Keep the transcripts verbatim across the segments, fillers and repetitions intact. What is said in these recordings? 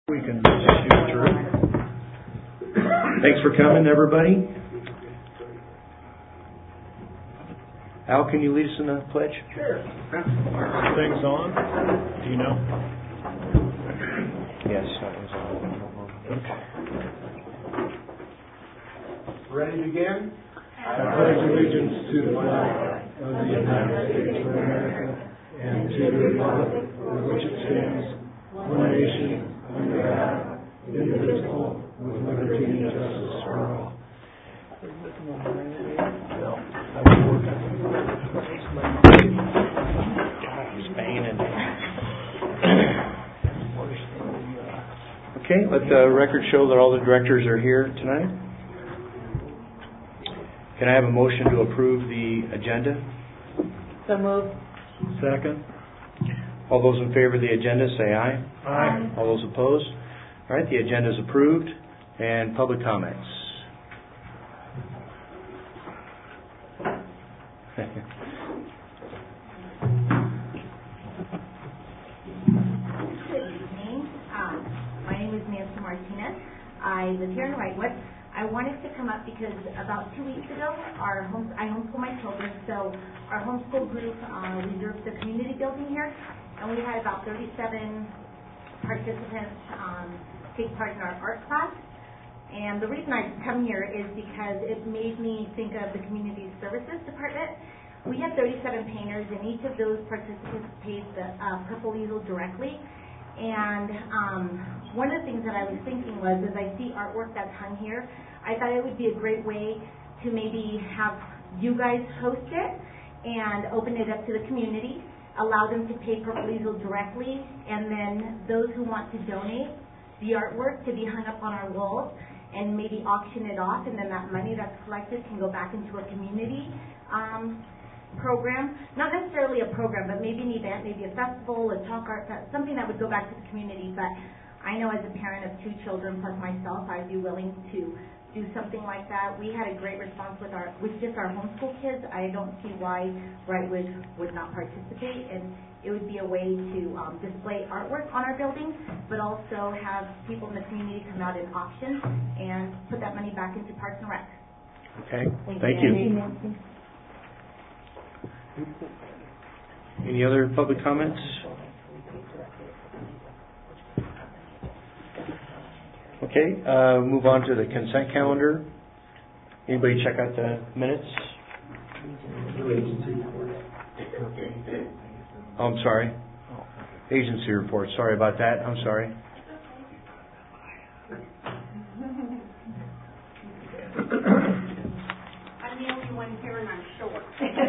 We can shoot through. Thanks for coming, everybody. Al, can you lead us in the pledge? Sure. Things on? Do you know? Yes, that was on. Ready to begin? I pledge allegiance to the flag of the United States of America and to the republic for which it stands, one nation, under God, indivisible, with liberty and justice for all. Okay, let the record show that all the directors are here tonight. Can I have a motion to approve the agenda? So moved. Second. All those in favor of the agenda say aye. Aye. All those opposed? All right, the agenda is approved. And public comments. Good evening. Um, my name is Nancy Martinez. I live here in Wrightwood. I wanted to come up because about two weeks ago, our home, I homeschool my children, so our homeschool group uh, reserved the community building here, and we had about thirty-seven participants um, take part in our art class. And the reason I come here is because it made me think of the Community Services Department. We have thirty-seven painters, and each of those participants paid the uh, Purple Easel directly. And um, one of the things that I was thinking was, as I see artwork that's hung here, I thought it would be a great way to maybe have you guys host it and open it up to the community, allow them to pay Purple Easel directly, and then those who want to donate the artwork to be hung up on our walls and maybe auction it off, and then that money that's collected can go back into a community um, program. Not necessarily a program, but maybe an event, maybe a festival, a talk art, something that would go back to the community. But I know as a parent of two children plus myself, I'd be willing to do something like that. We had a great response with our with just our homeschool kids. I don't see why Wrightwood would not participate, and it would be a way to um, display artwork on our building, but also have people in the community come out and auction and put that money back into Parks and Rec. Okay, Thank, thank you. you. Any other public comments? Okay, uh, move on to the consent calendar. Anybody check out the minutes? Oh, I'm sorry. Agency report. Sorry about that. I'm sorry. I'm the only one here and I'm short.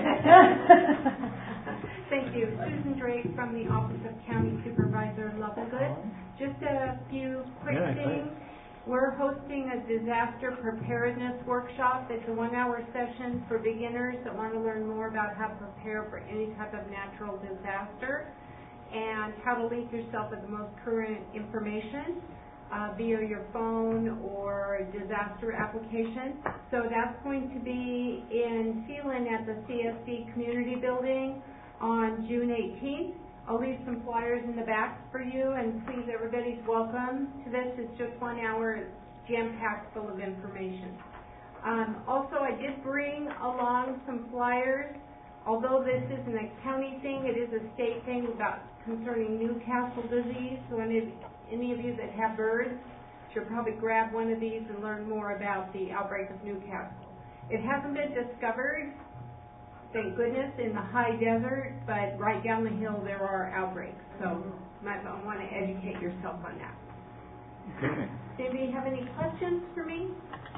Thank you. Susan Drake from the Office of County Supervisor Lovegood. Just a few quick Yeah, things. We're hosting a disaster preparedness workshop. It's a one-hour session for beginners that want to learn more about how to prepare for any type of natural disaster and how to link yourself with the most current information uh, via your phone or disaster application. So that's going to be in Phelan at the C S D Community Building on June eighteenth. I'll leave some flyers in the back for you, and please, everybody's welcome to this. It's just one hour, it's jam-packed full of information. Um, also, I did bring along some flyers. Although this isn't a county thing, it is a state thing about concerning Newcastle disease. So any, any of you that have birds should probably grab one of these and learn more about the outbreak of Newcastle. It hasn't been discovered, thank goodness, in the high desert, but right down the hill there are outbreaks. So you might want to educate yourself on that. Okay. Does anybody have any questions for me?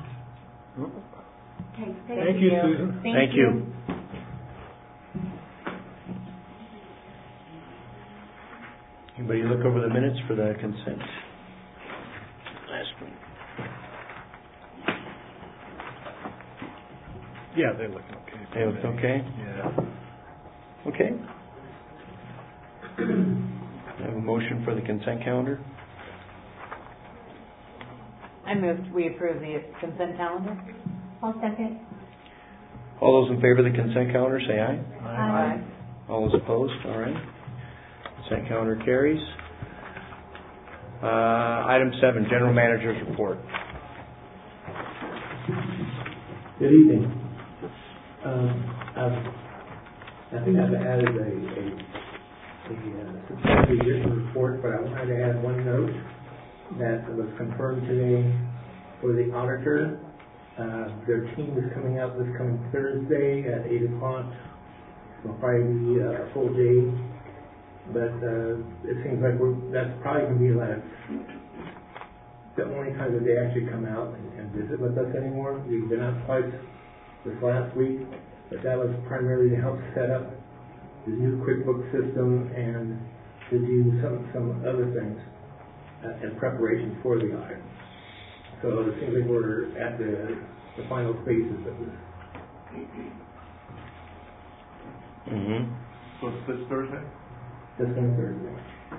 Okay, thank, Thank you, Susan. Thank, Thank you. you. Anybody look over the minutes for the consent? Last one. Yeah, they look okay. They look okay? Yeah. Okay. I have a motion for the consent calendar. I moved we approve the consent calendar. I'll second. All those in favor of the consent calendar say aye. Aye. All those opposed? All right. Consent calendar carries. Uh, item seven, general manager's report. Good evening. Um, I've, I think I've added a, a, a uh, substantially written report, but I wanted to add one note that was confirmed today for the auditor. Uh, their team is coming out this coming Thursday at eight o'clock. It'll probably be uh, a full day, but uh, it seems like we're, that's probably going to be like the only time that they actually come out and, and visit with us anymore. We've been out twice this last week, but that was primarily to help set up the new QuickBooks system and to do some, some other things uh, in preparation for the audit. So it seems like we're at the, the final phases of this. Mm-hmm. So it's this Thursday? This coming Thursday.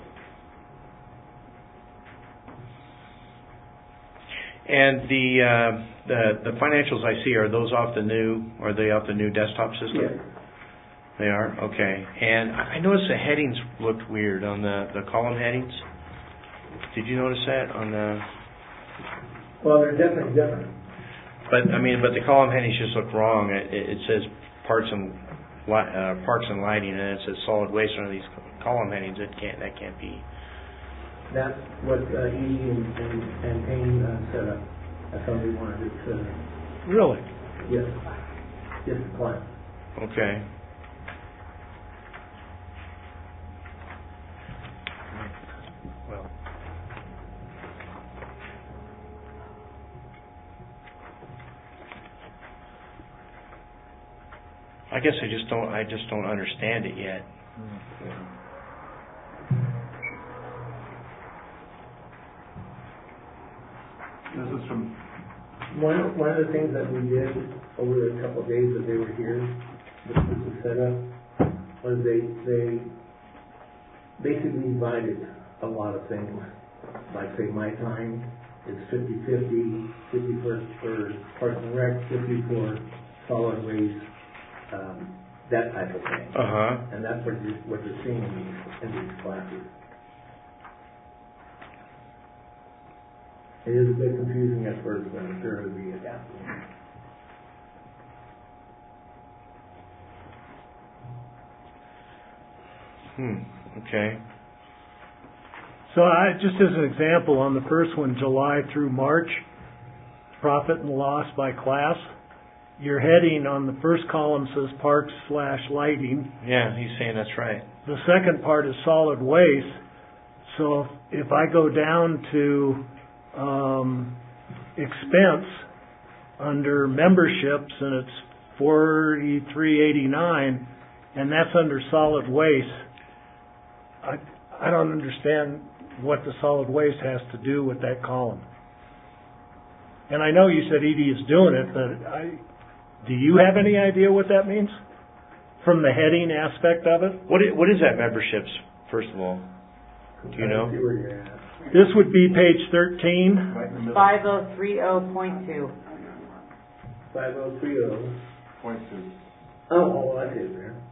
And the, uh, the the financials I see, are those off the new, are they off the new desktop system? Yes. They are? Okay. And I I noticed the headings looked weird on the, the column headings. Did you notice that on the... Well, they're definitely different. But, I mean, but the column headings just look wrong. It, it says parts and, li- uh, parks and lighting, and then it says solid waste under these column headings. It can't, that can't be... That's what uh, Edie and, and, and Payne uh, set up. That's how they wanted it to. Really? Yes. Yes, the plan. Okay. Well, I guess I just don't, I just don't understand it yet. This is from, One of, one of the things that we did over the couple of days that they were here, this was set up, was they, they basically divided a lot of things. Like say my time is fifty fifty, fifty for, for Parks and Rec, fifty for solid waste, um, that type of thing. Uh-huh. And that's what you're, what you're seeing in these, in these classes. It is a bit confusing at first, but I'm sure it'll be adapted. Hmm, okay. so I, just as an example, on the first one, July through March, profit and loss by class, your heading on the first column says parks slash lighting. Yeah, he's saying that's right. The second part is solid waste. So if, if I go down to um, expense under memberships and it's forty-three eighty-nine, and that's under solid waste, I I don't understand what the solid waste has to do with that column. And I know you said Edie is doing it, but I do you have any idea what that means from the heading aspect of it? What is, what is that memberships, first of all? Do you know? See where you're at. This would be page thirteen. right in the middle. Five oh three oh point two. Five oh three oh. Point two. Oh, oh, I see it there.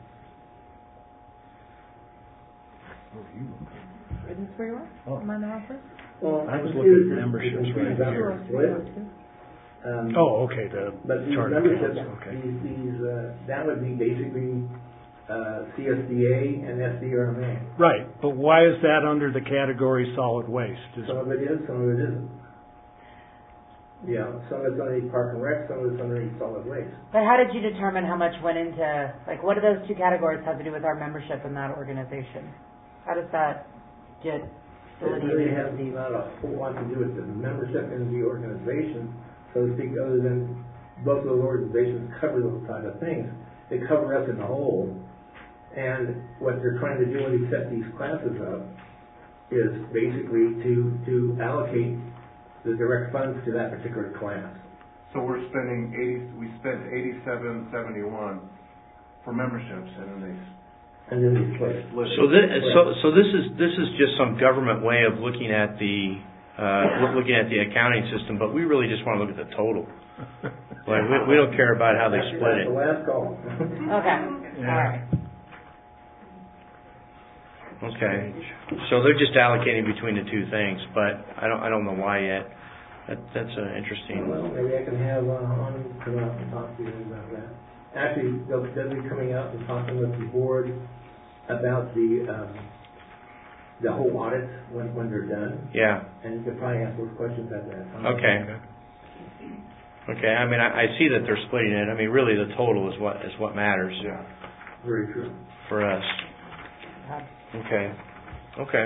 Is this where you are? Am I not first? Well, I was it looking is- at memberships it's right about here. split. Um, Oh, okay, the But these chart memberships, accounts, okay. these, these, uh, that would be basically, uh, C S D A and S D R M A. Right, but why is that under the category solid waste? Is- Some of it is, some of it isn't. Yeah, some of it's underneath Park and Rec, some of it's underneath solid waste. But how did you determine how much went into, like, what do those two categories have to do with our membership in that organization? How does that get It really delineated has into these? not a whole lot to do with the membership in the organization, so to speak, other than both of those organizations cover those type of things. They cover us in the whole. And what they're trying to do when they set these classes up is basically to, to allocate the direct funds to that particular class. So we're spending eighty, we spent eighty-seven seventy-one for memberships, and then they And then they split. split it. So this, so, so this is, this is just some government way of looking at the, uh, loo- looking at the accounting system, but we really just want to look at the total. Like, we, we don't care about how they split it. That's the last call. Okay, all right. Okay. So they're just allocating between the two things, but I don't, I don't know why yet. That, that's uh, interesting. Well, maybe I can have, uh, on, come out and talk to you about that. Actually, they'll, they'll be coming out and talking with the board about the, um, the whole audit when, when they're done. Yeah. And you can probably ask those questions at that time. Okay. Okay, I mean, I, I see that they're splitting it. I mean, really, the total is what, is what matters. Yeah. Very true. For us. Okay. Okay.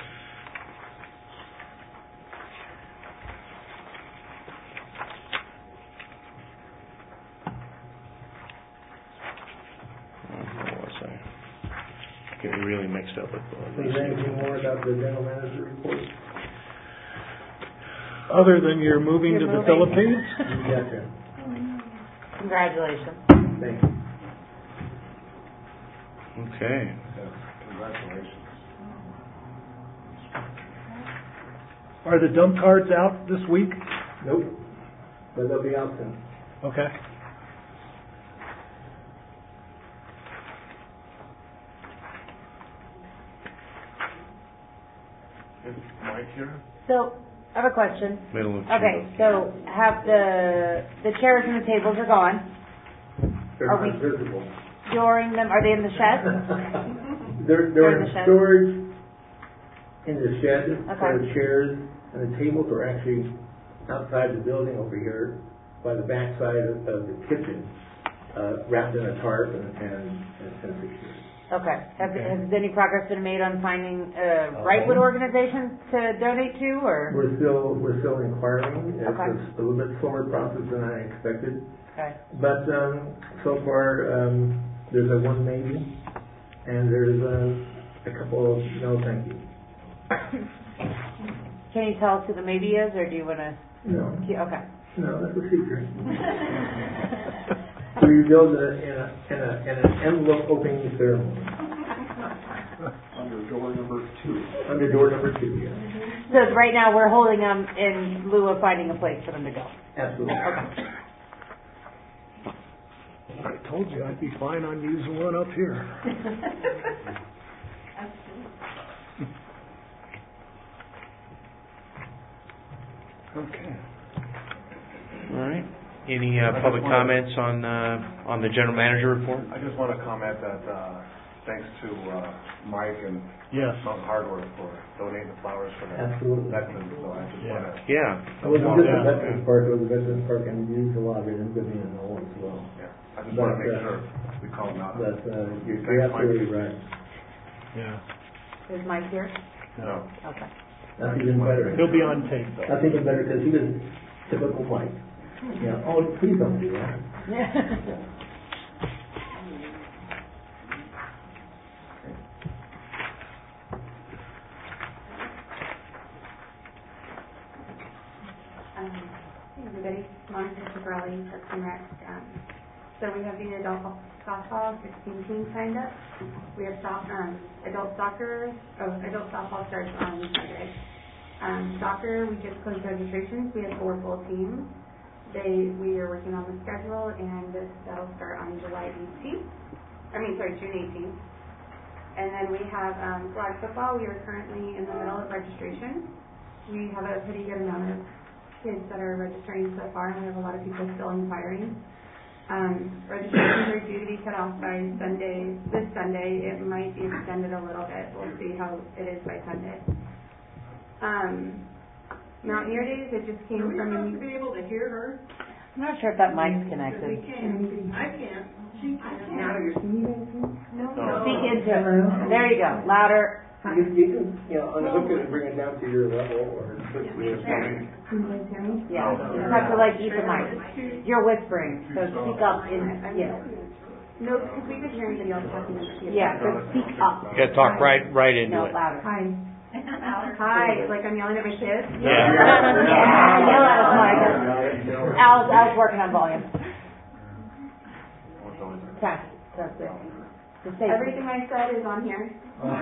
What was I? Getting really mixed up with all Is these there things. anything more about the general manager report? Other than you're moving You're to the moving. Philippines? Yes, sir. Congratulations. Thank you. Okay. Congratulations. Are the dump cards out this week? Nope. But they'll be out soon. Okay. Is Mike here? So, I have a question. Middle of Okay, so have the, the chairs and the tables are gone. They're Are we- not visible. Storing them, are they in the shed? They're, They're they're in the in shed? storage in the shed. Okay. The chairs and the tables are actually outside the building over here by the back side of, of the kitchen, uh, wrapped in a tarp and, and, and secured. Okay. Have, Okay. has any progress been made on finding a Uh, Brightwood organization to donate to, or? We're still, we're still inquiring. It's Okay. a little bit slower process than I expected. Okay. But, um, so far, um, there's a one maybe, and there's a, a couple of no thank you. Can you tell us who the maybe is, or do you wanna, No, okay. no, that's a secret. We build it in a, in a, in an envelope opening ceremony. Under door number two. Under door number two, yeah. So right now, we're holding them in lieu of finding a place for them to go. Absolutely. I told you I'd be fine on using one up here. Okay. All right. Any uh, public comments on, uh, on the general manager report? I just want to comment that, uh, thanks to, uh, Mike and Yes. Mountain Hardware for donating the flowers for the Absolutely. veterans, so I just Yeah. want to, Yeah. I wasn't just Yeah. the Veterans Park, it was the Veterans Park and used a lot of it in Vivian and all as well. yeah, I just want to But, make uh, sure we call them out. But, uh, you're Thanks, you're Mike. absolutely right. Yeah. Is Mike here? No. Okay. That's even better. He'll be on tape though. That's even better because he was typical Mike. Yeah, oh, please don't do that. Um, Hey everybody, Monica Cabrelli, Parks and Rec. Um, So we have the adult softball, sixteen teams signed up. We have soft, um, adult soccer, oh, adult softball starts on Sunday. Um, soccer, we just closed registrations, we have four full teams. They, we are working on the schedule and this, that'll start on July eighteenth. I mean, sorry, June eighteenth. And then we have, um, flag football, we are currently in the middle of registration. We have a pretty good amount of kids that are registering so far, and we have a lot of people still inquiring. Um, registrations are due to be cut off by Sunday, this Sunday. It might be extended a little bit. We'll see how it is by Sunday. Um, Mountaineer Days, it just came Are we from. supposed to be able to hear her? I'm not sure if that mic's We connected. can't. I can't. She can't. No. No. Speak into it. There you go, louder. You can, you can, you know, unhook it and bring it down to your level or. Can you guys hear me? Yeah, you just have to like eat the mic. You're whispering, so speak up in, yeah. No, because we could hear anybody else talking in the field. Yeah, so speak up. You gotta talk right, right into No, it. louder. Hi. Hi, like I'm yelling at my kids? Yeah. Yeah, yell at us, Mike. Al's, Al's working on volume. Test, test it. Just say. Everything I said is on here.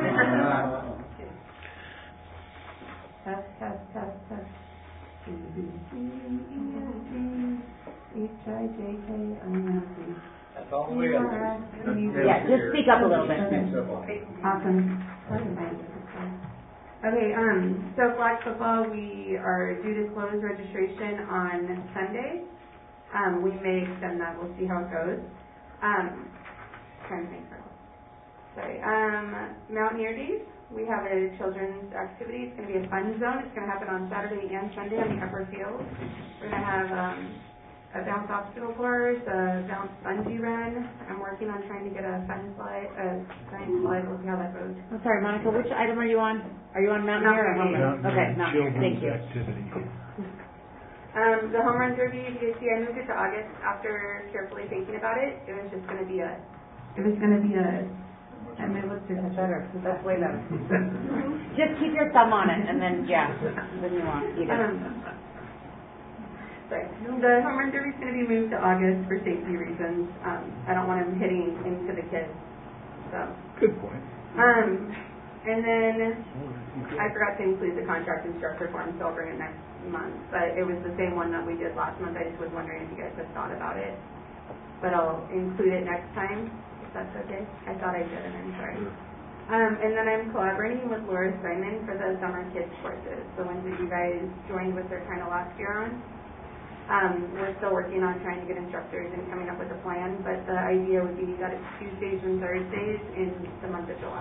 Test, test, test, test. A, B, C, E, F, G, H, I, J, K, L, M, N, That's all P, Q, R, S, T, U, V. Yeah, just speak up a little bit. Awesome. Okay, um, so flag football, we are due to close registration on Sunday. Um, we may extend that, we'll see how it goes. Um, trying to think. Sorry, um, Mountaineer Days, we have a children's activity. It's gonna be a fun zone. It's gonna happen on Saturday and Sunday on the upper field. We're gonna have, um, a bounce obstacle course, a bounce bungee run. I'm working on trying to get a fun slide, a science slide. We'll see how that goes. I'm sorry, Monica, which item are you on? Are you on Mountaineer or Mountaineer. Homer? Okay, Mountaineer, thank you. Children's activity. Um, the home run derby, if you guys see, I moved it to August after carefully thinking about it. It was just gonna be a, it was gonna be a, I mean, what's your That's better, that's way better. Just keep your thumb on it, and then, yeah, then you want, you get it. Um, sorry. The home run derby is going to be moved to August for safety reasons. Um, I don't want them hitting into the kids. So. Good point. Um, and then I forgot to include the contract instructor form, so I'll bring it next month. But it was the same one that we did last month. I just was wondering if you guys had thought about it. But I'll include it next time, if that's okay. I thought I did, and I'm sorry. Um, and then I'm collaborating with Laura Simon for the summer kids courses, the ones that you guys joined with her kind of last year on. Um, we're still working on trying to get instructors and coming up with a plan, but the idea would be that it's Tuesdays and Thursdays in the month of July.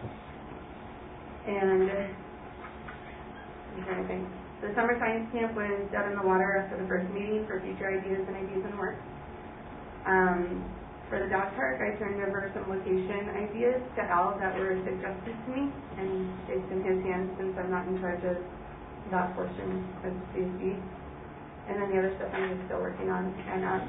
And I'm trying to think. The summer science camp was dead in the water after the first meeting for future ideas and ideas and work. Um, for the dog park, I turned over some location ideas to Al that were suggested to me, and it's in his hands since I'm not in charge of that portion of C S B. And then the other stuff I'm just still working on. And um,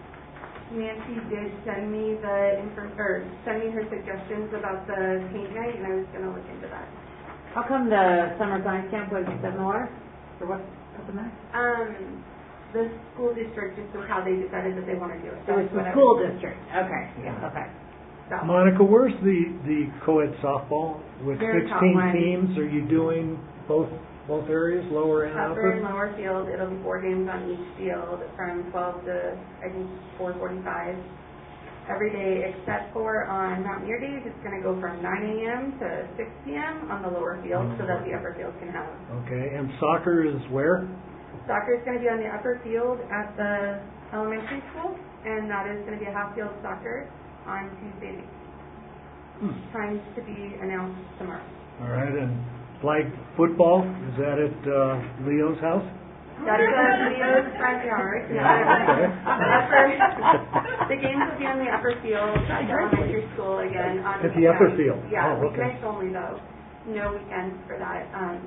Nancy did send me the info, or send me her suggestions about the paint night, and I was going to look into that. How come the summer science camp was set in the water? Or what happened there? Um, the school district, just was how they decided that they want to do it. It was That's the what I school was- district, okay, yeah, okay. So, Monica, where's the, the co-ed softball with They're top sixteen line. teams? Are you doing both both areas, lower and upper and upper? lower field, it'll be four games on each field from twelve to, I think, four forty-five every day, except for on Mountaineer Days, it's going to go from nine a.m. to six p.m. on the lower field so that the upper field can have. Okay, and soccer is where? Soccer is going to be on the upper field at the elementary school, and that is going to be a half-field soccer on Tuesday night. Hmm. Times to be announced tomorrow. All right, and flag football, is that at uh, Leo's house? That is at Leo's front yard. Yeah, okay. Upper, the games will be on the upper field at the elementary school again. On At the upper weeknights. field? Yeah, Oh, okay. weeknights only though. No weekends for that. Um,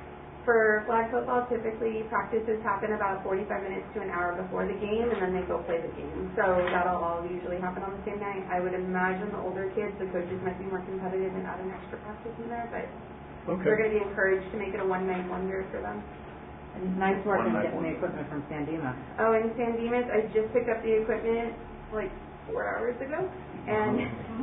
for flag football, typically practices happen about forty-five minutes to an hour before the game, and then they go play the game. So that'll all usually happen on the same night. I would imagine the older kids, the coaches might be more competitive and add an extra practice in there, but Okay. we're going to be encouraged to make it a one-night wonder for them. And nice work on One night getting the wonder. equipment from San Dimas. Oh, in San Dimas, I just picked up the equipment like four hours ago, and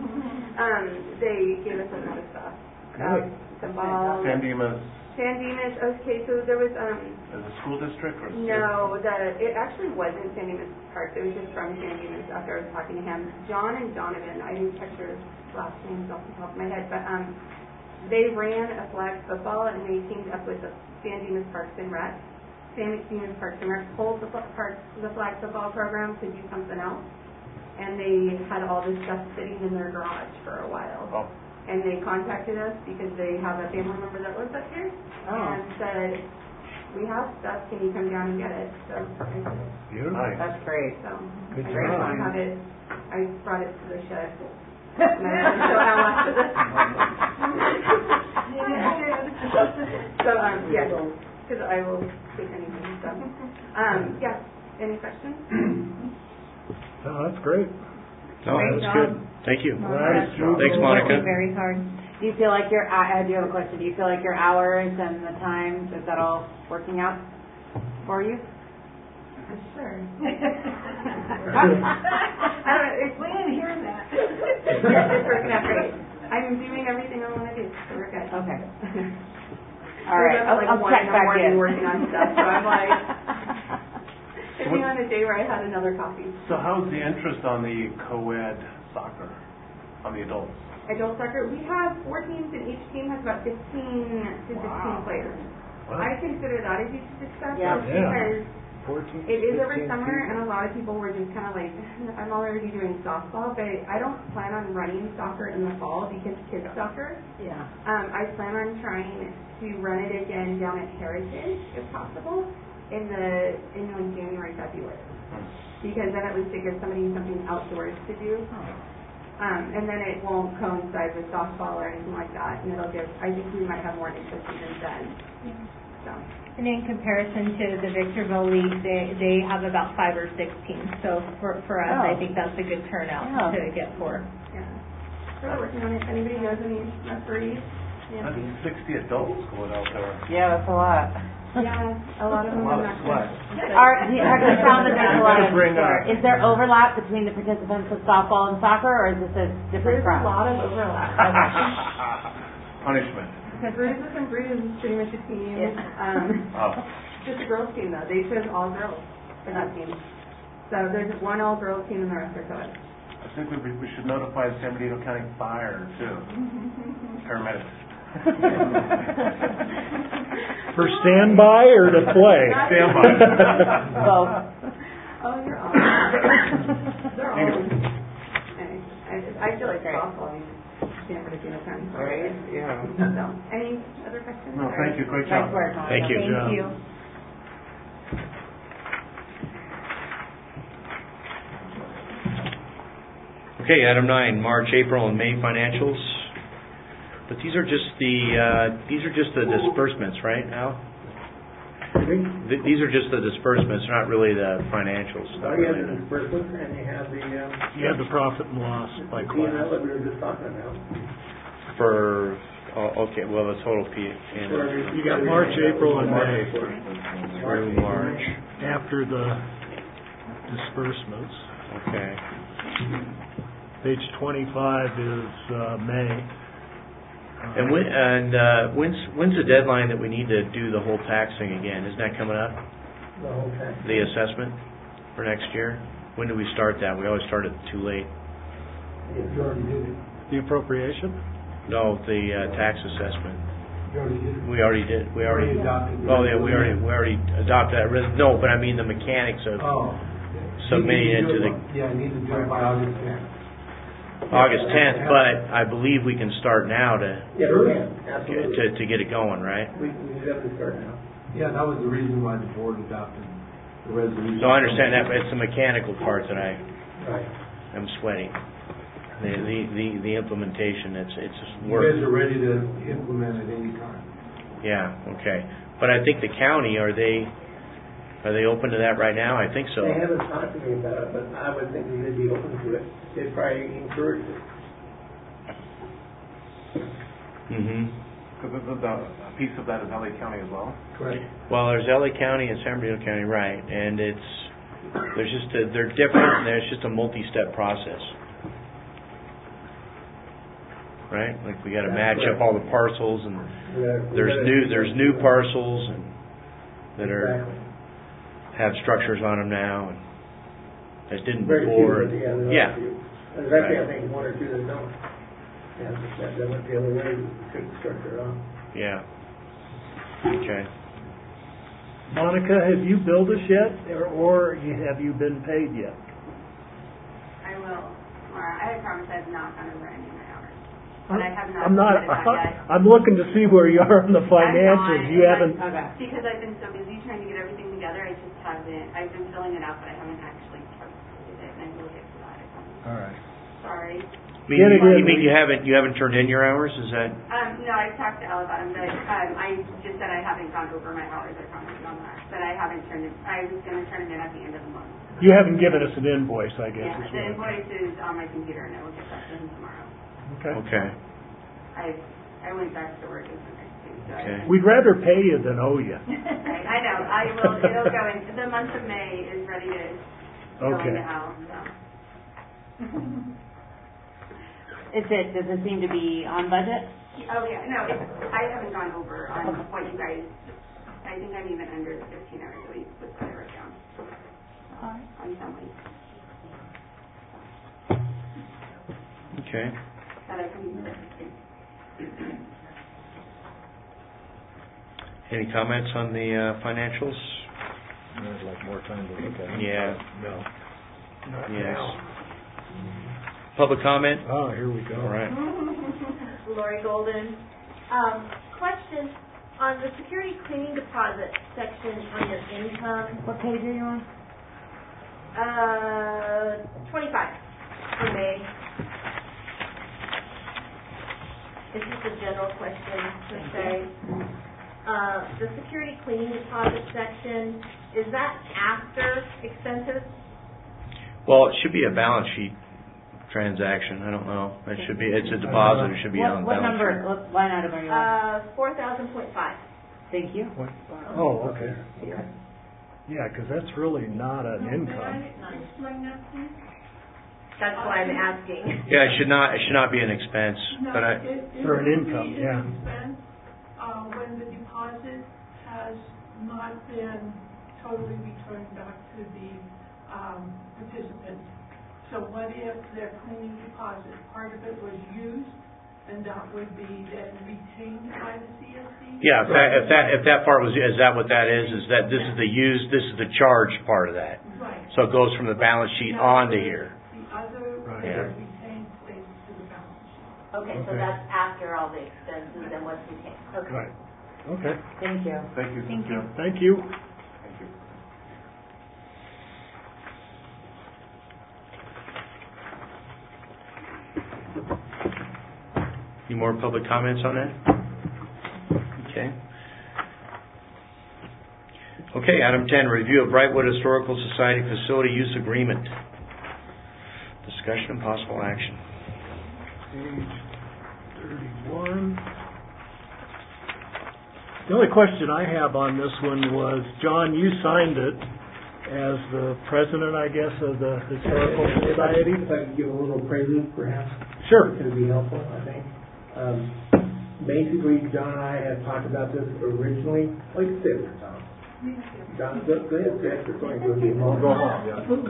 um, they gave us a lot of stuff. Um, some balls. San Dimas, San Dimas. Okay, so there was um. as a school district or? No, the it actually wasn't San Dimas Park. It was just from San Dimas. After I was talking to him, John and Donovan. I didn't catch their last names off the top of my head, but um, they ran a flag football and they teamed up with the San Dimas Parks and Rec. San Dimas Parks and Rec pulled the fl- park, the flag football program to do something else, and they had all this stuff sitting in their garage for a while. Oh, And they contacted us because they have a family member that lives up here Oh. and said, "We have stuff. Can you come down and get it?" So I did. Beautiful. nice. That's great. So Good I job. don't have it. I brought it to the shed. And I was so Al after this. So um, yes, because I will take anything. So um, yeah. Any questions? Oh, that's great. No, Great that's job. good. Thank you. Glad it's moving Thanks, along. Monica. Very hard. Do you feel like your, I I do have a question, do you feel like your hours and the times, is that all working out for you? Sure. I I don't know. It's, we didn't hear that. Yes, it's working out great. I'm doing everything I want to do, so we're good. Okay. All right, I I'll, was up at like I'll one check in the back morning in. working on stuff, so I'm like, it'd be on a day where I had another coffee. So how's the interest on the co-ed soccer, on the adults? adult soccer, we have four teams and each team has about fifteen to sixteen players. Wow. I consider that a huge success Yeah. just Yeah. because Fourteen. it is over fifteen summer people. and a lot of people were just kind of like, I'm already doing softball, but I don't plan on running soccer in the fall because kids soccer. Yeah. Um, I plan on trying to run it again down at Heritage if possible in the, in like January, February. Because then at least it gives somebody something outdoors to do. Um, and then it won't coincide with softball or anything like that, and it'll give, I think we might have more interest even then. So. And in comparison to the Victorville League, they, they have about five or six teams. So for, for us, Oh. I think that's a good turnout Yeah. to get for. Yeah. So we're working on it. If anybody knows any referees, yeah. That's sixty adults going out there. Yeah, that's a lot. Yeah, a lot of A them lot are of not sweat. Are, have you found that there's a lot of, Bring, uh, is there overlap between the participants of softball and soccer, or is this a different There's crowd? a lot of overlap. Punishment. Bruises and Brews is pretty much a team. Yeah. Um, Oh. just a girls team though. They chose all girls for that team. So there's one all girls team and the rest are co-ed. I think we, we should notify the San Bernardino County Fire too. Paramedics. For standby or to play? Standby. Both. Oh, you're awesome. They're all. Anyway, I, I feel like softball. I mean, San Bernardino County Fire. Yeah. So, any other questions? No, thank you, great Nice job. work, Monica. Thank you. Thank you. Okay, item nine, March, April, and May financials. But these are just the, uh, these are just the disbursements, right, Al? Th- These are just the disbursements, not really the financials. Oh, you have the disbursements and you have the, um, You have the profit and loss by P and L class. that we were just talking about. For, oh, okay, well, the total P, and You got March, April, and May through March, after the disbursements. okay. Page twenty-five is, uh, May. And when, and, uh, when's, when's the deadline that we need to do the whole tax thing again? Isn't that coming up? The whole thing. The assessment for next year? When do we start that? We always start it too late. You already did it. The appropriation? No, the, uh, tax assessment. You already did it. We already did, we already, You adopted it. oh, yeah, we already, we already adopted that. res- No, but I mean the mechanics of Oh. submitting it to the Yeah, you need to do it by August tenth. August tenth, but I believe we can start now to, Yeah, we can, absolutely. to, to get it going, right? We, we definitely start now. Yeah, that was the reason why the board adopted the resolution. So I understand that, but it's the mechanical part that I Right. am sweating. The, the, the, the implementation, it's, it's You work. guys are ready to implement at any time. Yeah, okay. But I think the county, are they, are they open to that right now? I think so. They haven't talked to me about it, but I would think that they'd be open to it. They'd probably encourage it. hmm Because the, the, a piece of that is L A County as well. Correct. Well, there's L A County and San Bernardino County, right, and it's, there's just a, they're different, and there's just a multi-step process. Right? Like, we gotta match up all the parcels, and there's new, there's new parcels, and that are, Exactly. have structures on them now, and that didn't Very before. few, but yeah, there's Yeah. a few. There's actually, I think, one or two that don't. Yeah, that, that went the other way, took the structure off. Yeah. Okay. Monica, have you billed us yet, or, or you- have you been paid yet? I will. Tomorrow. I promise I've not gone over any of my hours. But I have not I'm not, submitted that yet. I'm looking to see where you are on the financials. I'm not, You but haven't, Okay. Because I've been so busy trying to get everything together, I just haven't, I've been filling it out, but I haven't actually calculated it, and I will get to that. I promise. all right. Sorry. You mean, Get it in. you mean you haven't, you haven't turned in your hours, is that? Um, no, I've talked to Elle about them, but, um, I just said I haven't gone over my hours, I promise you on that. But I haven't turned it, I was gonna turn it in at the end of the month. You haven't given us an invoice, I guess. Yeah, is the what- invoice is on my computer, and I will get that to him tomorrow. Okay. Okay. I, I went back to work as the next day, so I. Okay. We'd rather pay you than owe you. Right, I know, I will, it'll go in, the month of May is ready to go Okay. into Al, so. Is it, does it seem to be on budget? Oh, yeah, no, it's, I haven't gone over on what you guys, I think I'm even under fifteen hours a week with what I wrote down on some weeks. Okay. So other communities. Any comments on the uh, financials? I'd like more time to look at it. Yeah. No. Not Yes. now. Public comment? Oh, here we go. All right. Lori Golden. Um, question on the security cleaning deposit section on your income. What page are you on? Uh, twenty-five for May. It's just a general question per se. Uh, the security cleaning deposit section, is that after expenses? Well, it should be a balance sheet transaction. I don't know. It should be, it's a deposit. It should be on the What, what balance number, sheet. what line item are you on? Uh, four thousand point five. Thank you. What? Oh, okay. Okay. Yeah, because that's really not an income. That's why I'm asking. Yeah, it should not, it should not be an expense, but I, Or an income, yeah. expense, uh, when the deposit has not been totally returned back to the, um, participant. So what if their cleaning deposit, part of it was used, and that would be then retained by the C S D? yeah, if that, if that, if that part was, is that what that is? Is that this is the used, this is the charged part of that? Right. So it goes from the balance sheet onto here. The other Right. Yeah. is retained place to the balance sheet. Okay, so Okay. that's after all the expenses and what's retained. Okay. Right. Okay. Thank you. Thank you. Thank you. Thank you. Thank you. Any more public comments on that? Okay. Okay, item ten, review of Brightwood Historical Society Facility Use Agreement. Discussion and possible action. Page thirty-one. The only question I have on this one was, John, you signed it as the president, I guess, of the Historical Society? If I could give a little prelude, perhaps, Sure. it would be helpful, I think. Um, basically, John and I had talked about this originally, like I said, Tom. John, go go ahead, Jack, it's going to be a moment. Go on,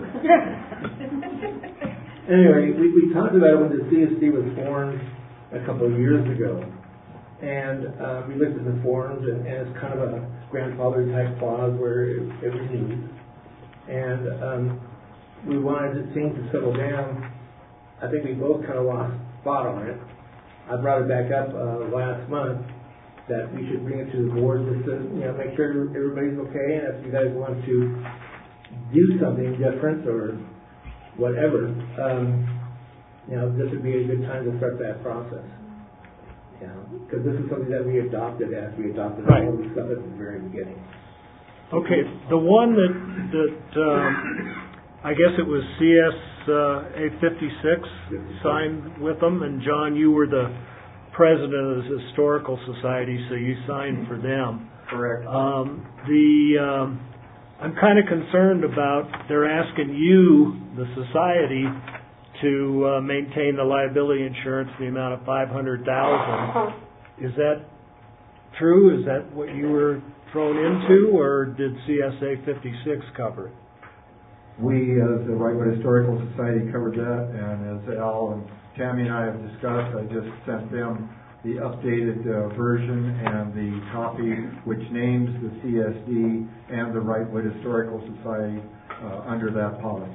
Anyway, we, we talked about it when the C S D was formed a couple of years ago. And, uh, we looked at the forms, and, and it's kind of a grandfather type clause where it, it renews. And, um, we wanted things to settle down. I think we both kind of lost thought on it. I brought it back up, uh, last month, that we should bring it to the board just to, you know, make sure everybody's okay, and if you guys want to do something different or whatever, um, you know, this would be a good time to start that process. You know, because this is something that we adopted as we adopted Right. all the stuff at the very beginning. Okay, the one that, that, um, I guess it was C S A fifty-six signed with them, and John, you were the president of the Historical Society, so you signed for them. Correct. Um, the, um, I'm kind of concerned about, they're asking you, the society, to uh, maintain the liability insurance in the amount of five hundred thousand dollars. Is that true? Is that what you were thrown into, or did C S A fifty-six cover it? We, as the Brightwood Historical Society, covered that, and as Al and Tammy and I have discussed, I just sent them the updated uh, version and the copy which names the C S D and the Brightwood Historical Society uh, under that policy.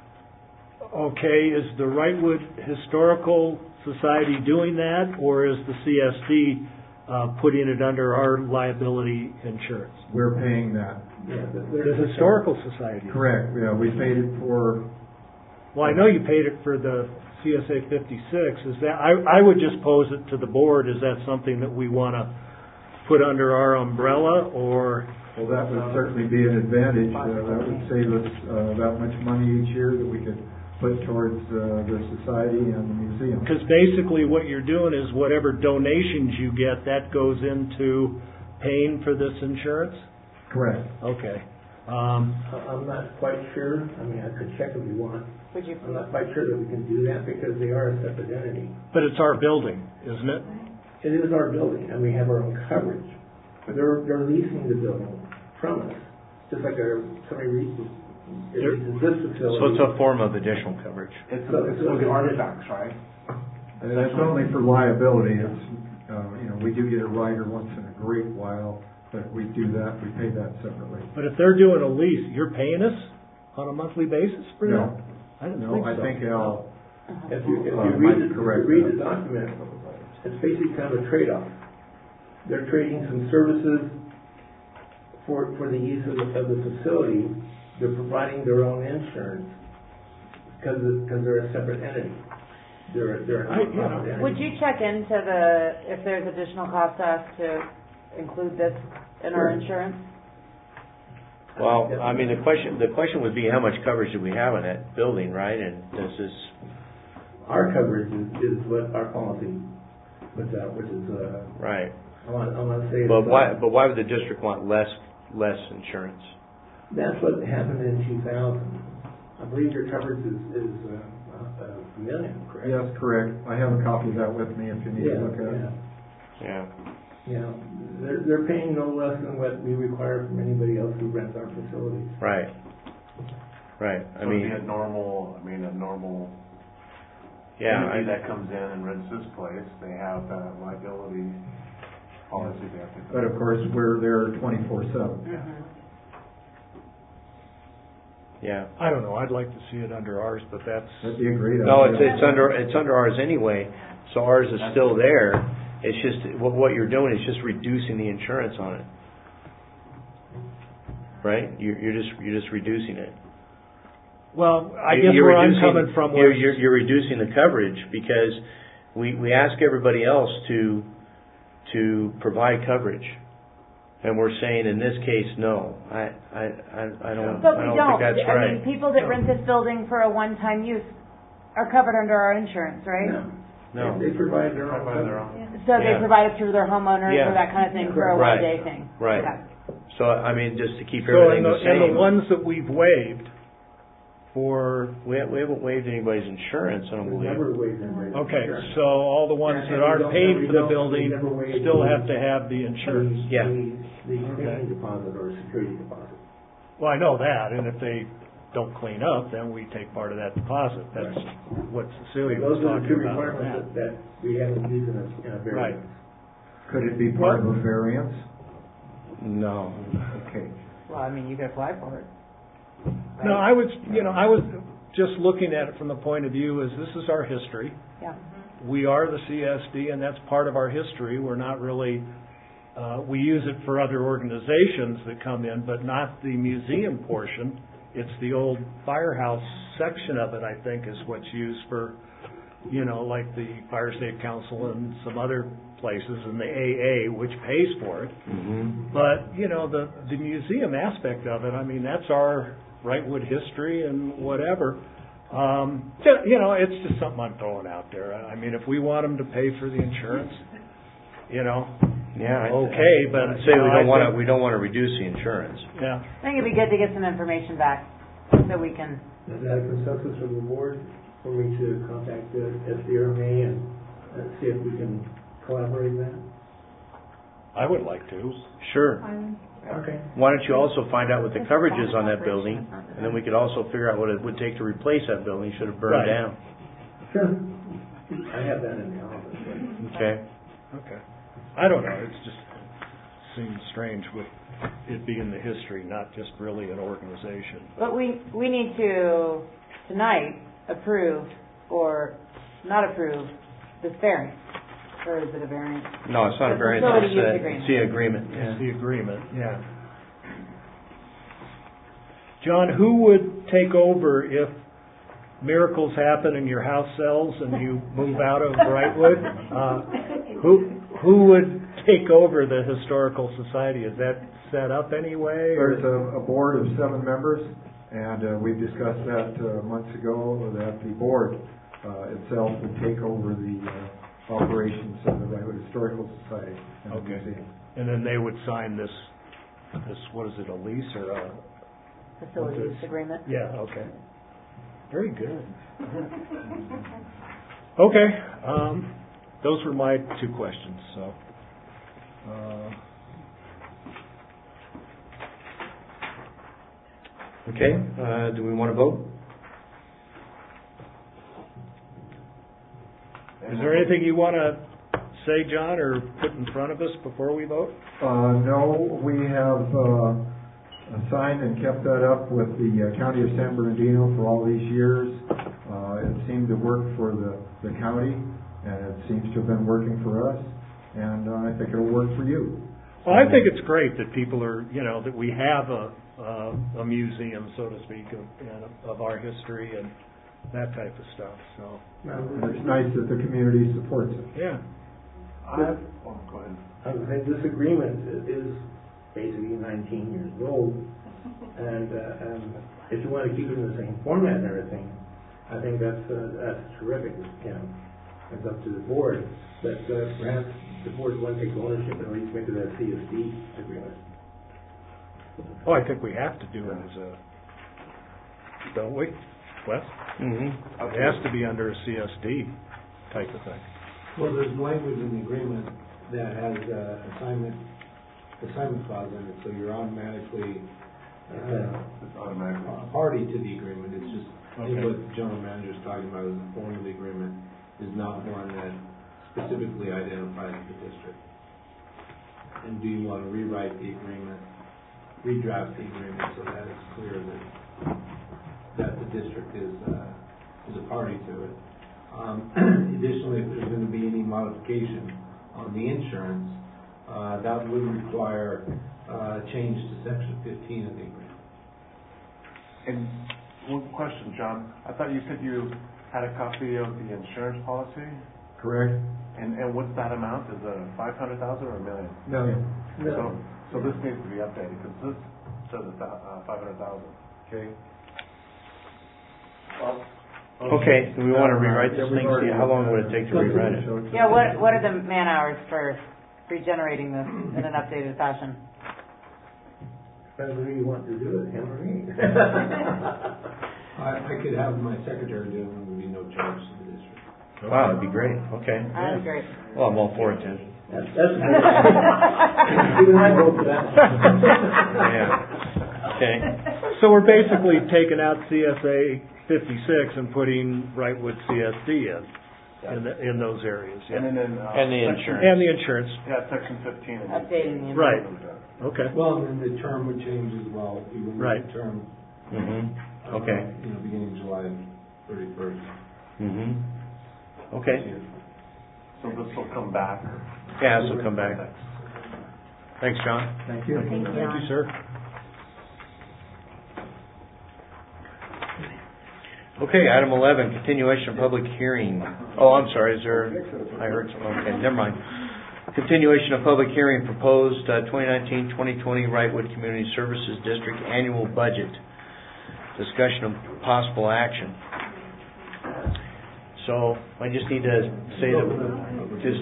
Okay, is the Wrightwood Historical Society doing that, or is the C S D uh, putting it under our liability insurance? We're paying that. Yeah, the, The Historical Society. Correct. Yeah, we paid it for. Well, I know you paid it for the C S A fifty-six. Is that, I, I would just pose it to the board, is that something that we want to put under our umbrella, or? Well, that would certainly be an advantage. Uh, that would save us uh, that much money each year that we could put towards uh, the society and the museum. Because basically what you're doing is whatever donations you get, that goes into paying for this insurance? Correct. Okay. Um, I'm not quite sure, I mean, I could check if you want. Would you? I'm not quite sure that we can do that because they are a separate entity. but it's our building, isn't it? It is our building, and we have our own coverage. But they're, they're leasing the building from us, just like our, somebody leases, leases this facility. So it's a form of additional coverage. It's, So- it's so for the it's- artifacts, right? And that's only for liability. It's, uh, you know, we do get a rider once in a great while, but we do that, we pay that separately. But if they're doing a lease, you're paying us on a monthly basis for that? No. I didn't No, think I so. think Al, If you, if Uh, you might read, the- if correct you read that. the document, it's basically kind of a trade-off. They're trading some services for, for the use of the, of the facility. They're providing their own insurance because, because they're a separate entity. They're, they're a I- you know, nonprofit entity. Would you check into the, if there's additional cost to us to include this in our Sure. insurance? Well, I mean, the question, the question would be how much coverage do we have in that building, right? And does this, Our coverage is, is what our policy puts out, which is, uh, right. I want, I want to say. But it's, why, uh, but why would the district want less, less insurance? That's what happened in two thousand. I believe your coverage is, is, uh, a million, correct? yes, correct. I have a copy of that with me if you need to Yeah, look at it. yeah. Yeah. You know, they're, they're paying no less than what we require from anybody else who rents our facilities. Right. Right. I So it'd be mean, a normal, I mean, a normal yeah, entity I, that comes in and rents this place, they have that liability policy they have to. But of course, we're there twenty-four seven. Mm-hmm. yeah. I don't know, I'd like to see it under ours, but that's, That'd be a great idea. No, it's, it's under, it's under ours anyway, so ours is still there. It's just, what, what you're doing is just reducing the insurance on it. Right? You're, you're just, you're just reducing it. well, I You- guess you're where I'm reducing- coming from You're, was, you're, you're reducing the coverage because we, we ask everybody else to, to provide coverage. And we're saying in this case, no. I, I, I, I don't, But I we don't don't. think that's I right. mean, people that rent this building for a one-time use are covered under our insurance, right? No. No. They they provide their own. Provide their own. So they Yeah. provide it through their homeowners Yeah. or that kind of thing for a Right. one-day thing? Right. Okay. So, I mean, just to keep so everything and the, the same. and the ones that we've waived for, We, ha- we haven't waived anybody's insurance, I don't We believe. never waived anybody's okay, insurance. so all the ones And- that and we aren't don't- paid and we for the don't- building we never waived still the- have to have the insurance. Yeah. The, the Okay. cleaning deposit or security deposit. Well, I know that, and if they don't clean up, then we take part of that deposit. That's what Cecilia was Those are the talking two about. on requirements that. that, that we have to use in a, in a Right. variance. Could it be part of a variance? No. Okay. Well, I mean, you could apply for it. No, right? I was, you know, I was just looking at it from the point of view as this is our history. Yeah. We are the C S D, and that's part of our history. We're not really, uh, we use it for other organizations that come in, but not the museum portion. It's the old firehouse section of it, I think, is what's used for, you know, like the Fire Safe Council and some other places, and the A A, which pays for it. Mm-hmm. But, you know, the, the museum aspect of it, I mean, that's our Wrightwood history and whatever. Um, ju- you know, it's just something I'm throwing out there. I mean, if we want them to pay for the insurance, you know, Yeah. I- okay, but. I'd say you know, we I don't want to, think- we don't want to reduce the insurance. Yeah. I think it'd be good to get some information back so we can, Is that a consensus from the board for me to contact the S D R M A and uh, see if we can collaborate that? I would like to. Sure. Okay. Why don't you also find out what the coverage is on that building, and then we could also figure out what it would take to replace that building should it burn Right. down. Sure. I have that in the office. but- Okay? Okay. I don't know, it's just seems strange with it being the history, not just really an organization. but we, we need to, tonight, approve or not approve this variance. Or is it a variance? No, it's not a The variance, facility it's use a, agreement. it's the agreement, It's yeah. the agreement, yeah. John, who would take over if miracles happen and your house sells and you move out of Brightwood? Uh, who, who would take over the Historical Society? Is that set up anyway? or- There's a, a board of seven members, and uh, we discussed that uh, months ago, that the board uh, itself would take over the uh, operations of the Wrightwood Historical Society and the Okay. museum. And then they would sign this, this, what is it, a lease or a? Facility use agreement? Yeah, okay. Very good. Okay, um, those were my two questions, so. uh, Okay, uh, do we want to vote? Is there anything you want to say, John, or put in front of us before we vote? Uh, no, we have, uh, signed and kept that up with the uh, County of San Bernardino for all these years. Uh, it seemed to work for the, the county, and it seems to have been working for us, and uh, I think it'll work for you. Well, I think it's great that people are, you know, that we have a, uh, a museum, so to speak, of, of our history and that type of stuff, so. And it's nice that the community supports it. Yeah. I, oh, go ahead. I would say this agreement is basically nineteen years old, and, uh, and if you want to keep it in the same format and everything, I think that's, uh, that's terrific, you know, it's up to the board, but, uh, perhaps the board want to take ownership and at least make it a C S D agreement. Oh, I think we have to do it as a, don't we, Wes? Mm-hmm. It has to be under a C S D type of thing. Well, there's language in the agreement that has, uh, assignment, assignment clause in it, so you're automatically, uh, It's automatic. a party to the agreement. It's just, I think Okay. what the general manager is talking about is the form of the agreement is not one that specifically identifies the district. And do you want to rewrite the agreement, redraft the agreement so that it's clear that, that the district is, uh, is a party to it? Um, additionally, if there's going to be any modification on the insurance, uh, that would require, uh, change to section fifteen of the agreement. And one question, John. I thought you said you had a copy of the insurance policy, Correct? and, and what's that amount? Is it five hundred thousand or a million? Million. So, so this needs to be updated, because this says it's, uh, five hundred thousand. Okay. Okay, do we want to rewrite this thing? See, how long would it take to rewrite it? Yeah, what, what are the man hours for regenerating this in an updated fashion? Depends who you want to do it, him or me. I, I could have my secretary do it, and there would be no charge to the district. Wow, that'd be great, okay. That's great. Well, I'm all for it then. That's, that's. Even I vote for that. Yeah, okay. So we're basically taking out C S A fifty-six and putting Wrightwood C S D in, in, the, in those areas, yeah. And then, uh. And the section- insurance. And the insurance, Yeah, section fifteen. and- Updating the. right, okay. Well, and then the term would change as well. We would Right. make the term, Mm-hmm, uh, okay. you know, beginning July thirty-first. Mm-hmm, okay. So this will come back. Yeah, this will come back. Thanks, John. Thank you. Thank you, Thank you, sir. Okay, item eleven, continuation of public hearing. Oh, I'm sorry, is there, I heard some, okay, never mind. Continuation of public hearing, proposed uh, twenty nineteen twenty twenty Wrightwood Community Services District annual budget. Discussion of possible action. So, I just need to say that, just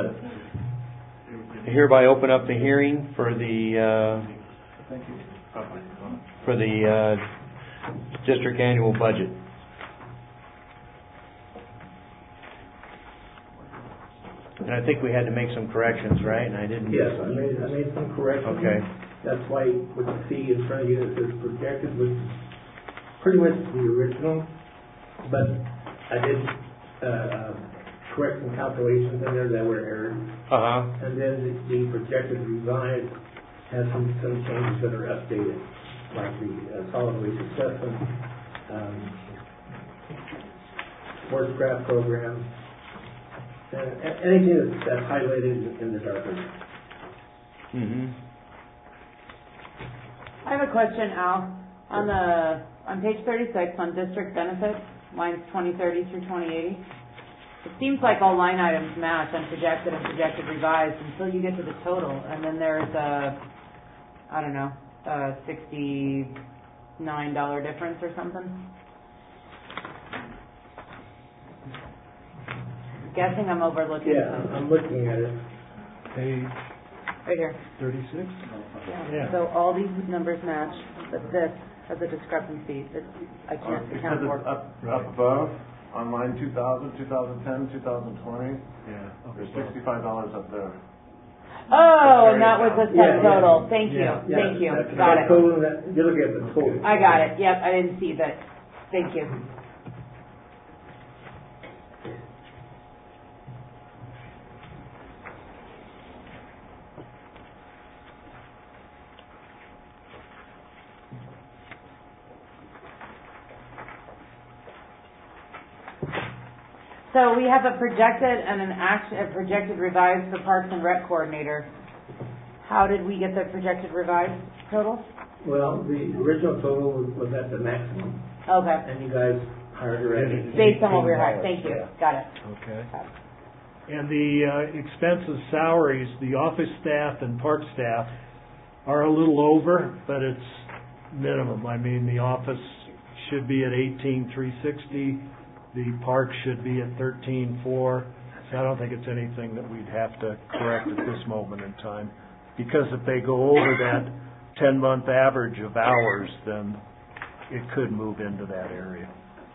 uh, hereby open up the hearing for the, uh, for the uh, district annual budget. And I think we had to make some corrections, right? And I didn't. Yes, I made, I made some corrections. Okay. That's why what you see in front of you is projected, which is pretty much the original, but I did, uh, uh, correct some calculations in there that were errored. Uh-huh. And then the, the projected revised has some, some changes that are updated, like the uh, solid waste assessment, um, sports craft program, uh, a- anything that's, that's highlighted in the darker. Mm-hmm. I have a question, Al, on the, on page thirty-six, on district benefits, lines twenty thirty through twenty eighty. It seems like all line items match on projected and projected revised until you get to the total, and then there's a, I don't know, a sixty-nine dollar difference or something. Guessing I'm overlooking Yeah, something. I'm looking at it. Page Right here. thirty-six? Yeah. Yeah. So all these numbers match, but this has a discrepancy that I can't account Because for. it's up, up above, on line two thousand, two thousand ten, two thousand twenty, Yeah. there's sixty-five dollars up there. Oh, and that was the Yeah, yeah. subtotal. Thank you, Yeah. Yeah, thank you. that's- Got that's it. total, that- you're looking at the total. I got it. Yep, I didn't see that. Thank you. So we have a projected and an action, a projected revised for Parks and Rec Coordinator. How did we get the projected revised total? Well, the original total was, was at the maximum, Okay. and you guys hired her at it. Based on what we were hired. Thank you. Got it. Okay. And the uh, expenses, salaries, the office staff and park staff are a little over, but it's minimum. I mean, the office should be at eighteen three sixty. The park should be at thirteen four. So I don't think it's anything that we'd have to correct at this moment in time. Because if they go over that ten-month average of hours, then it could move into that area.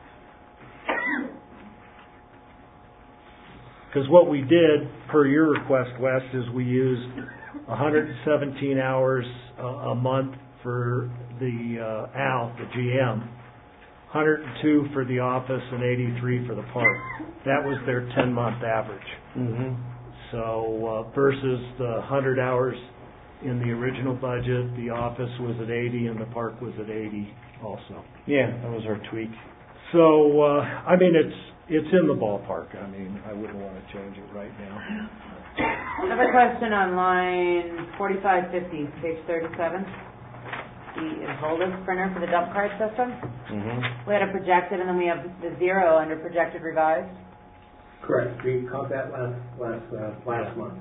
Because what we did, per your request, Wes, is we used one hundred seventeen hours a, a month for the uh, Al, the G M, one hundred two for the office, and eighty-three for the park. That was their ten-month average. Mm-hmm. So uh, versus the one hundred hours in the original budget, the office was at eighty and the park was at eighty also. Yeah, that was our tweak. So, uh, I mean, it's it's in the ballpark. I mean, I wouldn't want to change it right now. I have a question on line forty-five fifty, page thirty-seven. The Involus printer for the dump card system. Mm-hmm. We had a projected, and then we have the zero under projected revised. Correct. We caught that last last uh, last month.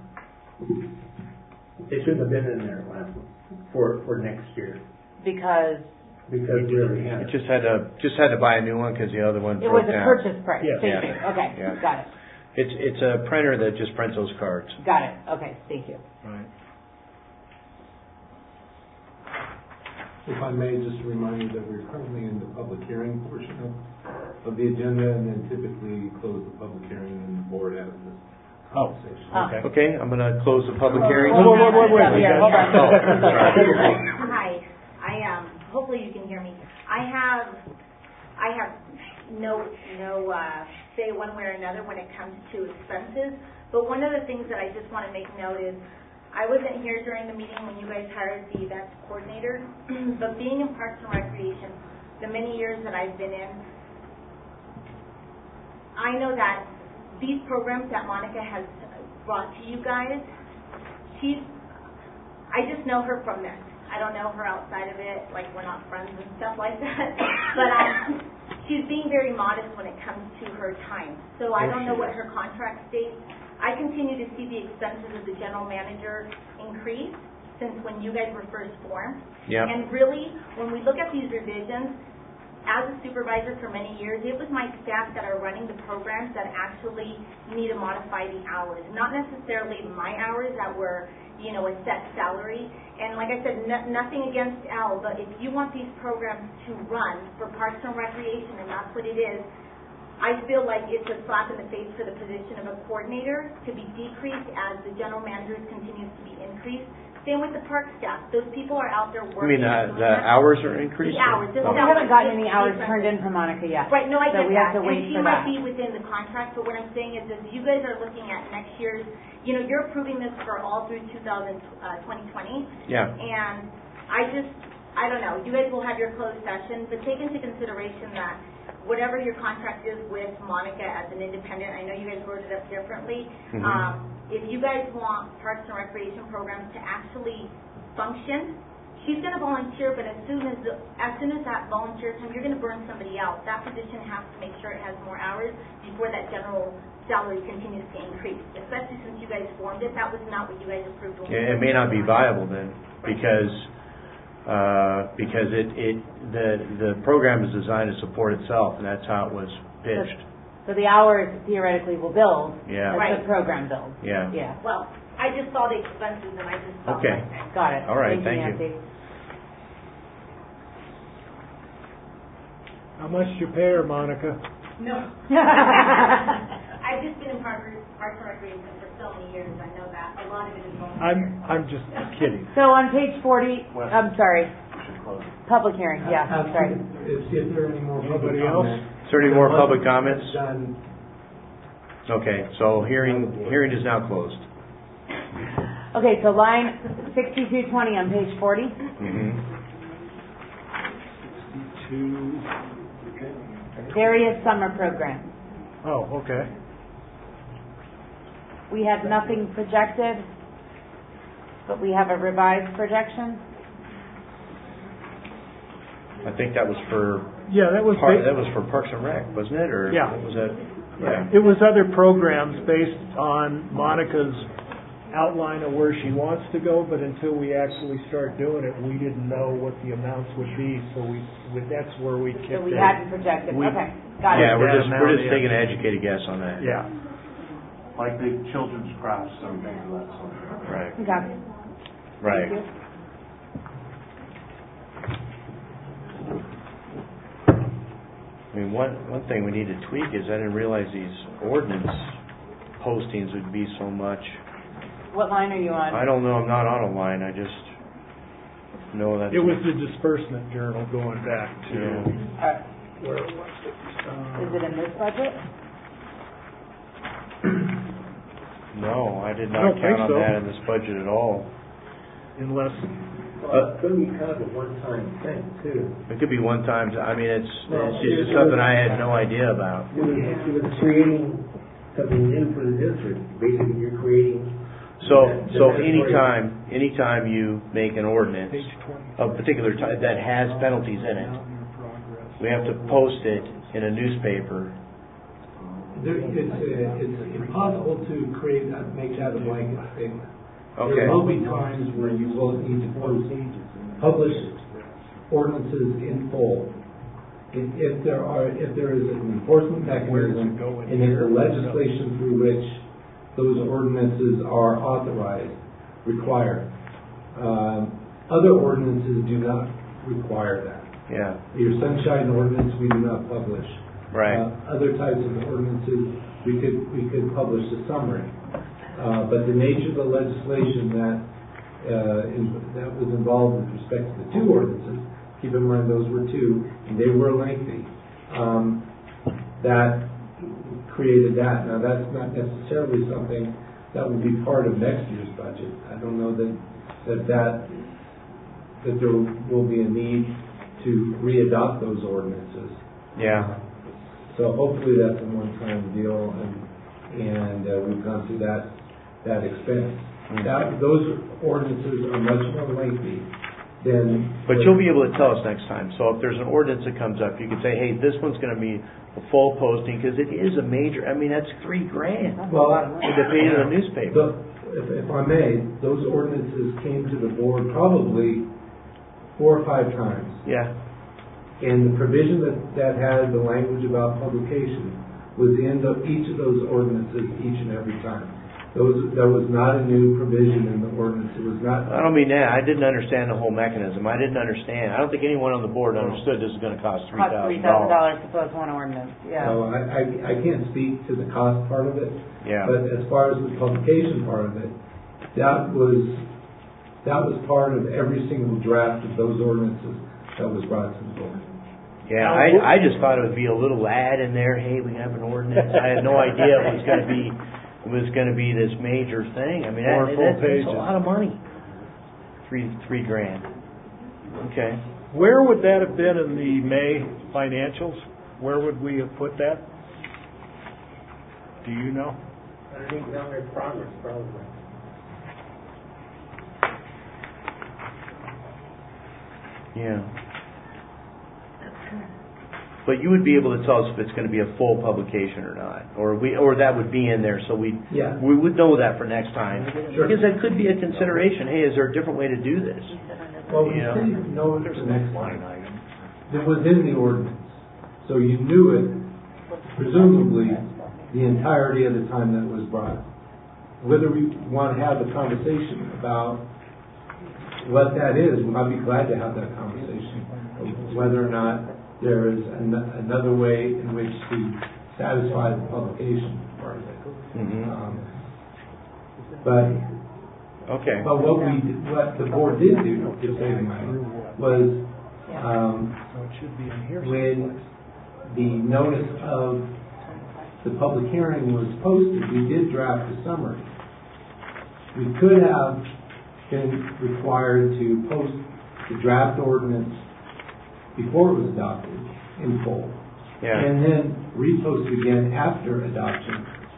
It shouldn't have been in there last month for for next year Because because we already had It it. just had to just had to buy a new one because the other one it broke was a down. purchase price. Yes. Thank Yeah. you. Okay, Yeah. got it. It's it's a printer that just prints those cards. Got it. Okay, thank you. Right. If I may, just remind you that we're currently in the public hearing portion of, of the agenda, and then typically close the public hearing and the board has this Oh, conversation. okay. Okay, I'm going to close the public hearing. Wait, wait, wait, wait, wait. Yeah, hold on. Oh, sorry. Hi, I, um, hopefully you can hear me. I have, I have no, no, uh, say one way or another when it comes to expenses, but one of the things that I just want to make note is, I wasn't here during the meeting when you guys hired the events coordinator, but being in Parks and Recreation, the many years that I've been in, I know that these programs that Monica has brought to you guys, she's, I just know her from this. I don't know her outside of it, like we're not friends and stuff like that. But um, she's being very modest when it comes to her time. So I don't know what her contract states. I continue to see the expenses of the general manager increase since when you guys were first formed. Yeah. And really, when we look at these revisions, as a supervisor for many years, it was my staff that are running the programs that actually need to modify the hours. Not necessarily my hours that were, you know, a set salary. And like I said, no, nothing against Al, but if you want these programs to run for Parks and Recreation, and that's what it is, I feel like it's a slap in the face for the position of a coordinator to be decreased as the general manager continues to be increased. Same with the park staff. Those people are out there You working. mean the, doing the that. hours are increased? The hours, the Well, we salary. haven't gotten any It's hours different. turned in from Monica yet. Right, no, I So get we have that, to wait and she for might that. be within the contract, but what I'm saying is, is you guys are looking at next year's, you know, you're approving this for all through two thousand, uh, twenty twenty, Yeah. and I just, I don't know, you guys will have your closed session, but take into consideration that whatever your contract is with Monica as an independent, I know you guys wrote it up differently, Mhm. um, if you guys want Parks and Recreation programs to actually function, she's going to volunteer, but as soon as the, as soon as that volunteer time, you're going to burn somebody out. That position has to make sure it has more hours before that general salary continues to increase. Especially since you guys formed it, that was not what you guys approved. When we Yeah, it formed may not be it. viable then, because, uh, because it, it, the, the program is designed to support itself, and that's how it was pitched. So the hours theoretically will build Yeah. as Right. the program builds. Yeah. Yeah. Well, I just saw the expenses and I just thought. Okay. Got it. All right, Thank thank you, you. Nancy. How much did you pay her, Monica? No. I've just been in Parks Parks and Recreation for so many years, I know that. A lot of it is volunteer. I'm I'm just kidding. So on page forty, Wes. I'm sorry, We should close. public hearing, yeah, Ask- sorry. See if there are any more public Anybody else? comments. Is there any more public comments? Done. Okay, so hearing, hearing is now closed. Okay, so line sixty-two twenty on page forty. Mm-hmm. Two. Various summer programs. Oh, okay. we had nothing projected, but we have a revised projection. I think that was for, Yeah, that was, par- ba- that was for Parks and Rec, wasn't it, or? Yeah. what was that? Yeah. it was other programs based on Monica's outline of where she wants to go, but until we actually start doing it, we didn't know what the amounts would be, so we, we that's where we kicked So we in. hadn't projected, We- okay, got it. Yeah, we're that just, amount we're just in. taking an educated guess on that. Yeah. Like the children's crafts and things of that sort. Right, Okay. right. Thank you. I mean, one, one thing we need to tweak is I didn't realize these ordinance postings would be so much. What line are you on? I don't know, I'm not on a line, I just know that. It was the disbursement journal going back to, Yeah. Uh, where was it? Uh, Is it in this budget? No, I did I not don't count think on so. that in this budget at all. Unless, Well, it's gonna be kind of a one-time thing, too. It could be one time, I mean, it's, Well, it's it just was- something I had no idea about. It was, it was creating something new for the district. Basically, you're creating. So, the- so the- anytime, anytime you make an ordinance page twenty. of particular type that has penalties in it, we have to post it in a newspaper. There, it's, uh, it's impossible to create, that- make that a blanket statement. Okay. There will be times where you will need to post, publish ordinances in full. If, if there are, if there is an enforcement mechanism, and if the legislation through which those ordinances are authorized require. Um, other ordinances do not require that. Yeah, Your sunshine ordinance, we do not publish. right. Uh, Other types of ordinances, we could, we could publish a summary. Uh, But the nature of the legislation that, uh, is, that was involved with respect to the two ordinances, keep in mind those were two, and they were lengthy, um, that created that. Now, that's not necessarily something that will be part of next year's budget. I don't know that, that that, that there will be a need to re-adopt those ordinances. Yeah. So hopefully that's a one-time deal, and, and uh, we've gone through that, that expense. That, those ordinances are much more lengthy than. But you'll be able to tell us next time. So if there's an ordinance that comes up, you can say, hey, this one's going to be a full posting, because it is a major, I mean, that's three grand. Well, I. To pay to the newspaper. The- If, if I may, those ordinances came to the board probably four or five times. Yeah. And the provision that, that had the language about publication was in the, each of those ordinances each and every time. Those, there was not a new provision in the ordinance. It was not. I don't mean that. I didn't understand the whole mechanism. I didn't understand. I don't think anyone on the board understood this is going to cost three Cost thousand three thousand dollars. dollars to post one ordinance, yeah. So I, I, I can't speak to the cost part of it. Yeah. But as far as the publication part of it, that was, that was part of every single draft of those ordinances that was brought to the board. Yeah, I, I just thought it would be a little ad in there. Hey, we have an ordinance. I had no idea it was going to be it was going to be this major thing. I mean, that, Four full that's, that's pages. a lot of money. Three three grand. Okay. Where would that have been in the May financials? Where would we have put that? Do you know? I think down there progress, probably. Yeah. But you would be able to tell us if it's going to be a full publication or not, or we, or that would be in there, so we Yeah. we would know that for next time. Sure. Because that could be a consideration. Hey, is there a different way to do this? Well, we You know? didn't know it for next line item. It was in the ordinance, so you knew it presumably the entirety of the time that it was brought. Whether we want to have a conversation about what that is, I'd be glad to have that conversation. Whether or not there is an, another way in which to satisfy the publication part of it. Mhm. Um, but Okay. but what we, did- what the board did do to save money was, um, So it should be in here. when the notice of the public hearing was posted, we did draft a summary. We could have been required to post the draft ordinance before it was adopted in full. Yeah. And then repost it again after adoption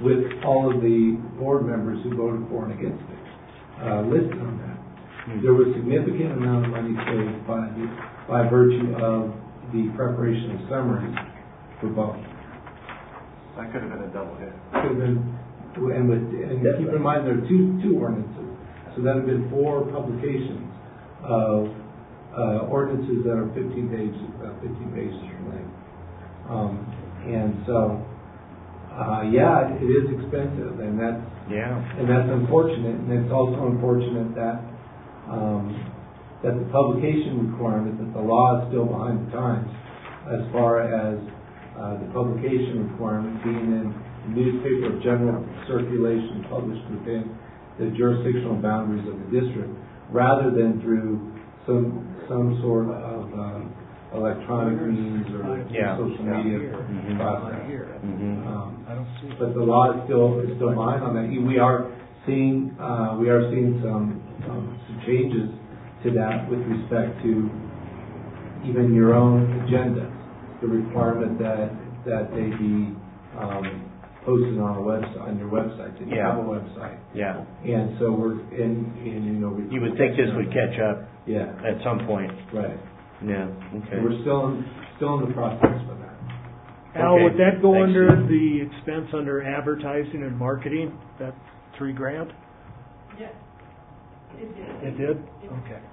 with all of the board members who voted for and against it, uh, listed on that. There was significant amount of money saved by, by virtue of the preparation of summaries for both. That could have been a double hit. Could have been, and with, and keep in mind, there are two, two ordinances, so that would have been four publications of, uh, ordinances that are fifteen pages, uh, fifteen pages in length. Um, and so, uh, yeah, it is expensive, and that's, Yeah. and that's unfortunate, and it's also unfortunate that, um, that the publication requirement, that the law is still behind the times as far as, uh, the publication requirement being in newspaper of general circulation published within the jurisdictional boundaries of the district, rather than through some, some sort of, uh, electronic means or Yeah. social Yeah. media Mhm. process. Mhm. Um, I don't see it. but the law is still, is still behind on that. We are seeing, uh, we are seeing some, um, some changes to that with respect to even your own agenda, the requirement that, that they be, um, posted on a website, on your website, that you Yeah. have a website. Yeah. And so we're, and, and, you know, we. You would think this would catch up Yeah, at some point. right. Yeah, So okay. we're still, in still in the process for that. Al, Okay, would that go thanks, under Steve. the expense under advertising and marketing, that three grand? Yes. It did. It did? Okay.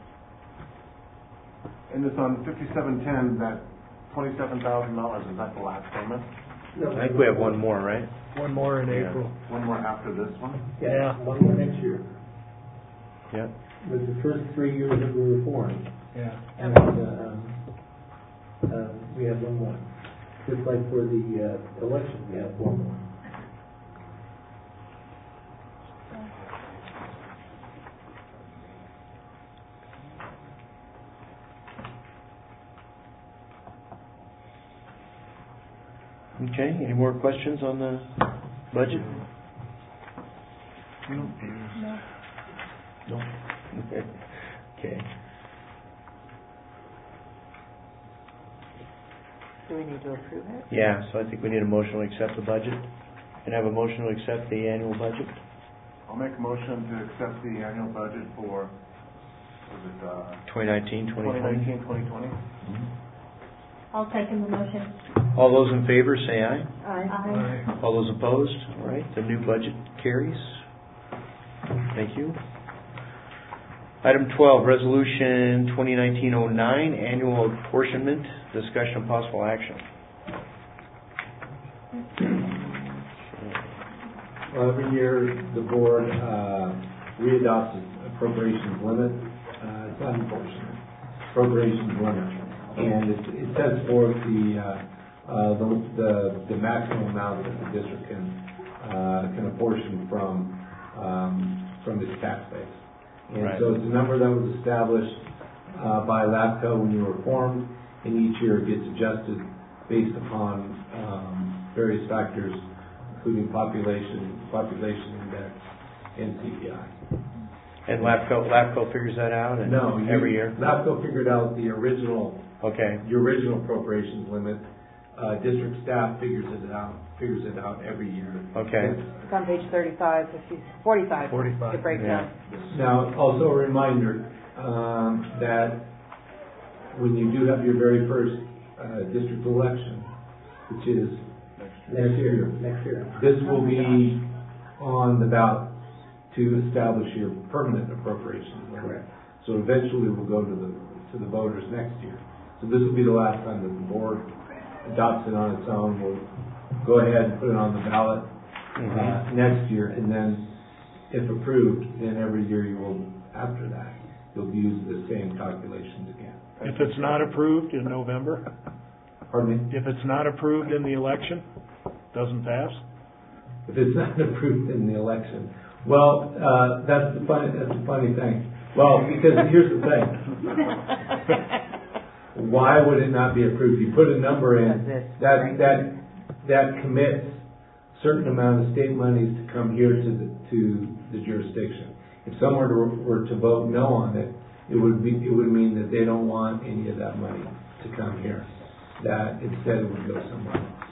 And it's on fifty-seven ten, that twenty-seven thousand dollars, is that the last payment? I think we have one more, right? One more in Yeah. April. One more after this one? Yeah. One more next year. Yep. With the first three years that we were formed. Yeah. And, um, uh, we have one more. Just like for the, uh, election, we have one more. Okay, any more questions on the budget? No. No? Okay. Do we need to approve it? Yeah, so I think we need a motion to accept the budget. Can I have a motion to accept the annual budget? I'll make a motion to accept the annual budget for, was it, uh, twenty nineteen, twenty twenty twenty? nineteen, twenty twenty? I'll second the motion. All those in favor, say aye. Aye. All those opposed? All right, the new budget carries. Thank you. Item twelve, Resolution twenty nineteen oh nine, Annual Apportionment, Discussion of Possible Action. Well, every year, the board, uh, readopts its appropriations limit, uh, it's not apportionment, appropriations limit. And it, it sets forth the, uh, uh, the, the, the maximum amount that the district can, uh, can apportion from, um, from its tax base. And Right. so it's a number that was established, uh, by LAPCO when you were formed, and each year it gets adjusted based upon, um, various factors, including population, population index, and C P I. And LAPCO, LAPCO figures that out and No, you- every year? LAPCO figured out the original, Okay, the original appropriations limit. Uh, district staff figures it out, figures it out every year. okay. It's on page thirty-five, fifty, forty-five. Forty-five. The breakdown. Now, also a reminder, um, that when you do have your very first, uh, district election, which is next year, Next year. this will be on the ballot to establish your permanent appropriations limit. Correct. So eventually we'll go to the, to the voters next year. So this will be the last time that the board adopts it on its own. We'll go ahead and put it on the ballot, uh, next year, and then if approved, then every year you will, after that, you'll use the same calculations again. If it's not approved in November, Pardon me? if it's not approved in the election, doesn't pass? If it's not approved in the election. Well, uh, that's the funny, that's the funny thing. Well, because here's the thing. Why would it not be approved? You put a number in, that, that, that commits certain amount of state monies to come here to the, to the jurisdiction. If someone were, were to vote no on it, it would be, it would mean that they don't want any of that money to come here. That instead it would go somewhere else.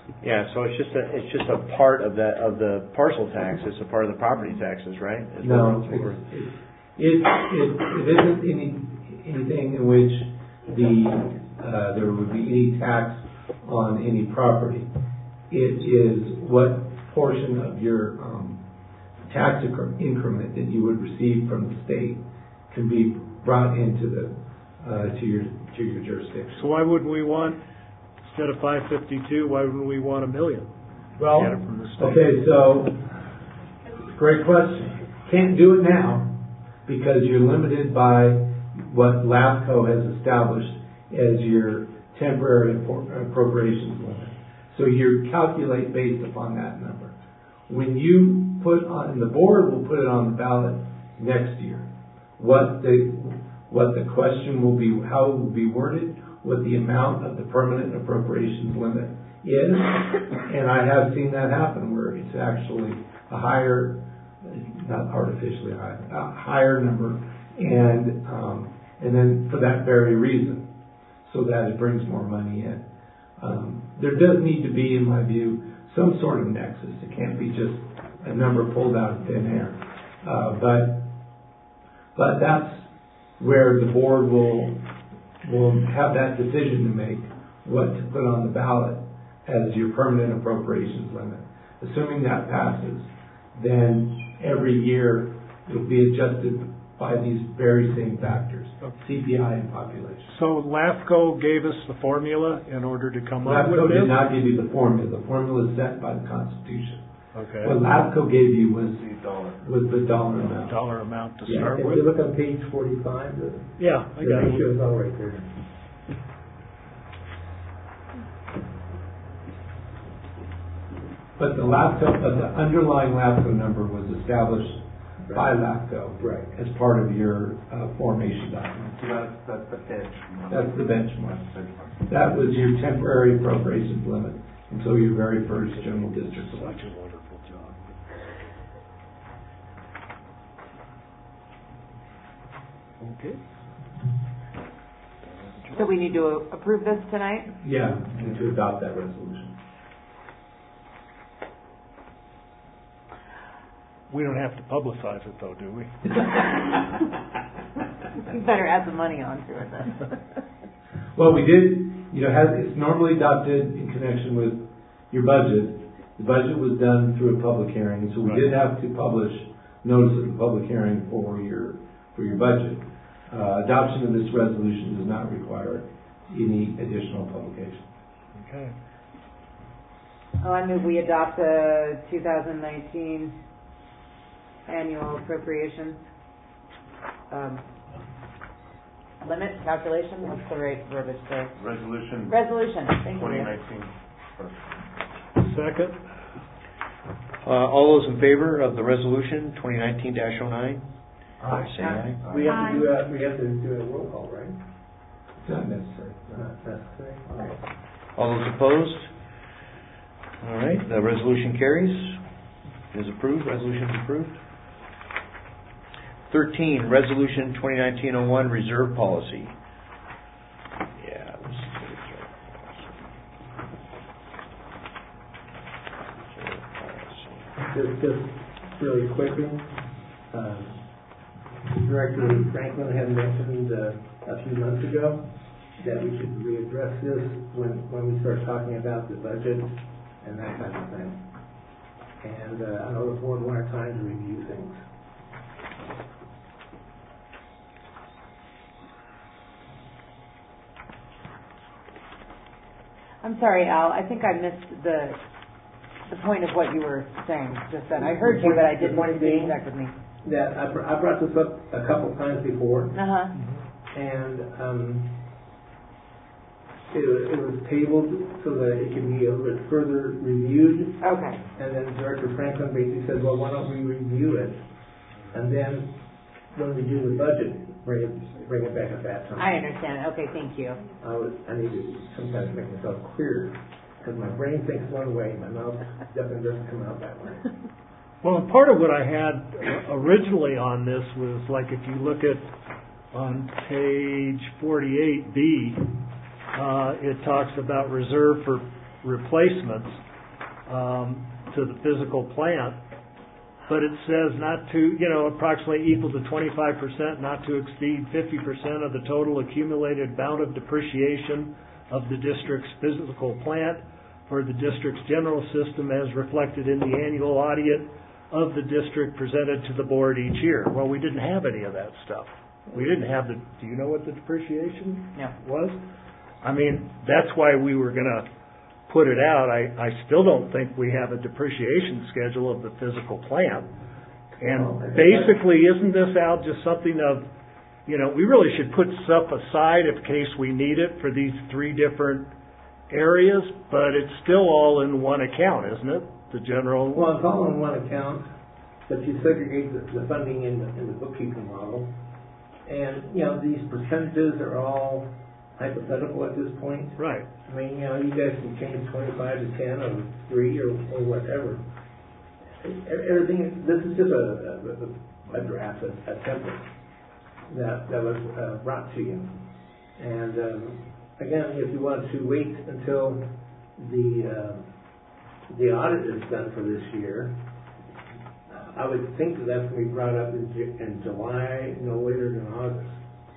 Yeah, so it's just a, it's just a part of the, of the parcel tax, it's a part of the property taxes, right? Is No, what we're- it, it, it, it isn't any, anything in which the, uh, there would be any tax on any property. It is what portion of your, um, tax incre- increment that you would receive from the state can be brought into the, uh, to your, to your jurisdiction. So why wouldn't we want, instead of five fifty-two, why wouldn't we want a million? Well, Get it from the state. okay, so, great question. Can't do it now because you're limited by what LAFCO has established as your temporary appro- appropriations limit. So you calculate based upon that number. When you put on, and the board will put it on the ballot next year, what the, what the question will be, how it will be worded, what the amount of the permanent appropriations limit is, and I have seen that happen where it's actually a higher, not artificially high, a higher number, and um, and then for that very reason, so that it brings more money in. Um, there does need to be, in my view, some sort of nexus. It can't be just a number pulled out of thin air. Uh, but but that's where the board will will have that decision to make, what to put on the ballot as your permanent appropriations limit. Assuming that passes, then every year it will be adjusted by these very same factors, C P I and population. So LAFCO gave us the formula in order to come up with LAFCO this? did not give you the formula. The formula is set by the Constitution. Okay. What LAFCO gave you was The dollar. was the dollar amount. Dollar amount to Yeah, start if with? you look on page forty-five, the, Yeah, I the got ratio it. is all right there. But the LAFCO, but the underlying LAFCO number was established by LAFCO Right. as part of your uh, formation document. So that's, that's the edge. That's the benchmark. benchmark. That was your temporary appropriations limit until your very first general district Such election. a wonderful job. Okay. So we need to approve this tonight? Yeah, and to adopt that resolution. We don't have to publicize it though, do we? You better add some money onto it then. Well, we did, you know, has, it's normally adopted in connection with your budget. The budget was done through a public hearing, so we Right. did have to publish notice of the public hearing for your, for your budget. Uh, adoption of this resolution does not require any additional publication. Okay. Oh, I move we adopt the two thousand nineteen annual appropriations, um, limit calculation, what's the right verbiage there? Resolution Resolution, thank you. twenty nineteen. Second? Uh, all those in favor of the resolution twenty nineteen dash oh nine? Aye. Say aye. We have to do a, we have to do a roll call, right? It's not necessary. Not necessary? Okay. All those opposed? All right, the resolution carries, is approved, resolution is approved. Thirteen, resolution twenty nineteen oh one, reserve policy. Yeah, this is the reserve policy. Reserve policy. Just, just really quickly, um, Director Franklin had mentioned uh, a few months ago that we should readdress this when, when we start talking about the budget and that kind of thing. And uh, I know the board will have time to review things. I'm sorry, Al, I think I missed the, the point of what you were saying just then. I heard you, but I didn't, The point didn't being- connect with me. That I, br- I brought this up a couple times before, Uh-huh. and um, it, wa- it was tabled so that it could be a little bit further reviewed. Okay. And then Director Franklin basically said, well, why don't we review it? And then when we do the budget, bring it, bring it back at that time. I understand. Okay, thank you. I was, I need to sometimes make myself clear, because my brain thinks one way, my mouth definitely doesn't come out that way. Well, and part of what I had originally on this was like if you look at on page forty-eight B, uh, it talks about reserve for replacements, um, to the physical plant, but it says not to, you know, approximately equal to twenty-five percent, not to exceed fifty percent of the total accumulated amount of depreciation of the district's physical plant for the district's general system as reflected in the annual audit of the district presented to the board each year. Well, we didn't have any of that stuff. We didn't have the, do you know what the depreciation Yeah. was? I mean, that's why we were gonna put it out. I, I still don't think we have a depreciation schedule of the physical plant. And basically, isn't this, Al, just something of, you know, we really should put stuff aside in case we need it for these three different areas, but it's still all in one account, isn't it? The general. Well, it's all in one account, but you segregate the, the funding in the, in the bookkeeping model. And, you know, these percentages are all hypothetical at this point. Right. I mean, you know, you guys can change twenty-five to ten or three or, or whatever. Everything, this is just a, a, a draft, a, a template that, that was uh, brought to you. And, um, again, if you want to wait until the, uh, the audit is done for this year, I would think that that's going to be brought up in, in July, no later than August.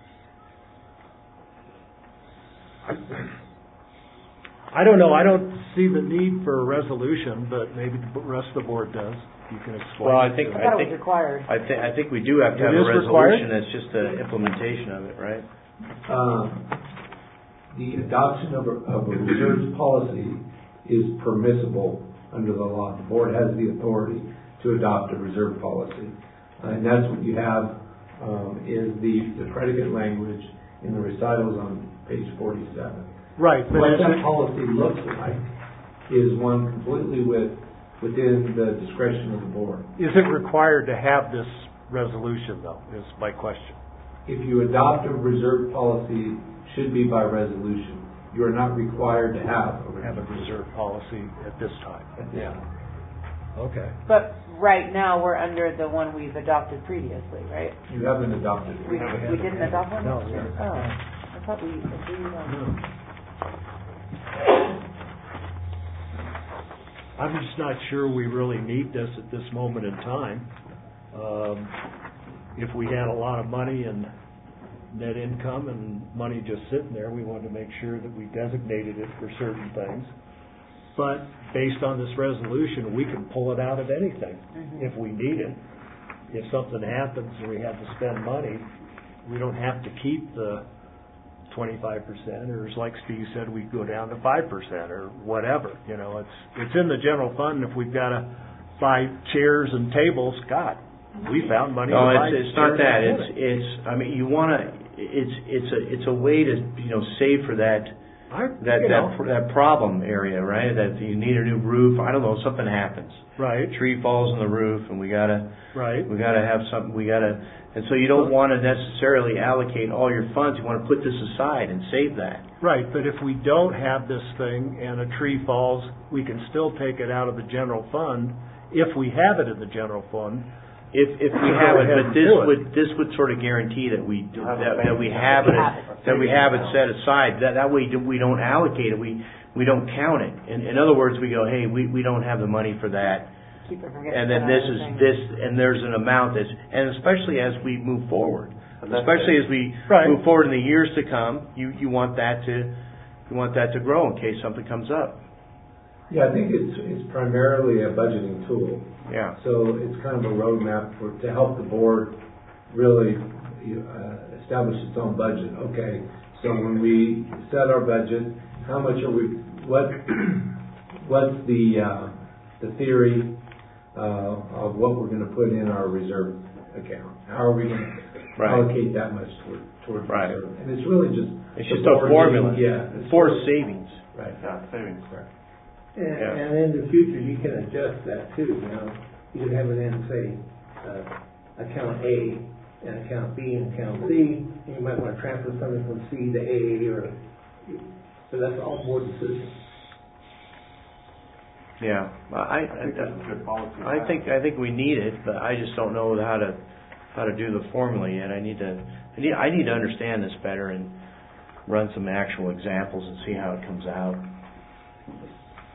I don't know. I don't see the need for a resolution, but maybe the rest of the board does. You can explain. Well, I think, I I thought it think, was required. I think, I think we do have to have It a is required? resolution. It's just the implementation of it, right? Um, the adoption of a, of a reserves policy is permissible under the law. The board has the authority to adopt a reserve policy. Uh, and that's what you have, um, is the, the predicate language in the recitals on page forty-seven. Right, but What is that it, policy looks like is one completely with, within the discretion of the board. is it required to have this resolution, though, is my question. If you adopt a reserve policy, should be by resolution. You are not required to have a Have a reserve. reserve policy at this time. At this Yeah. time. Okay. But right now, we're under the one we've adopted previously, right? You haven't adopted it. We, we didn't adopt one? No, this year? no. Oh, I thought we agreed on. No. I'm just not sure we really need this at this moment in time. Um, if we had a lot of money and net income and money just sitting there, we wanted to make sure that we designated it for certain things. But based on this resolution, we can pull it out of anything Mhm. if we need it. If something happens and we have to spend money, we don't have to keep the twenty-five percent, or as like Steve said, we go down to five percent or whatever. You know, it's it's in the general fund. If we've got to buy chairs and tables, God, we found money No, to buy it's, it's not chairs that. and It's, it's, I mean, you want to, it's, it's a, it's a way to, you know, save for that, I, that, you that, know, that problem area, right? That you need a new roof. I don't know, something happens. right, A tree falls on the roof and we gotta, right. we gotta have something, we gotta, and so you don't want to necessarily allocate all your funds. You want to put this aside and save that. Right, but if we don't have this thing and a tree falls, we can still take it out of the general fund if we have it in the general fund. If, if we Go have it, ahead but and this do it. would, this would sort of guarantee that we, have a that, that we bank. have it, We have it. that we have it set aside. That, that way we don't allocate it, we, we don't count it. In, in other words, we go, hey, we, we don't have the money for that. Keep it from getting And then spent on this other is, things. this, and there's an amount that's, and especially as we move forward. And that's Especially it. as we Right. move forward in the years to come, you, you want that to, you want that to grow in case something comes up. Yeah, I think it's, it's primarily a budgeting tool. Yeah. So it's kind of a roadmap for, to help the board really uh, establish its own budget. Okay, so when we set our budget, how much are we, what, what's the, uh, the theory uh, of what we're going to put in our reserve account? How are we going to Right. allocate that much toward, toward Right. reserve? And it's really just. It's the just a board formula. getting- Yeah. it's For just- savings. Right. Yeah, savings. And, Yeah. and in the future, you can adjust that too, you know. You can have it in, say, uh, account A and account B and account C, and you might want to transfer something from C to A, or, so that's all board decisions. Yeah. I, I, I think that's a good policy. to I have. think, I think we need it, but I just don't know how to, how to do the formula yet. I need to, I need, I need to understand this better and run some actual examples and see how it comes out.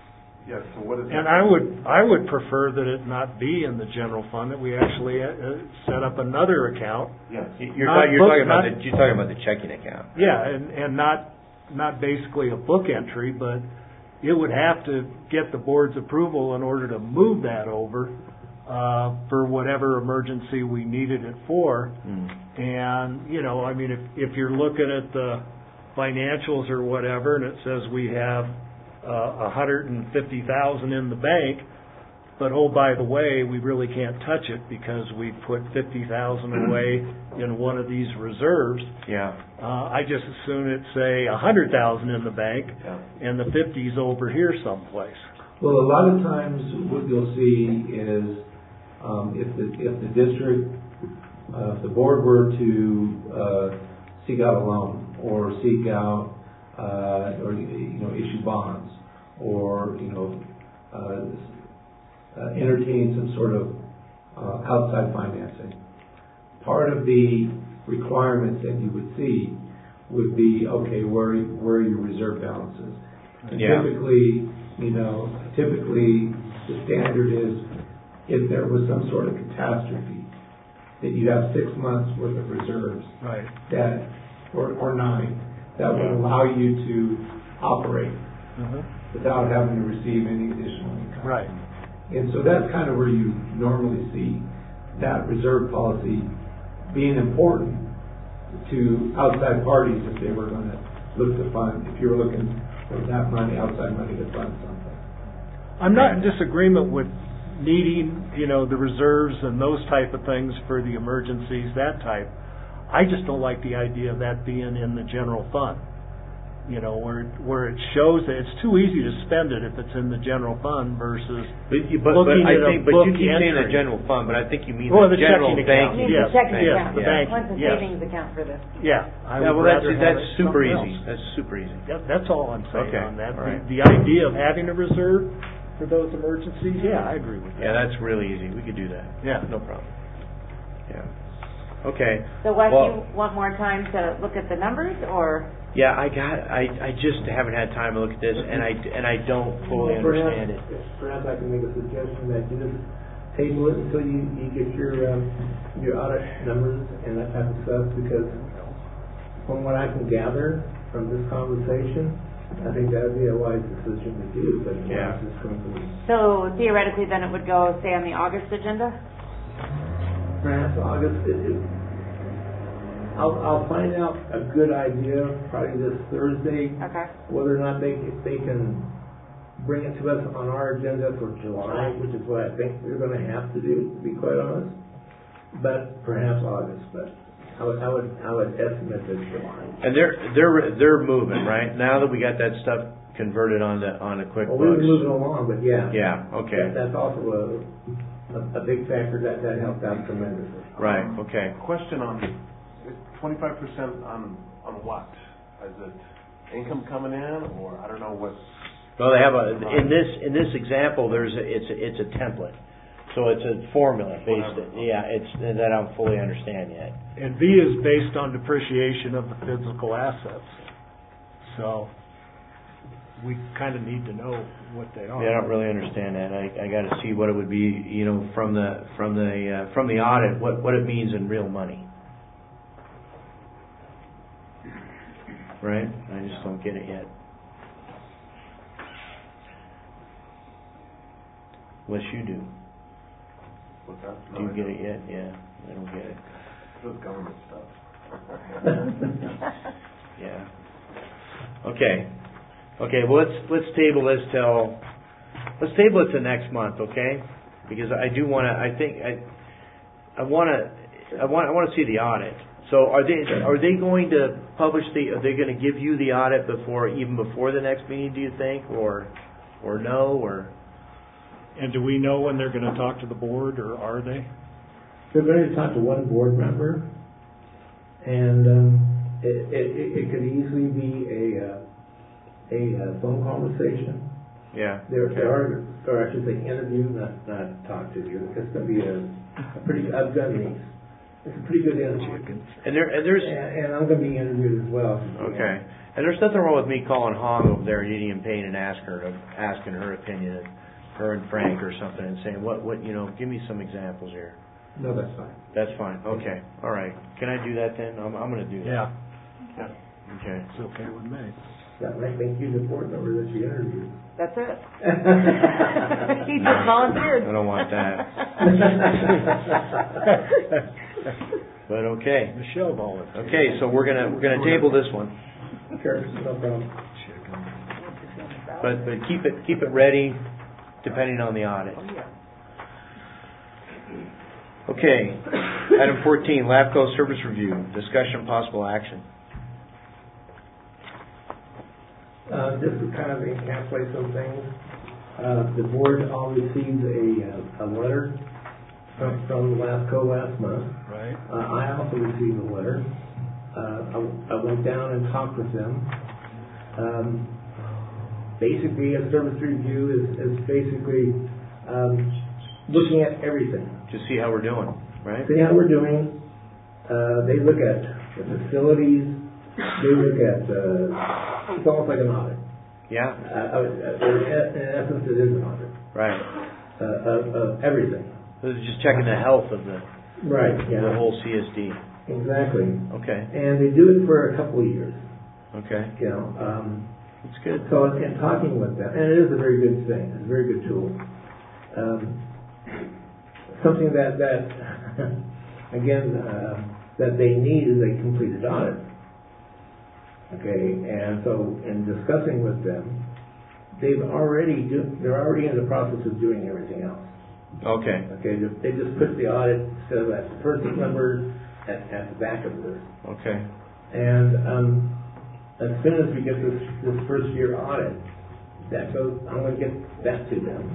Yes, so what is? And I would, I would prefer that it not be in the general fund, that we actually uh, set up another account. Yes. You're, Not ta- you're book- talking about not- the, you're talking about the checking account. Yeah, and, and not, not basically a book entry, but it would have to get the board's approval in order to move that over, uh, for whatever emergency we needed it for. Mm. And, you know, I mean, if, if you're looking at the financials or whatever, and it says we have uh, a hundred and fifty thousand in the bank, but oh, by the way, we really can't touch it because we put fifty thousand away in one of these reserves. Yeah. Uh, I just as soon it say a hundred thousand in the bank, Yeah. and the fifty's over here someplace. Well, a lot of times what you'll see is, um, if the, if the district, uh, if the board were to, uh, seek out a loan or seek out, uh, or, you know, issue bonds or, you know, uh, uh, entertain some sort of, uh, outside financing. Part of the requirements that you would see would be, okay, where, where are your reserve balances? Yeah. Typically, you know, typically the standard is if there was some sort of catastrophe, that you have six months worth of reserves. Right. That, or, or nine, that would allow you to operate Mm-hmm. without having to receive any additional income. Right. And so that's kind of where you normally see that reserve policy being important to outside parties if they were going to look to fund, if you were looking for that money, outside money to fund something. I'm not in disagreement with needing, you know, the reserves and those type of things for the emergencies, that type. I just don't like the idea of that being in the general fund. You know, where it, where it shows that it's too easy to spend it if it's in the general fund versus But, you, but, but looking I at a think, but book you keep saying the entry. general fund, but I think you mean Well, the the general checking account. banking. You need Yes, the checking yes, account. the banking, What's the yes. savings account for this? Yeah, I Yeah, would well, that's, rather have that's it super somewhere easy. else. That's super easy. Yep, that's all I'm saying Okay, on that. all right. The, the idea of having a reserve for those emergencies, yeah, I agree with that. Yeah, that's really easy. We could do that. Yeah. No problem. Yeah. Okay. So Wes, Well- you want more time to look at the numbers, or? Yeah, I got, I, I just haven't had time to look at this, and I, and I don't fully Well, perhaps- understand it. Perhaps I can make a suggestion that you just table it until you, you get your, um, your audit numbers and that type of stuff, because from what I can gather from this conversation, I think that would be a wise decision to do, but Yeah. perhaps it's going to be, So theoretically, then it would go, say, on the August agenda? perhaps August, it, it, I'll, I'll find out a good idea probably this Thursday, Okay. whether or not they, if they can bring it to us on our agenda for July, which is what I think they're gonna have to do, to be quite honest. But perhaps August, but I would, I would, I would estimate that July. And they're, they're, they're moving, right? Now that we got that stuff converted on the, on the Well, we were QuickBooks. moving along, but yeah. Yeah, okay. That- That's also a, a, a big factor that, that helped out tremendously. Right, okay. Question on, twenty-five percent on, on what? Is it income coming in, or I don't know what? Well, they have a, in this, in this example, there's a, it's a, it's a template. So it's a formula based, yeah, it's, that I don't fully understand yet. And V is based on depreciation of the physical assets. So we kind of need to know what they are. Yeah, I don't really understand that. I, I gotta see what it would be, you know, from the, from the, uh, from the audit, what, what it means in real money. Right? I just don't get it yet. Unless you do. What's that? Do you get it yet? Yeah, I don't get it. This is government stuff. Yeah. Okay. Okay, well, let's, let's table this till, let's table it to next month, okay? Because I do wanna, I think, I, I wanna, I want, I wanna see the audit. So are they, are they going to publish the, are they gonna give you the audit before, even before the next meeting, do you think? Or, or no, or? And do we know when they're going to talk to the board, or are they? They're going to talk to one board member, and um, it, it, it could easily be a, uh, a uh, phone conversation. Yeah. There, there are, or I should say interview, not, not talk to you. It's going to be a, a pretty, I've done these. it's a pretty good interview. And there, and there's, And, and I'm gonna be interviewed as well. okay. And there's nothing wrong with me calling Hong over there at Eating and Pain and ask her, asking her opinion, her and Frank or something, and saying, what, what, you know, give me some examples here. No, that's fine. That's fine, okay, all right. Can I do that then? I'm, I'm gonna do that. Yeah, Okay. it's okay with me. That might make you the board member that you interviewed. That's it. He just volunteered. I don't want that. But okay. Michelle volunteered. Okay, so we're gonna, we're gonna table this one. Sure, no problem. But, but keep it, keep it ready depending on the audit. Okay, item fourteen, LAFCO service review, discussion possible action. Uh, just to kind of encapsulate some things, uh, the board all received a, uh, a letter from, from LAFCO last month. Right. Uh, I also received a letter. Uh, I, I went down and talked with them. Um, basically, a service review is, is basically um, looking at everything. Just see how we're doing, right? See how we're doing. Uh, they look at the facilities. They look at, uh, it's almost like an audit. Yeah. Uh, uh, in essence, it is an audit. Right. Uh, of, of everything. This is just checking the health of the, Right, yeah. the whole C S D. Exactly. Okay. And they do it for a couple of years. Okay. You know, um, It's good. so in, in talking with them, and it is a very good thing, it's a very good tool. Um, something that, that again, uh, that they need is a completed audit. Okay, and so in discussing with them, they've already do, they're already in the process of doing everything else. Okay. Okay, just, they just put the audit instead of at the first number at, at the back of this. Okay. And um, as soon as we get this, this first year audit, that goes, I'm going to get that to them.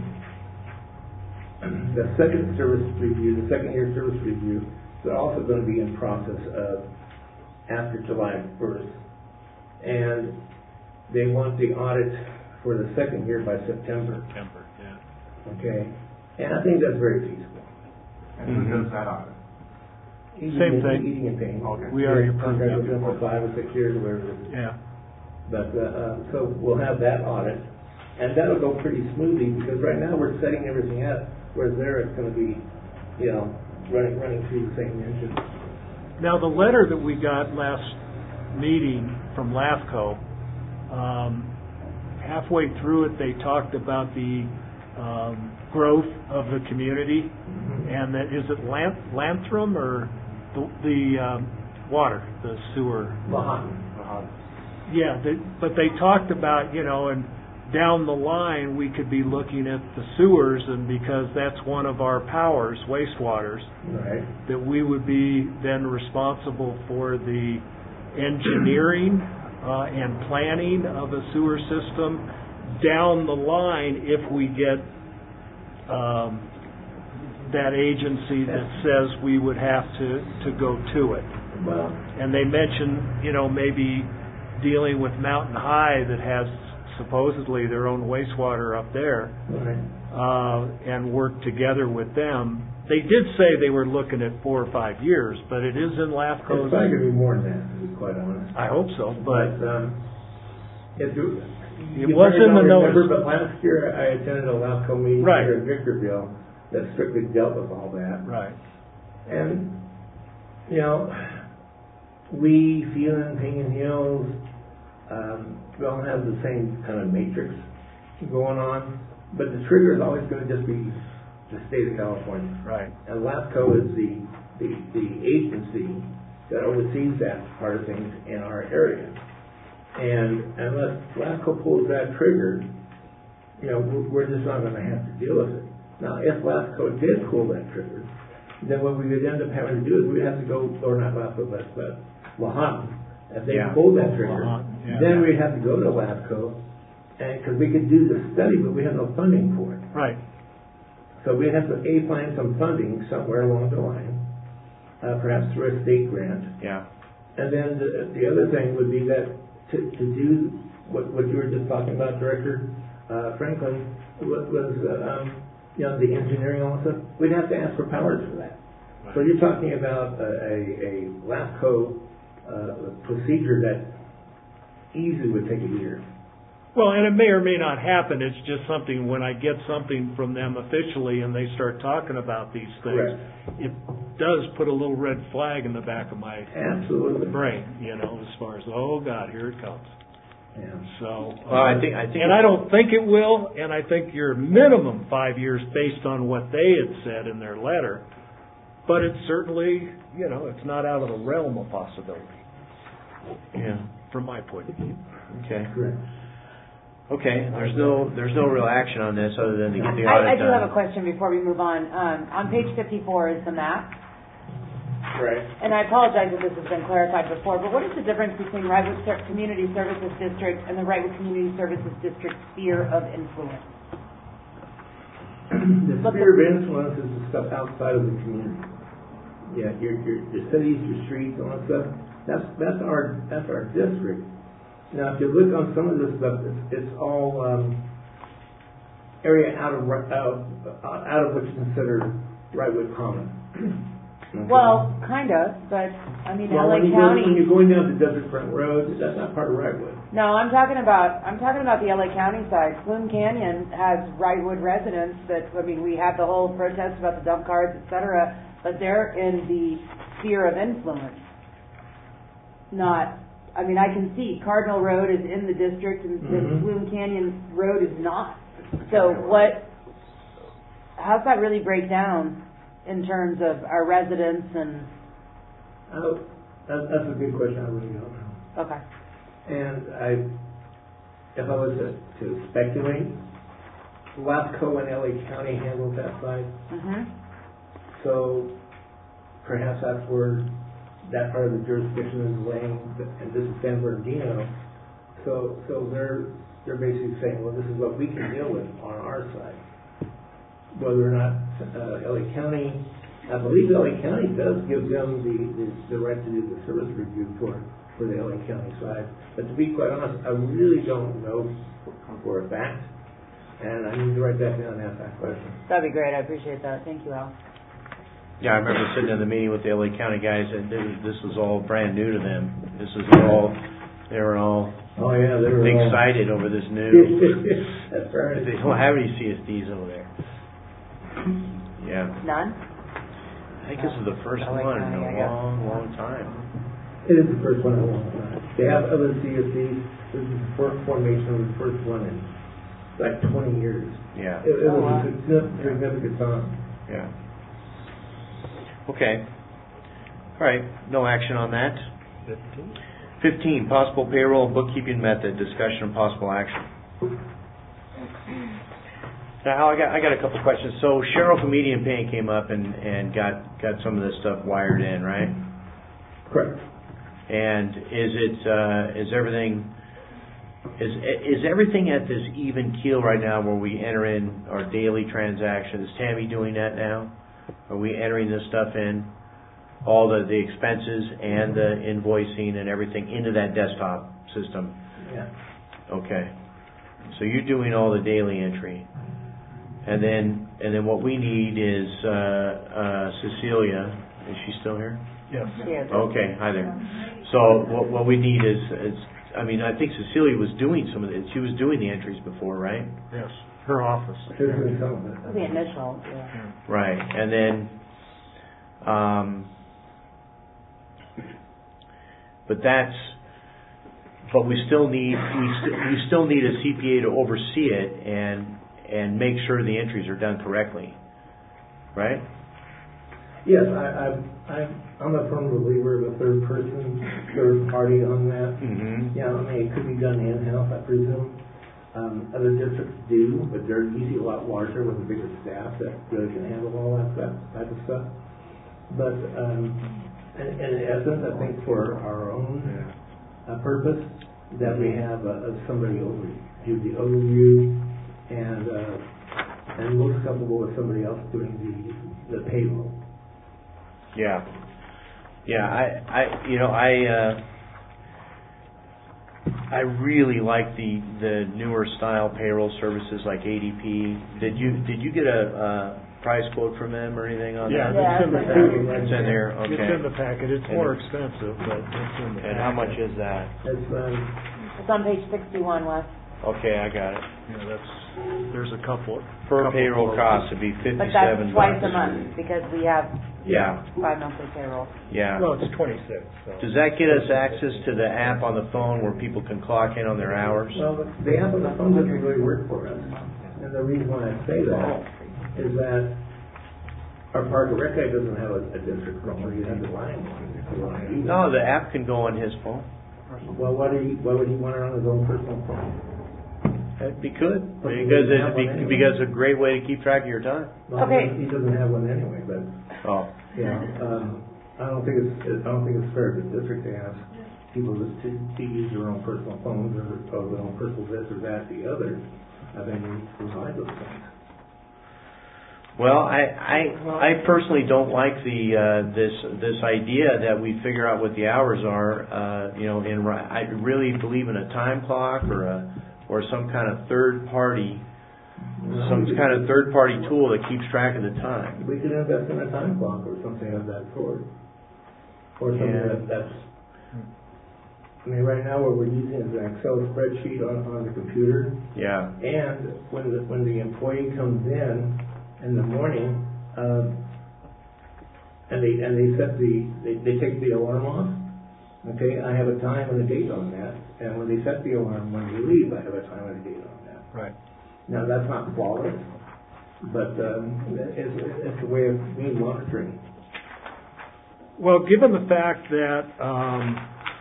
The second service review, the second year service review, they're also going to be in process of after July first. And they want the audit for the second year by September. September, yeah. Okay? And I think that's very feasible. And who does that audit? Eating Same and- thing. Eating and Pain. Okay. We already approved Contract that with them for before. five or six years or whatever it is. Yeah. But, uh, uh, so we'll have that audit, and that'll go pretty smoothly, because right now we're setting everything up, whereas there it's gonna be, you know, running, running through the same engine. Now, the letter that we got last meeting from LAFCO, um, halfway through it, they talked about the um, growth of the community, Mm-hmm. and that, is it Lam- Lanthrum or the, the um, water, the sewer? Lahontan. Yeah, they, but they talked about, you know, and down the line, we could be looking at the sewers, and because that's one of our powers, wastewaters, Right. that we would be then responsible for the engineering uh, and planning of a sewer system down the line if we get um, that agency that says we would have to, to go to it. Well, And they mentioned, you know, maybe dealing with Mountain High that has supposedly their own wastewater up there, right. uh, and work together with them. They did say they were looking at four or five years, but it is in It's LAFCO's. probably gonna be more than that, to be quite honest. I hope so, but But, um, it, It was in the notice. Remember, but last year I attended a LAFCO meeting Right. here in Victorville that strictly dealt with all that. right, And, you know, we, Phelan, Pinion Hills, um, we all have the same kind of matrix going on, but the trigger is always going to just be the state of California. right. And LAFCO is the, the, the agency that oversees that part of things in our area. And unless LAFCO pulls that trigger, you know, we're, we're just not going to have to deal with it. Now, if LAFCO did pull that trigger, then what we would end up having to do is we'd have to go, or not LAFCO, but, but Lahontan. If they Yeah. pulled that trigger, Lahontan, yeah. then we'd have to go to LAFCO, and, because we could do the study, but we have no funding for it. Right. So we'd have to, A, find some funding somewhere along the line, uh, perhaps through a state grant. Yeah. And then the, the other thing would be that to, to do what, what you were just talking about, Director uh, Franklin, was, was uh, um, you know, the engineering also, we'd have to ask for powers for that. So you're talking about a, a, a LAFCO, uh, procedure that easily would take a year. Well, and it may or may not happen, it's just something, when I get something from them officially and they start talking about these things, Correct. it does put a little red flag in the back of my Absolutely. brain, you know, as far as, oh God, here it comes. Yeah. So, Well, I think, I think. and I don't think it will, and I think you're minimum five years based on what they had said in their letter, but it's certainly, you know, it's not out of the realm of possibility. Yeah. From my point of view. Okay. Correct. Okay, there's no, there's no real action on this other than to get the I, I audit do have a done. question before we move on. Um, on page fifty-four is the map, Right. and I apologize if this has been clarified before, but what is the difference between Wrightwood Ser- Community Services District and the Wrightwood Community Services District sphere of influence? The sphere of influence is the stuff outside of the community. Yeah, your, your, your cities, your streets, all that stuff, that's, that's our, that's our district. Now, if you look on some of this stuff, it's, it's all, um, area out of, Ri- out, uh, out of what's considered Wrightwood Common. Okay. Well, kind of, but, I mean, Well, L A when you go- County... When you're going down to Desert Front Road, that's not part of Wrightwood. No, I'm talking about, I'm talking about the L A County side. Plume Canyon has Wrightwood residents that, I mean, we had the whole protest about the dump cards, et cetera, but they're in the sphere of influence. Not, I mean, I can see Cardinal Road is in the district and the Mhm. Plume Canyon Road is not. So what, how's that really break down in terms of our residents and, Oh, that, that's a good question, I really don't know. okay. And I, if I was to, to speculate, LAFCO and L A County handles that side, Mm-hmm. so perhaps that's where that part of the jurisdiction is laying, and this is San Bernardino. So, so they're, they're basically saying, well, this is what we can deal with on our side. Whether or not, uh, L A County, I believe L A County does give them the, the, the right to do the service review for, for the L A County side. But to be quite honest, I really don't know for, for a fact, and I need to write that down and ask that question. That'd be great, I appreciate that. Thank you, Al. Yeah, I remember sitting in the meeting with the L A County guys, and this, this was all brand new to them. This was all, they were all Oh, yeah, they were all- excited over this new. That's right. They don't have any C S Ds over there. Yeah. None? I think this is the first L A one in County, I a guess. long, long time. It is the first one in a long time. They have other C S Ds. This is the first formation of the first one in like twenty years. Yeah. It, it Oh, was wow. a significant, significant time. Yeah. Okay. All right, no action on that. Fifteen? Fifteen, possible payroll and bookkeeping method, discussion and possible action. Now, I got, I got a couple questions. So Cheryl from Median Paint came up and, and got, got some of this stuff wired in, right? Correct. And is it, uh, is everything, is, is everything at this even keel right now where we enter in our daily transactions? Is Tammy doing that now? Are we entering this stuff in, all the, the expenses and the invoicing and everything into that desktop system? Yeah. Okay. So you're doing all the daily entry. And then, and then what we need is, uh, uh, Cecilia, is she still here? Yes. Yes. Okay, hi there. So what, what we need is, is, I mean, I think Cecilia was doing some of it, she was doing the entries before, right? Yes, her office. She's doing some of it. The initial, yeah. Right, and then, um, but that's, but we still need, we still, we still need a C P A to oversee it and, and make sure the entries are done correctly, right? Yes, I, I, I'm, I'm a firm believer of a third person, third party on that. Mm-hmm. Yeah, I mean, it could be done in-house, I presume. Um, other districts do, but they're usually a lot larger with a bigger staff that really can handle all that stuff, type of stuff. But, um, in, in essence, I think for our own uh, purpose, that we have uh, somebody over, do the overview and, uh, and most comfortable with somebody else doing the, the payroll. Yeah. Yeah, I, I, you know, I, uh, I really like the, the newer style payroll services like A D P. Did you, did you get a, a price quote from them or anything on Yeah, that? it's in the packet. It's in there, okay. It's in the packet. It's And- more expensive, but it's in the packet. And how much is that? It's, um, It's on page sixty-one, Wes. Okay, I got it. Yeah, that's, there's a couple. Per couple payroll quotes. cost would be But fifty-seven that's twice bucks. a month, because we have Yeah, five monthly payroll. yeah. Well, it's twenty-six, so. Does that get us access to the app on the phone where people can clock in on their hours? well, the app on the phone doesn't really work for us. And the reason why I say that is that our Park and Rec guy doesn't have a, a district phone, you have the line one if you want to use it. No, the app can go on his phone. Well, why do he, why would he want it on his own personal phone? That'd be good, But he because doesn't it'd have be, one anyway. because it's a great way to keep track of your time. Well, Okay. He doesn't have one anyway, but, Oh. you know, um, I don't think it's, I don't think it's fair to the district to ask people to, to to use their own personal phones or, or their own personal this or that, the other. I think we provide those things. Well, I, I, I personally don't like the, uh, this, this idea that we figure out what the hours are, uh, you know, in, ri- I really believe in a time clock or a, or some kind of third party, some kind of third party tool that keeps track of the time. We could invest in a time clock or something of that sort. Or something Yeah. that, that's, I mean, right now what we're using is an Excel spreadsheet on, on the computer. Yeah, And when the, when the employee comes in in the morning, um, and they, and they set the, they, they take the alarm off, okay, I have a time and a date on that. And when they set the alarm, when they leave, I have a time and a date on that. Right. Now, that's not flawless, but, um, it's, it's a way of me monitoring. Well, given the fact that, um,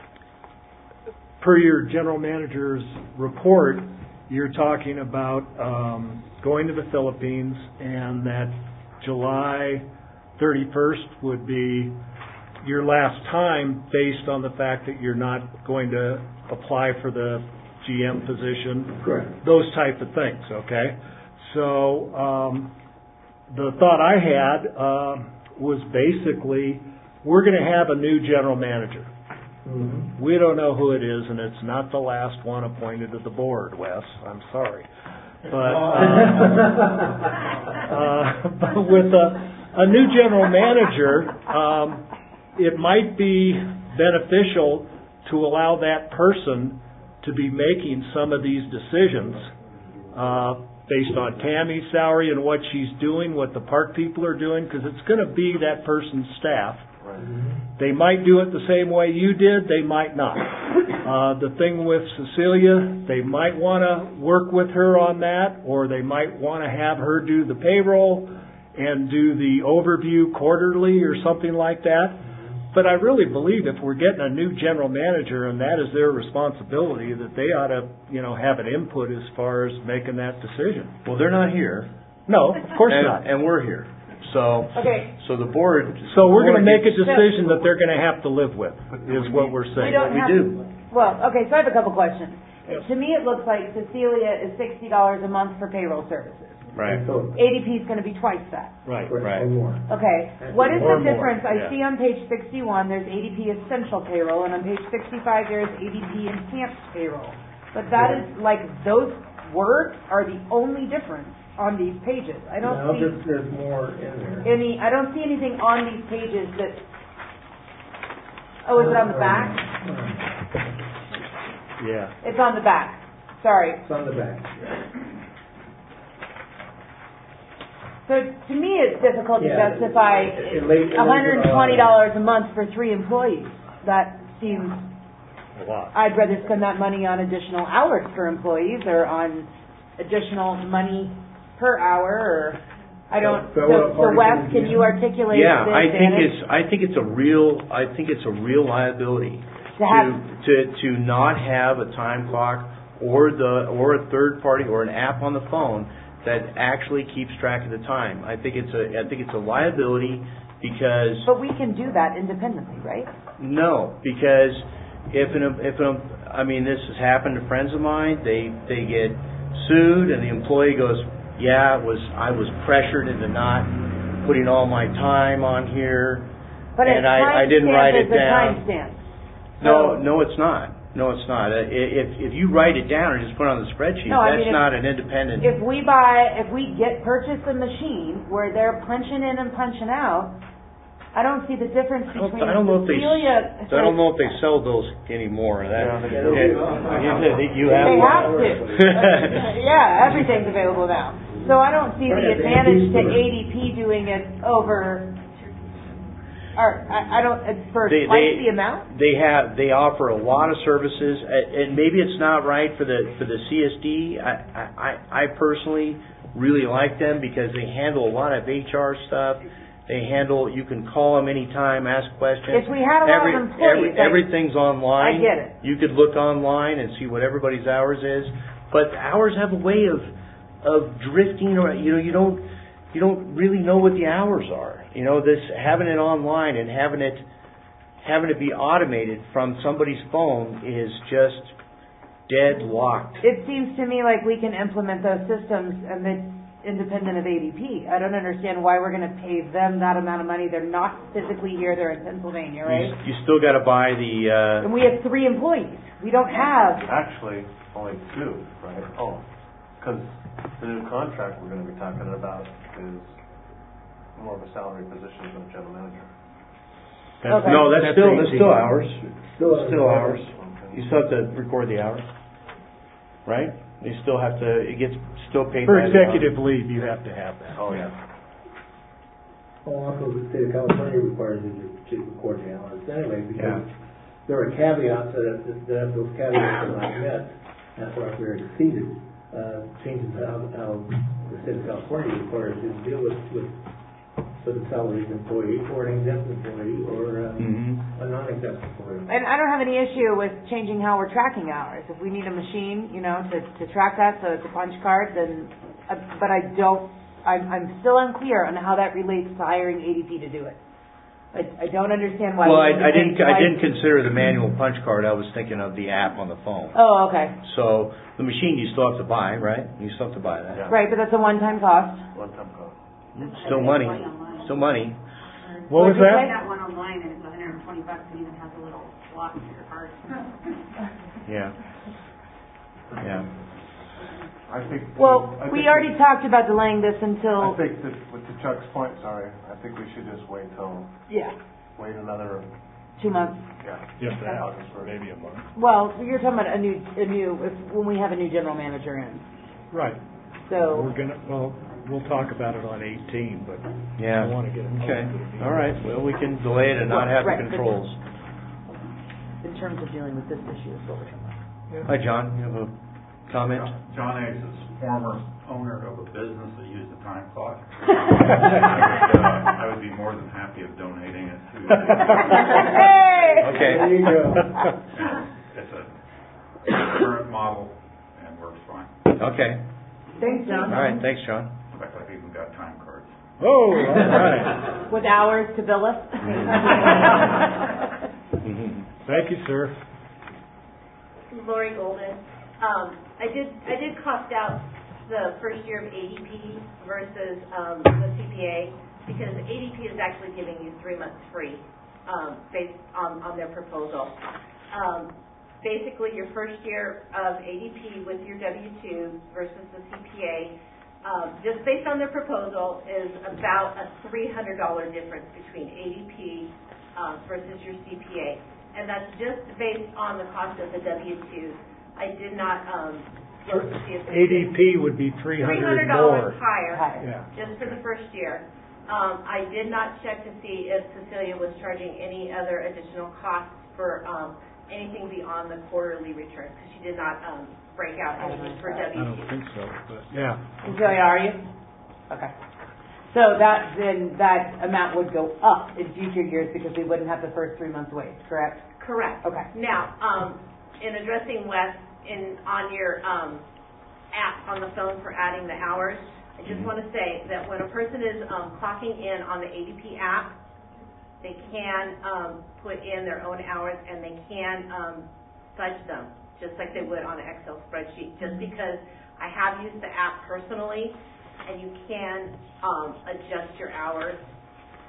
per your general manager's report, you're talking about um, going to the Philippines, and that July thirty-first would be your last time based on the fact that you're not going to apply for the G M position. Correct. Those type of things, okay? So um, the thought I had uh, was basically we're going to have a new general manager. Mm-hmm. We don't know who it is, and it's not the last one appointed to the board, Wes. I'm sorry. But, uh, uh, but with a, a new general manager, um, it might be beneficial to allow that person to be making some of these decisions uh, based on Tammy's salary and what she's doing, what the park people are doing, because it's going to be that person's staff. They might do it the same way you did, they might not. Uh, the thing with Cecilia, they might want to work with her on that, or they might want to have her do the payroll and do the overview quarterly or something like that. But I really believe if we're getting a new general manager and that is their responsibility, that they ought to, you know, have an input as far as making that decision. well, they're not here. No, of course and, not. And we're here. So, Okay. so the board. So we're going to board make a gets- decision that they're going to have to live with, is what we're We saying. don't we have, do. well, okay, so I have a couple questions. To me, it looks like Cecilia is sixty dollars a month for payroll services. Right. So, A D P is gonna be twice that. Right. Right. or more. Okay, what is Or the more, difference? I yeah. see on page sixty-one, there's A D P Essential Payroll, and on page sixty-five, there's A D P Enhanced Payroll. But that is, like, those words are the only difference on these pages. I don't Now, see there's, there's more in there. any, I don't see anything on these pages that, oh, is it on the back? Yeah. It's on the back, sorry. It's on the back. So to me, it's difficult to Yeah. justify It- it lays- it lays one hundred and twenty it all dollars a month for three employees. That seems, A lot. I'd rather spend that money on additional hours for employees or on additional money per hour, or, I don't, So- so so, what so party Wes, can can you- you articulate Yeah, the I think advantage it's, I think it's a real, I think it's a real liability to have, to, to, to not have a time clock or the, or a third party or an app on the phone that actually keeps track of the time. I think it's a, I think it's a liability because, but we can do that independently, right? no, because if an, if an, I mean, this has happened to friends of mine, they, they get sued and the employee goes, yeah, it was, I was pressured into not putting all my time on here. But a And I- I didn't write timestamp it is a down. timestamp. No, So- no, it's not. No, it's not. Uh, i- If, if you write it down or just put it on the spreadsheet, No, I that's mean, if- not an independent. If we buy, if we get, purchase a machine where they're punching in and punching out, I don't see the difference I don't, between I don't know if they, Cecilia. I don't know if they sell those anymore. That, Yeah, they yeah, do. you- you have. They one. have to. Yeah, everything's available now. So I don't see the advantage to A D P doing it over, or, I, I don't, it's for They- twice they- the amount? They have, they offer a lot of services, a- and maybe it's not right for the, for the C S D. I, I, I personally really like them because they handle a lot of H R stuff. They handle, you can call them anytime, ask questions. If we had a lot Every- of employees, every- I- Everything's online. I get it. You could look online and see what everybody's hours is, but hours have a way of, of drifting, or, you know, you don't, you don't really know what the hours are. You know, this, having it online and having it, having it be automated from somebody's phone is just deadlocked. It seems to me like we can implement those systems and it's independent of A D P. I don't understand why we're gonna pay them that amount of money. They're not physically here, they're in Pennsylvania, right? You, you still gotta buy the, uh, And we have three employees. We don't have, Actually, only two, right? Oh, because the new contract we're gonna be talking about is more of a salary position than a general manager. Okay. no, that's That's still, that's still eighteen. hours. Still Still hours. hours. You still have to record the hours, right? You still have to, it gets still paid For by the hour. executive leave, you have to have that. Oh, yeah. Well, also the state of California requires you to- to record the hours anyway, Yeah. because there are caveats that if, that if those caveats are not met, that's why if they're exceeded, uh, changes how, how the state of California requires you to deal with, with, with a salaried employee or an exempt employee or, um, Mhm. a non-exempt employee. and I don't have any issue with changing how we're tracking hours. If we need a machine, you know, to, to track that so it's a punch card, then, uh, but I don't, I'm, I'm still unclear on how that relates to hiring A D P to do it. I, I don't understand why. Well, we I, I need to didn't, I pay didn't consider the manual punch card, I was thinking of the app on the phone. twice. Oh, okay. So, the machine you still have to buy, right? You still have to buy that. Yeah. Right, but that's a one-time cost. One-time cost. Still money, still money. What was What'd you that? say? That one online and it's a hundred and twenty bucks and even has a little lock for your card. Yeah. Yeah. I think. Well, I we think- already talked about delaying this I until, think that, with the Chuck's point, sorry, I think we should just wait till, yeah, wait another, two months. yeah. If that, August first. maybe a month. Well, you're talking about a new, a new, if, when we have a new general manager in. Right. So, We're gonna, well, we'll talk about it on eighteen, but Yeah. I wanna get it. Okay, posted. all right, well, we can delay it and not have the Right, but- controls. in terms of dealing with this issue, is what we're talking about. Hi, John, you have a comment? John Eggs is former owner of a business that used a time clock. And, uh, I would be more than happy of donating it to. Hey! Okay. There you go. It's a current model and works fine. Okay, Thanks, all John. right, thanks, John. In fact, I've even got time cards. Oh, all right. With hours to bill us? Mhm. Thank you, sir. Lori Golden. Um, I did, I did cost out the first year of A D P versus, um, the C P A, because A D P is actually giving you three months free, um, based on, on their proposal. Um, basically, your first year of A D P with your W two versus the C P A, um, just based on their proposal, is about a three hundred dollar difference between A D P, uh, versus your C P A. And that's just based on the cost of the W two. I did not, um, look to see if. A D P would be three hundred more. higher, Yeah. just for the first year. Um, I did not check to see if Cecilia was charging any other additional costs for, um, anything beyond the quarterly returns, because she did not, um, break out anything for I W two. don't think so, but, yeah. Cecilia, are you? Okay. So that, then that amount would go up in future years because we wouldn't have the first three months waived, correct? Correct. Okay. Now, um, in addressing Wes, in, on your, um, app on the phone for adding the hours, I just want to say that when a person is, um, clocking in on the A D P app, they can, um, put in their own hours and they can, um, fudge them, just like they would on an Excel spreadsheet, just because I have used the app personally, and you can, um, adjust your hours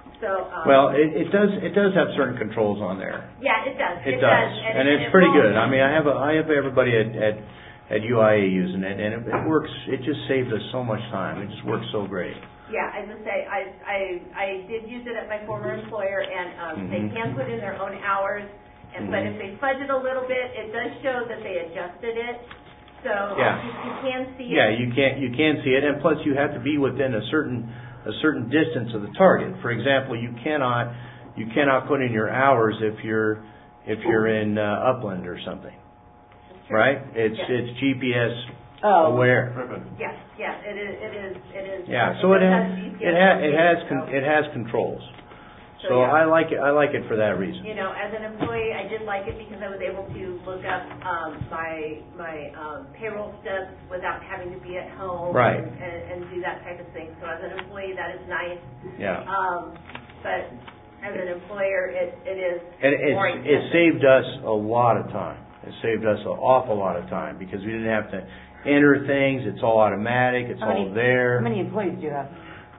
So, um. Well, it, it does, it does have certain controls on there. Yeah, it does. It It does, does. and it's it pretty will- good. I mean, I have, a I have everybody at, at, at U I A using it, and it, it works, it just saves us so much time. It just works so great. Yeah, as I say, I, I, I did use it at my former employer, and, um, they Mhm. can put in their own hours, and, but Mhm. if they fudge it a little bit, it does show that they adjusted it, so Yeah. you, you can see it. Yeah, you can't, you can see it, and plus you have to be within a certain, a certain distance of the target. For example, you cannot, you cannot put in your hours if you're, if you're in, uh, Upland or something, right? It's, Yes. it's G P S Oh. aware. Yes, yes, it is, it is, it is. Yeah, so it does has, have G P S it has, it has, so- con- it has controls. So, So yeah. I like it, I like it for that reason. You know, as an employee, I did like it because I was able to look up, um, my, my, um, payroll steps without having to be at home. Right. And, and do that type of thing. So as an employee, that is nice. Yeah. Um, but as an employer, it, it is And more it's, it expensive. saved us a lot of time. It saved us an awful lot of time because we didn't have to enter things. It's all automatic. It's How all many- there. How many employees do you have?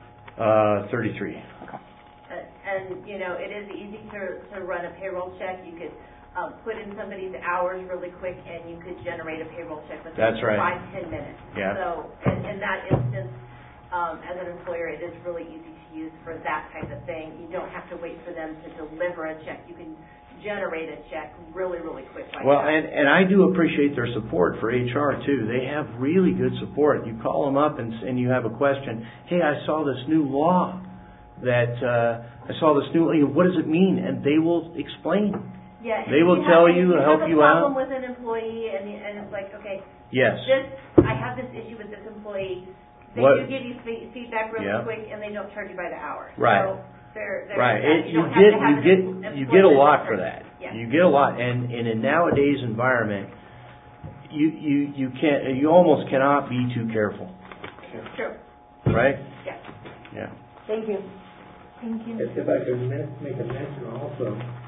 Uh, thirty-three. Uh, And, you know, it is easy to, to run a payroll check. You could, um, put in somebody's hours really quick and you could generate a payroll check within That's right. five, ten minutes. Yeah. So, in, in that instance, um, as an employer, it is really easy to use for that type of thing. You don't have to wait for them to deliver a check. You can generate a check really, really quick like Well, that. and, and I do appreciate their support for H R too. They have really good support. You call them up and, s- and you have a question. Hey, I saw this new law that, uh, I saw this new, what does it mean? And they will explain. Yeah, and They if will have- tell and if you and help you have a problem out. with an employee and, the- and it's like, okay, Yes. this, I have this issue with this employee. They What- do give you fe- feedback really Yeah. quick, and they don't charge you by the hour. Right. So they're, they're Right. that. It, you don't have get, to have you an get, em- you get a employment lot for attorney. that. Yeah. You get a lot, and, and in nowadays environment, you, you, you can't, you almost cannot be too careful, True. right? Yeah. Yeah. Thank you. Thank you. If if I could men- make a mention also,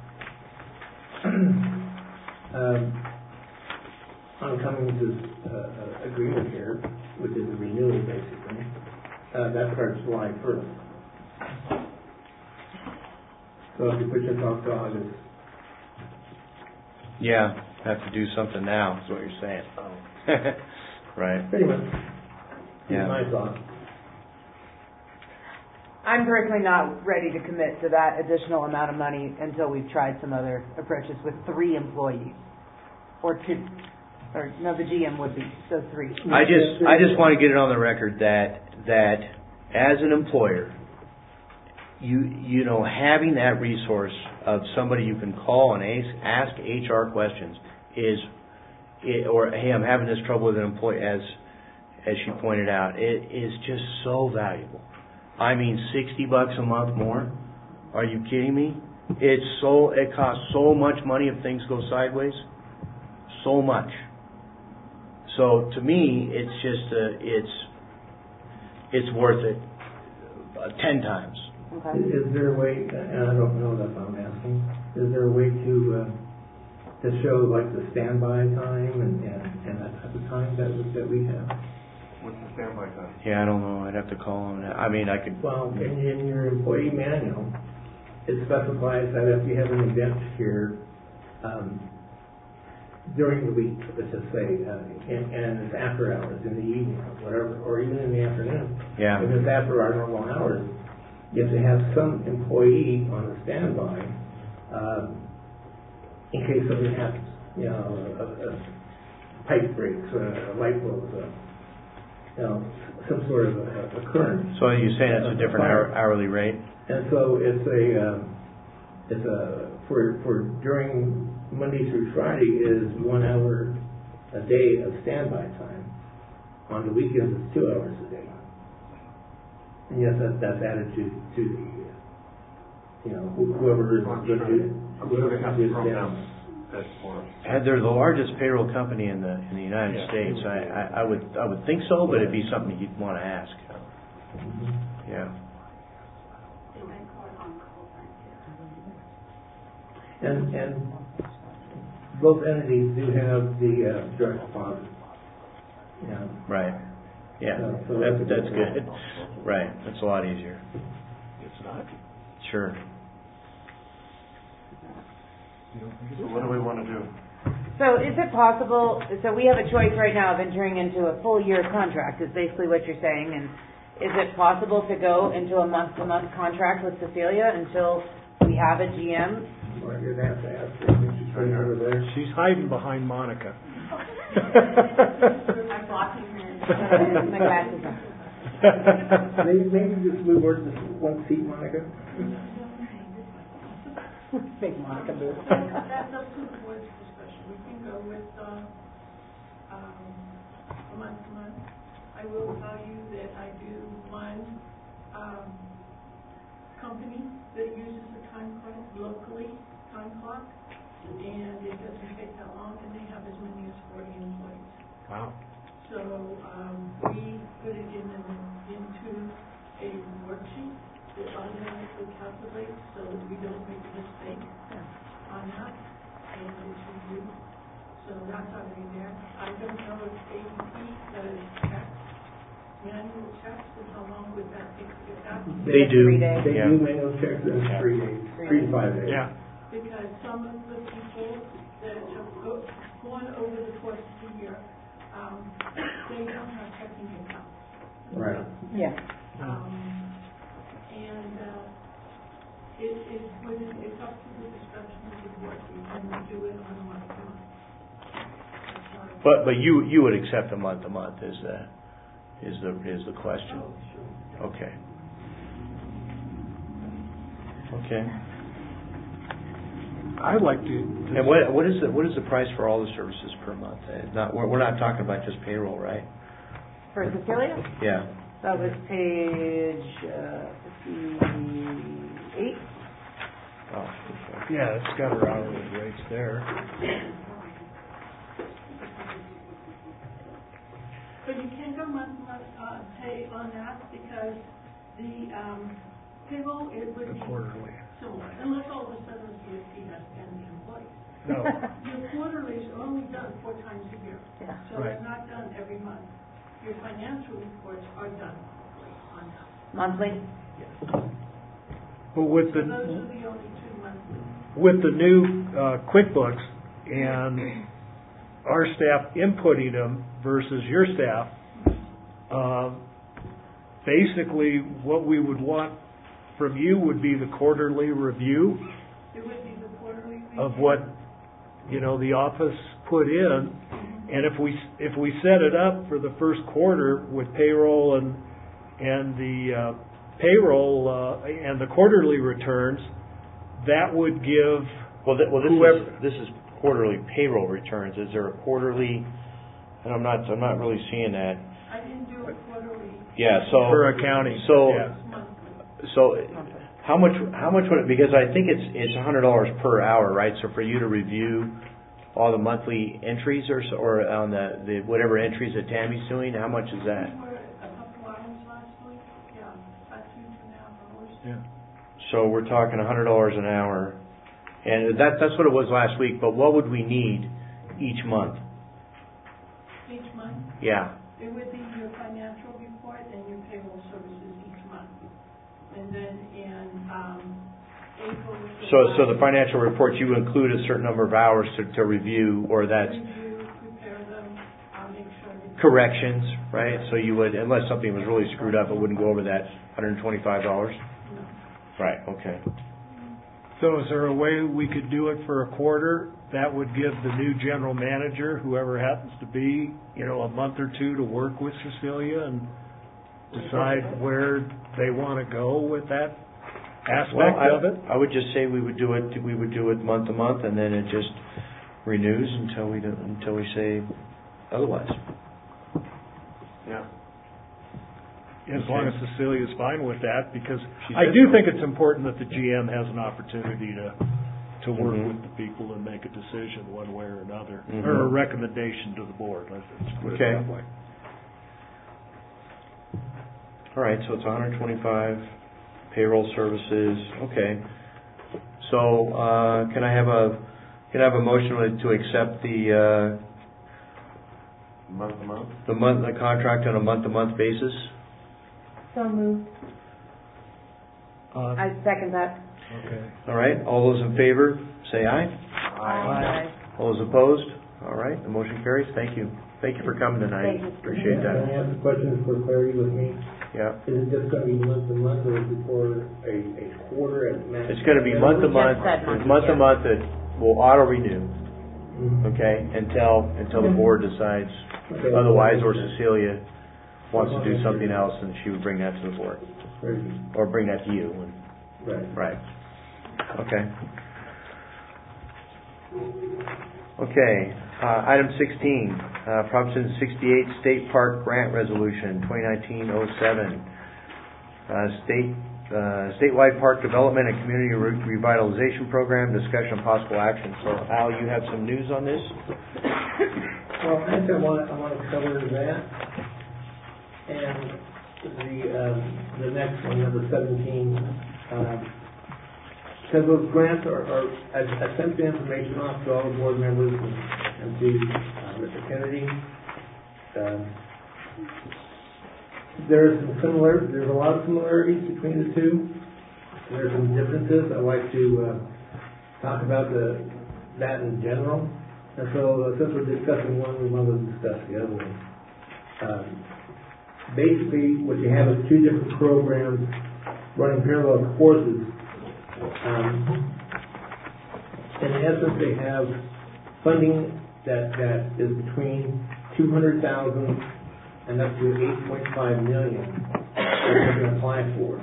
um, on Cummings' uh, agreement here, which is a renewal basically, uh, that starts July first. So if you put your thoughts to August, Yeah, have to do something now, is what you're saying. Right. pretty much, Yeah. is my thought. I'm personally not ready to commit to that additional amount of money until we've tried some other approaches with three employees. Or two. Or, no, the G M would be, so three. I just, I just want to get it on the record that, that as an employer, you, you know, having that resource of somebody you can call and ask, ask H R questions is, it, or, hey, I'm having this trouble with an employee, as, as she pointed out, it is just so valuable. I mean, sixty bucks a month more? Are you kidding me? It's so, it costs so much money if things go sideways. So much. So to me, it's just, uh, it's, it's worth it uh, ten times. Okay. Is is there a way, and I don't know, that's what I'm asking, is there a way to, uh, to show like the standby time and, and, and that type of time that, we- that we have? What's the standby time? Yeah, I don't know. I'd have to call them. I mean, I could. Well, in, in your employee manual, it specifies that if you have an event here, um, during the week, let's just say, uh, and, and it's after hours, in the evening, or whatever, or even in the afternoon. Yeah. If it's after our normal hours, you have to have some employee on the standby, um, in case something happens, you know, a, a pipe breaks, uh, a light blows up, you know, some sort of a, occurrence. So you're saying it's a different hour, hourly rate? And so it's a, um, it's a, for, for during Monday through Friday is one hour a day of standby time. On the weekends, it's two hours a day. And yes, that, that's added to, to the, you know, who- whoever is, I'm sure whoever I'm sure they have is to program down. that for us. And they're the largest payroll company in the in the United Yeah. States. I, I, I would I would think so, but it'd be something you'd want to ask. Yeah. And, and both entities do have the uh, direct deposit. You know, Right. Yeah. So- so That, that's a that's good good. Right. That's a lot easier. It's not? Sure. So what do we want to do? So is it possible, so we have a choice right now of entering into a full year contract, is basically what you're saying, and is it possible to go into a month-to-month contract with Cecilia until we have a G M? Well, you're gonna have to ask her, I think she's right over there. She's hiding behind Monica. I'm blocking her. My glasses on. Maybe, maybe just move over to this one seat, Monica. Make Monica move. That's up to the board's discussion. We can go with, uh, um, a month to month. I will tell you that I do one, um, company that uses the time clock locally, time clock, and it doesn't take that long, and they have as many as forty employees. Wow. So, um, we put it in, an, into a worksheet that automatically calculates so that we don't make a mistake on that, and it's reviewed. So that's already there. I don't know if A D P does checks, manual checks, and how long would that take to get that? They do. Three days. They Yeah. do manual checks in three days, three to five days. Yeah. Because some of the people that have go- gone over the course of the year, um, they don't have checking accounts. Right. Yeah. Um, and, uh, it, it, within- it's up to the discretion of the board, we can do it on a month to month. That's not a- But, but you, you would accept a month to month is the, is the, is the question. Oh, sure. Okay. Okay. I'd like to. And what, what is the, what is the price for all the services per month? Uh, Not, we're, we're not talking about just payroll, right? For Cecilia? Yeah. That was page, uh, fifty-eight. Oh, okay. Yeah, it's got her hourly rates there. But you can go month to month, uh, pay on that because the, um, payroll, it would The be quarterly. similar, unless all of a sudden the C S P has ten employees. No. Your quarterlies are only done four times a year. Yeah. So Right. they're not done every month. Your financial reports are done monthly on that. Monthly? But with So the, those are the only two monthly. with the new uh, QuickBooks and our staff inputting them versus your staff, uh, basically what we would want from you would be the quarterly review It would be the quarterly. of what, you know, the office put in. And if we, if we set it up for the first quarter with payroll and, and the uh, payroll uh, and the quarterly returns, that would give Well, th- well, this whoever. is, this is quarterly payroll returns. Is there a quarterly, and I'm not, I'm not really seeing that. I didn't do it quarterly. Yeah, so. For accounting, So, yeah. It's monthly. so how much, how much would it, because I think it's, it's a hundred dollars per hour, right? So for you to review all the monthly entries or, so- or on the, the, whatever entries that Tammy's doing, how much is that? We were a couple hours last week, yeah, about two, two and a half hours. Yeah. So we're talking a hundred dollars an hour. And that, that's what it was last week, but what would we need each month? Each month, Yeah. it would be your financial report and your payroll services each month. And then in, um, April. So, so the financial reports, you include a certain number of hours to, to review, or that's Review, prepare them, uh, make sure. that- corrections, right? So you would, unless something was really screwed up, it wouldn't go over that one hundred twenty-five dollars? No. Right, okay. So is there a way we could do it for a quarter? That would give the new general manager, whoever happens to be, you know, a month or two to work with Cecilia and decide where they want to go with that aspect Well, I, of it? I would just say we would do it, we would do it month to month, and then it just renews until we, do- until we say otherwise. Yeah. As long as Cecilia's fine with that, because She I said do so. think it's important that the G M has an opportunity to, to work Mhm. with the people and make a decision one way or another, Mhm. or a recommendation to the board, let's let's put it Okay. that way. All right, so it's one hundred twenty-five, payroll services, okay. So, uh, can I have a, can I have a motion to accept the, uh, Month to month? the month, the contract on a month-to-month basis? So moved. Uh, I second that. Okay. All right, all those in favor, say aye. Aye. All those opposed? All right, the motion carries. Thank you. Thank you for coming tonight. Thank you. Appreciate Can I that. ask a question for clarity with me? Yeah. Is it just gonna be month to month, or is it for a, a quarter at max? It's gonna be month to We just month, said month, month to yeah. month that will auto renew, Mhm. okay, until, until the board decides Okay. otherwise, or Cecilia wants to do something else, and she would bring that to the board, Very good. or bring that to you. Right. Right. Okay. Okay, uh, item sixteen, uh, Proposition sixty-eight, State Park Grant Resolution, twenty nineteen oh seven. Uh, state, uh, statewide park development and community re- revitalization program, discussion of possible action. So Al, you have some news on this? Well, I think I want, I want to cover that, and the, um, the next one, number seventeen, um, because those grants are, are, I, I sent the information off to all the board members and, and to, uh, Mister Kennedy. Um, There's some similar, there's a lot of similarities between the two. There's some differences. I'd like to, uh, talk about the, that in general. And so, uh, since we're discussing one, we want to discuss the other one. Um, basically, what you have is two different programs running parallel courses. Um, in essence, they have funding that, that is between two hundred thousand dollars and up to eight point five million dollars that they can apply for.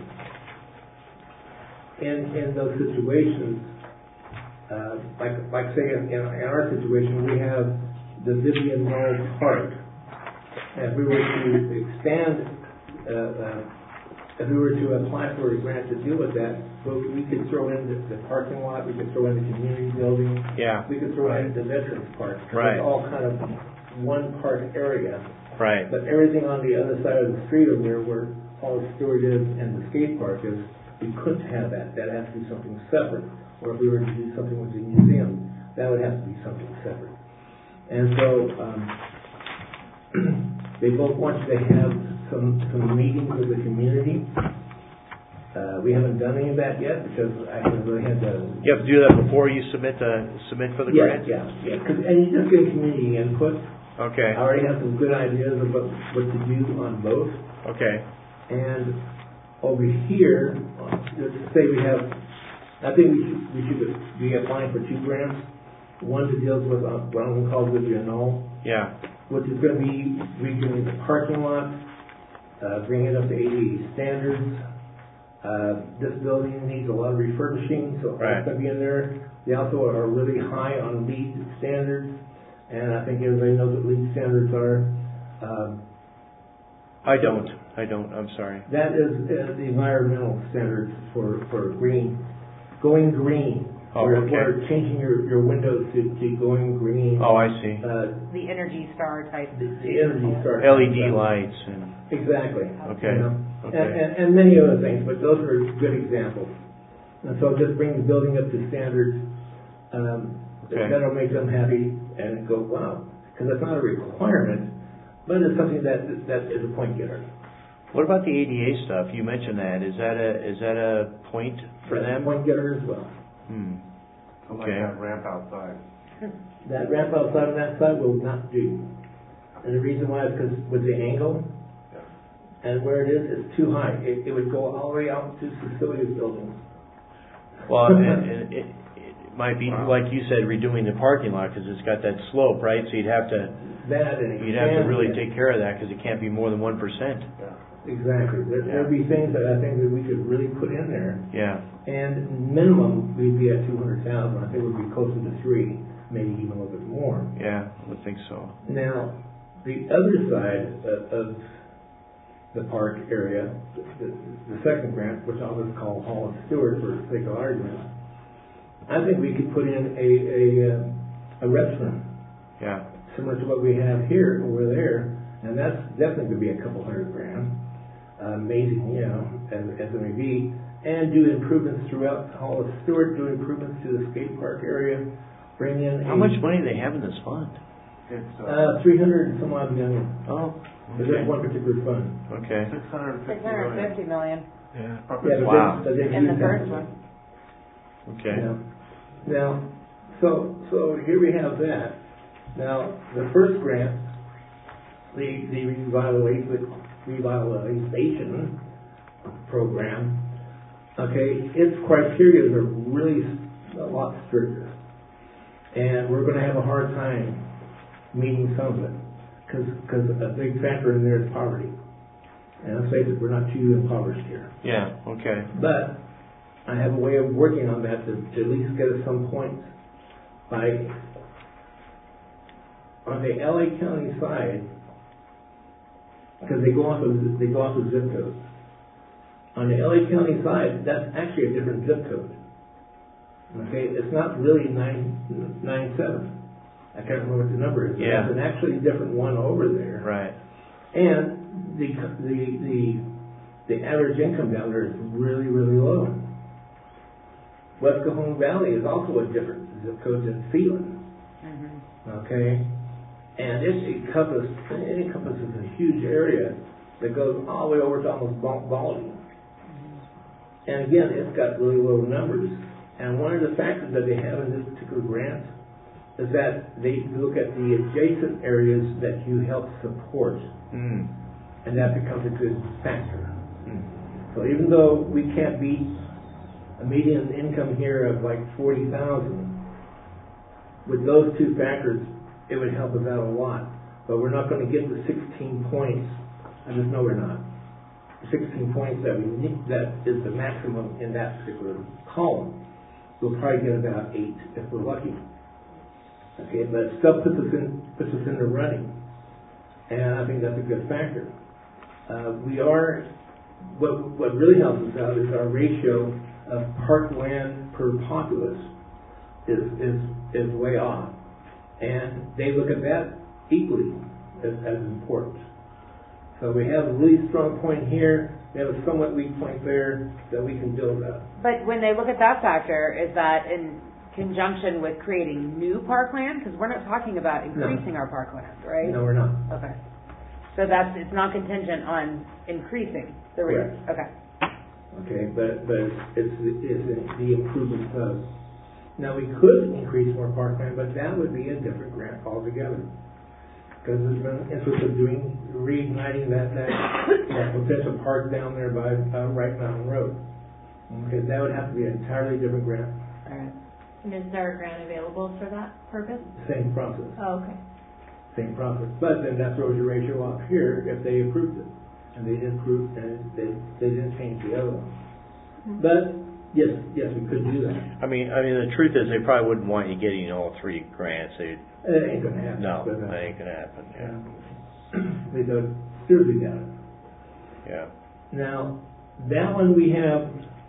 In, in those situations, uh, like, like say in, in our situation, we have the Vivian Mall Park. And if we were to expand, uh, uh, if we were to apply for a grant to deal with that, well, we could throw in the, the parking lot, we could throw in the community building. Yeah. We could throw in the Veterans Park. Right. It's all kind of one park area. Right. But everything on the other side of the street over there where Paul Stewart is and the skate park is, we couldn't have that. That has to be something separate. Or if we were to do something with the museum, that would have to be something separate. And so, um, they both want you to have some, some meetings with the community. Uh, we haven't done any of that yet because I haven't really had the... You have to do that before you submit the, submit for the Yeah, grant? yeah, yeah. 'Cause- and you just get community input. Okay. I already have some good ideas about what to do on both. Okay. And over here, let's say we have, I think we should, we should be applying for two grants. One that deals with uh, what I'm going to call Vivian Knoll, Yeah. which is going to be redoing the parking lot, uh, bringing it up to A D A standards. Uh, this building needs a lot of refurbishing, so Right. that's going to be in there. They also are really high on LEED standards, and I think everybody knows what LEED standards are. Um, I don't. I don't. I'm sorry. That is uh, the environmental standards for, for green, going green. Oh, We're, okay. we're changing your, your windows to, to going green. Oh, I see. Uh, The Energy Star type. the, the energy starts. L E D lights and, Exactly. okay. You know, Okay. And, and, and many other things, but those are good examples. And so just bring the building up to standards, um, Okay. that'll make them happy and go, wow. Because it's not a requirement, but it's something that, that is a point getter. What about the A D A stuff? You mentioned that. Is that a, is that a point for That's a them? point getter as well. Hmm. So like Okay. that ramp outside. That ramp outside of that side will not do. And the reason why is because with the angle and where it is, it's too high. It, it would go all the way out to Cecilia's building. Well, and, and it, it might be, like you said, redoing the parking lot because it's got that slope, right? So you'd have to, That and you'd have to really expand take care of that because it can't be more than one percent. it. Exactly. There, Yeah. there'd be things that I think that we could really put in there. Yeah. And minimum, we'd be at two hundred thousand. I think we'd be closer to three, maybe even a little bit more. Yeah, I would think so. Now, the other side of, of the park area, the, the second grant, which I'll just call Hall and Stewart for the sake of argument, I think we could put in a, a, uh, a restroom. Yeah. Similar to what we have here over there, and that's definitely going to be a couple hundred grand. Uh, amazing, you know, as, as it may be. And do improvements throughout Hall of Stewart, do improvements to the skate park area, bring in How a, much money do they have in this fund? It's, uh, Uh, three hundred and some odd million. Oh, But that's one particular fund. Okay. Six hundred and Six fifty hundred and million. fifty million Yeah, but Wow. they- but they in the use that. first one. Okay. Yeah. Now, so, so here we have that. Now, the first grant, the, the revitalization, revitalization program, okay, its criteria are really a lot stricter. And we're gonna have a hard time meeting some of it, cause, cause a big factor in there is poverty. And let's face it, we're not too impoverished here. Yeah, okay. But I have a way of working on that to, to at least get us some points. By, on the L A County side, because they go off of, they go off of zip codes. On the L A County side, that's actually a different zip code. Okay, it's not really nine, nine seven. I can't remember what the number is. Yeah. It's an actually different one over there. Right. And the, the, the, the average income down there is really, really low. West Cajon Valley is also a different zip code than Phelan. Mm-hmm. Okay? And it encompasses, it encompasses a huge area that goes all the way over to almost Baldy. And again, it's got really low numbers. And one of the factors that they have in this particular grant is that they look at the adjacent areas that you help support. Mm. And that becomes a good factor. Mm. So even though we can't beat a median income here of like forty thousand, with those two factors, it would help us out a lot. But we're not going to get the sixteen points. I just know we're not. The sixteen points that we need, that is the maximum in that particular column. We'll probably get about eight if we're lucky. Okay, but it still puts us in puts us in the running, and I think that's a good factor. Uh, we are what what really helps us out is our ratio of park land per populace is is is way off, and they look at that equally as, as important. So we have a really strong point here. We have a somewhat weak point there that we can build up. But when they look at that factor, is that in conjunction with creating new parkland? Because we're not talking about increasing No. our parkland, right? No, we're not. Okay. So that's, it's not contingent on increasing the rate? Correct. Okay. Okay, but but it's it's, it's the improvement of. Now we could increase more parkland, but that would be a different grant altogether. Because there's been interest of doing reigniting that that, that potential park down there by uh, Wright Mountain Road. Okay, that would have to be an entirely different grant. All right. And is there a grant available for that purpose? Same process. Oh, okay. Same process. But then that throws your ratio off here if they approved it. And they didn't approve, and they, they didn't change the other one. Mm-hmm. But, yes, yes, we could do that. I mean, I mean, the truth is, they probably wouldn't want you getting all three grants. They, It ain't gonna happen. no, But, uh, that ain't gonna happen, yeah. They don't seriously doubt it. Yeah. Now, that one we have,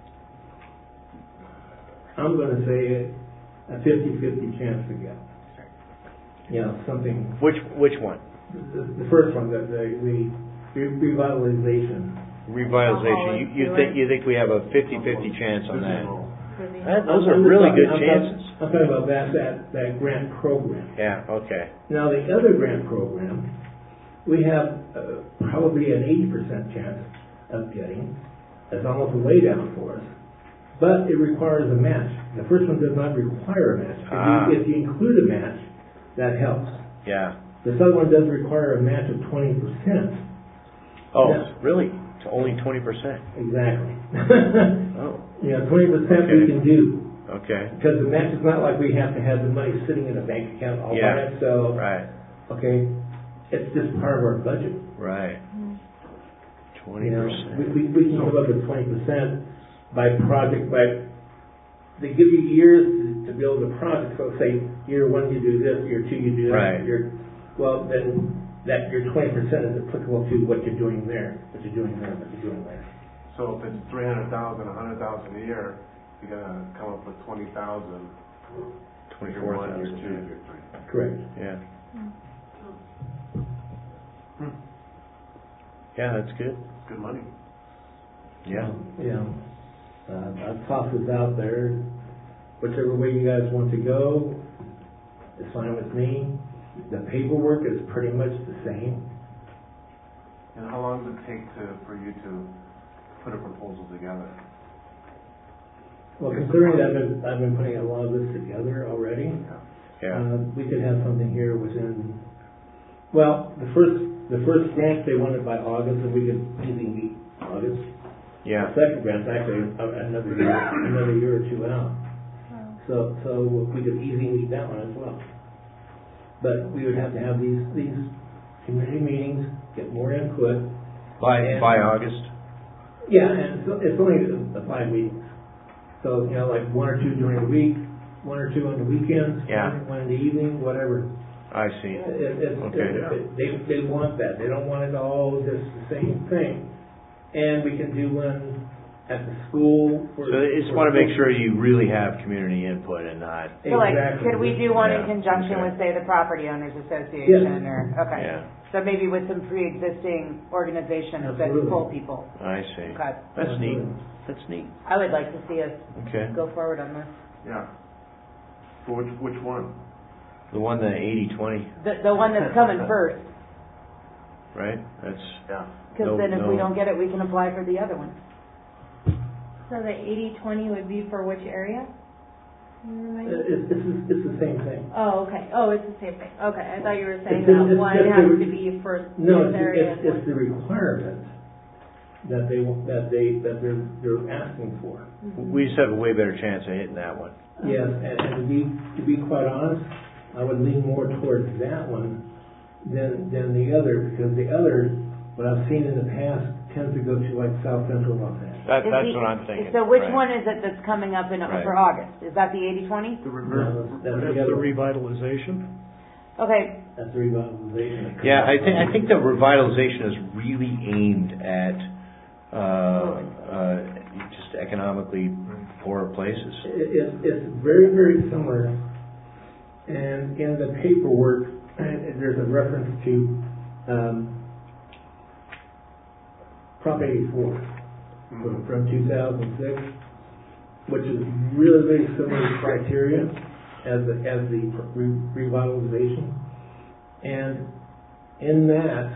I'm gonna say a fifty-fifty chance to get. You know, something. Which, which one? The, the first one, the, the, the revitalization. Revitalization. You, you think, you think we have a fifty-fifty chance on that? That- I'm- Those are I'm just really talking- good I'm chances. talking- I'm talking about that, that, that grant program. Yeah, okay. Now, the other grant program, we have uh, probably an eighty percent chance of getting. That's almost way down for us. But it requires a match. The first one does not require a match. If, Ah. you, if you include a match, that helps. Yeah. This other one does require a match of twenty percent. Oh, Yeah. really? To only twenty percent? Exactly. Oh, You know, twenty percent Okay. we can do. okay. Because the match is not like we have to have the money sitting in a bank account all Yeah. by itself. Right, Okay? It's just part of our budget. right. Twenty You know, percent. we, we, we can come up with twenty percent by project, by, they give you years to, to build a project, so say, year one you do this, year two you do that. Right. Year, well, then, that, your twenty percent is applicable to what you're doing there, what you're doing there, what you're doing there. So if it's three hundred thousand, a hundred thousand a year, you're gonna come up with twenty thousand. Twenty-four Year one, year thousand. two, year three. Correct. Yeah. Yeah, that's good. Good money. Yeah. You know, uh, I've tossed this out there, whichever way you guys want to go, is fine with me. The paperwork is pretty much the same. And how long does it take to, for you to put a proposal together? Well, considering that I've been, I've been putting a lot of this together already, Yeah. uh, we could have something here within, well, the first, the first grant, they wanted by August, and we could easily meet August. Yeah. The second grant's actually a- another year, another year or two out. So, so we could easily meet that one as well. But we would have to have these, these community meetings, get more input. By, and- by August? Yeah, and so it's only the five meetings. So, you know, like one or two during the week, one or two on the weekends, Yeah. one, one in the evening, whatever. I see. It, it, Okay. it, they, they want that. They don't want it all just the same thing. And we can do one at the school. For, So they just want to make sure you really have community input and not, So like, Exactly. could we do one in Yeah, conjunction okay. with, say, the Property Owners Association Yes. or, okay. yeah, So maybe with some pre-existing organizations that Absolutely. pull people. I see. Okay. That's neat. That's neat. I would like to see us Okay. go forward on this. Yeah. For which, which one? The one, the eighty twenty, The, the one that's coming first, right? That's, Yeah. because No- then if we no. don't get it, we can apply for the other one. So the eighty twenty would be for which area? Can you remind me? It, it's, it's, it's the same thing. Oh, okay. Oh, it's the same thing. Okay, I thought you were saying It's- that it's one just has the- to be for No, this it's, area. it's, it's the requirement that they, want- that they, that they're, they're asking for. we just have a way better chance of hitting that one. Yes, and, and to be, to be quite honest, I would lean more towards that one than, than the other, because the other, what I've seen in the past, tends to go to like South Central Los Angeles. That, Is that's the- what I'm thinking. So which right. one is it that's coming up in, Right. for August? Is that the eighty twenty? The No, that's That's the the other, revitalization. Okay, that's the revitalization. Yeah, I think, I think the revitalization is really aimed at, uh, uh, just economically poorer places. It, it's, it's very, very similar, and in the paperwork, there's a reference to, um, Prop eighty-four from, from two thousand six, which is really, very similar criteria as the, as the re- revitalization. And in that,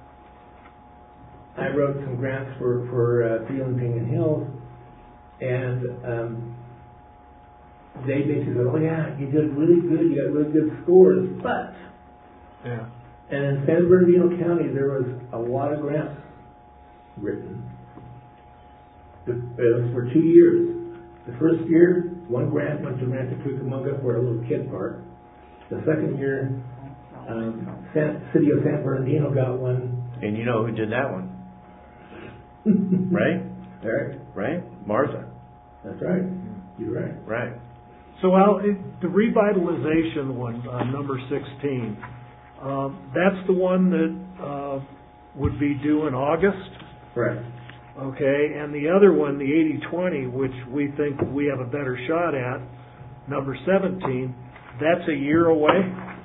I wrote some grants for, for, uh, Field and Pinion Hills, and, um, they basically said, oh yeah, you did really good, you got really good scores, but, Yeah. and in San Bernardino County, there was a lot of grants written. The- It was for two years. The first year, one grant went to Rancho Cucamonga for a little kid park. The second year, um, San, City of San Bernardino got one. And you know who did that one, right? Eric, Right? Martha. that's right. You're right. Right. So Al, it- the revitalization one, uh, number sixteen, um, that's the one that uh, would be due in August? Right. Okay, and the other one, the eighty twenty, which we think we have a better shot at, number seventeen, that's a year away?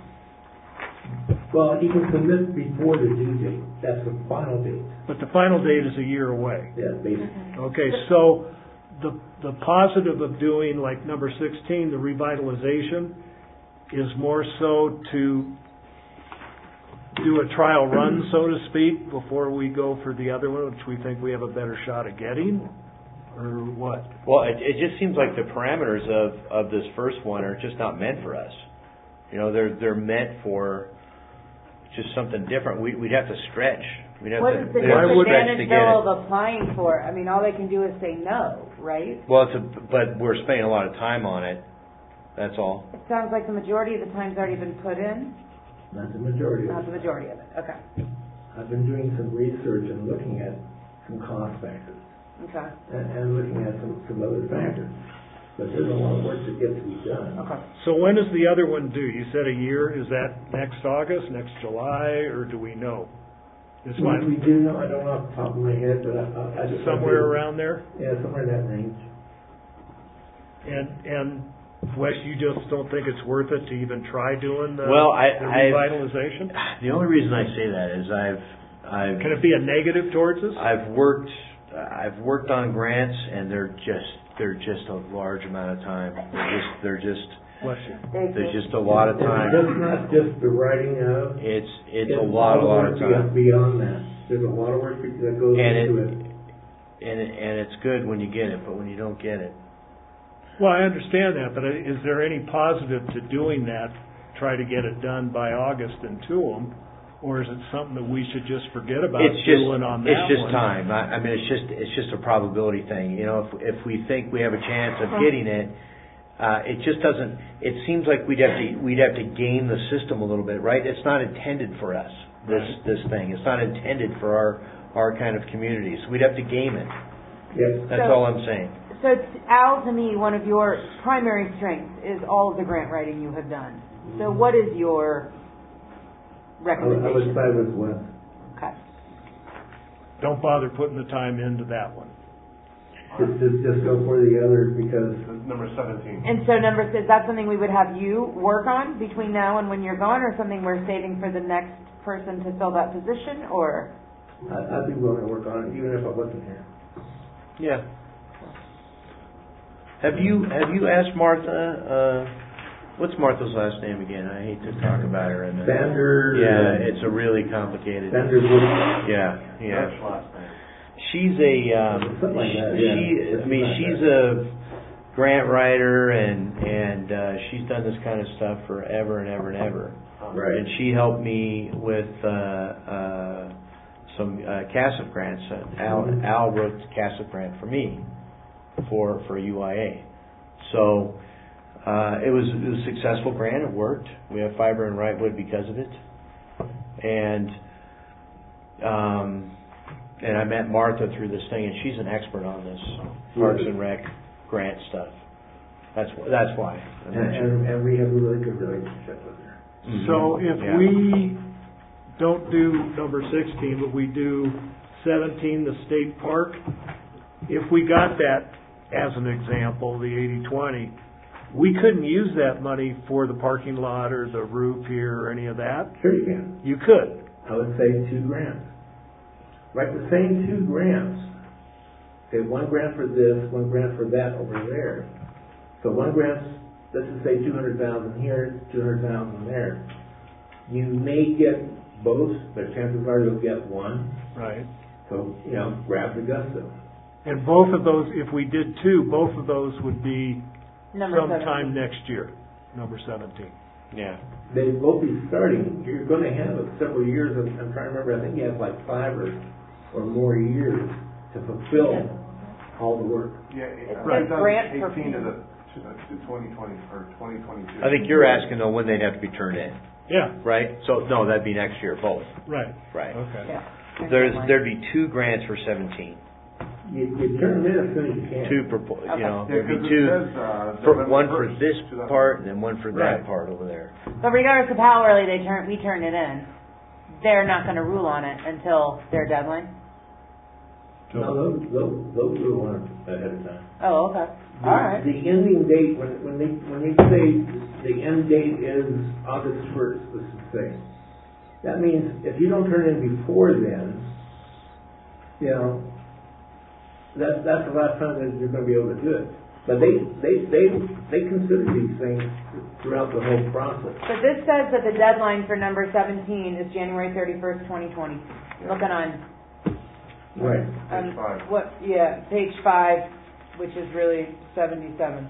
Well, you can submit before the due date. That's the final date. But the final date is a year away. Yeah, basically. Okay, so the, the positive of doing like number sixteen, the revitalization, is more so to do a trial run, so to speak, before we go for the other one, which we think we have a better shot at getting, or what? Well, it, it just seems like the parameters of, of this first one are just not meant for us. You know, they're, they're meant for just something different. We, we'd have to stretch. We'd have what to, is the we'd have to stretch to disadvantage get though it. of applying for it? I mean, all they can do is say no, right? Well, it's a, but we're spending a lot of time on it. That's all. It sounds like the majority of the time's already been put in, Not the majority of not it. the majority of it, okay, I've been doing some research and looking at some cost factors okay, and, and looking at some, some other factors. But there's a lot of work that gets to be done. okay. So when is the other one due? You said a year, is that next August, next July, or do we know? Is We, my, we do know, I don't know off the top of my head, but I, I I just. somewhere around there? Yeah, somewhere in that range. And, and Wes, you just don't think it's worth it to even try doing the, Well, I- the I've- revitalization? The only reason I say that is I've, I've, Can it be a negative towards us? I've worked, I've worked on grants and they're just, they're just a large amount of time. They're just, they're just, Bless you. there's just a lot of It's time. just not just the writing of. It's, it's a all lot, a the lot work of time. Beyond that. There's a lot of work that goes And into it, it. and it, and it's good when you get it, but when you don't get it. Well, I understand that, but is there any positive to doing that? Try to get it done by August and to them, or is it something that we should just forget about It's just, doing on that it's just one? time. I, I mean, it's just, it's just a probability thing. You know, if, if we think we have a chance of getting it, uh, it just doesn't, it seems like we'd have to, we'd have to game the system a little bit, right? It's not intended for us, this, Right. this thing. It's not intended for our, our kind of communities. We'd have to game it. Yes. That's So- all I'm saying. So Al, to me, one of your primary strengths is all of the grant writing you have done. So what is your I would, I would recommendation? side with Wes. Okay. Don't bother putting the time into that one. Just, just, just go for the other because Number seventeen. And so number six, that's something we would have you work on between now and when you're gone, or something we're saving for the next person to fill that position, or? I, I'd be willing to work on it even if I wasn't here. Yeah. Have you, have you asked Martha, uh, what's Martha's last name again? I hate to talk about her in the. Vander. Yeah, it's a really complicated. Vanderwood. Yeah, yeah. Dutch last name. She's a, um, Something like that, she, yeah. I mean, she's a grant writer and, and, uh, she's done this kind of stuff forever and ever and ever. Right. And she helped me with, uh, uh, some, uh, CASF grants. Uh, Al, Al wrote the CASF grant for me for, for U I A. So, uh, it was, it was a successful grant. It worked. We have fiber in Wrightwood because of it. And, um, and I met Martha through this thing, and she's an expert on this Parks and Rec grant stuff. That's wh- that's why. I And, mentioned and, and we have a really good relationship with her. it. Mhm. So if Yeah. we don't do number sixteen, but we do seventeen, the state park, if we got that as an example, the eighty twenty, we couldn't use that money for the parking lot or the roof here or any of that? Sure you can. You could. I would say two grants. Right, the same two grants. Okay, one grant for this, one grant for that over there. So one grant's, let's just say two hundred thousand here, two hundred thousand there. You may get both, but chances are you'll get one. Right. So, you know, grab the gusto. And both of those, if we did two, both of those would be Number sometime seventeen. next year, number seventeen. Yeah. They will be starting, you're gonna have several years, of- I'm trying to remember, I think you have like five or, or more years to fulfill all the work. Yeah, It uh, says grant for eighteen to fee. the, to the, to twenty twenty, or twenty twenty-two. I think you're asking though when they'd have to be turned in, Yeah, right? So no, that'd be next year, both. right. Right. Okay. Yeah. There's there'd be two grants for seventeen. You, you turn them in as soon as you can. Two propo- Okay. you know, Yeah, there'd be 'cause it two, says, uh, for, November one for first, this two thousand part and then one for that Right. part over there. But regardless of how early they turn, we turn it in, they're not gonna rule on it until their deadline? No, those, those, those are the ones ahead of time. Oh, okay. The- All right. The ending date, when, when they, when they say the end date is August first, let's just say, that means if you don't turn in before then, you know, that, that's the last time that you're gonna be able to do it. But they, they, they, they consider these things throughout the whole process. So this says that the deadline for number seventeen is January thirty-first, twenty twenty. Looking on, Right. um, Page five. what, yeah, page five, which is really seventy-seven.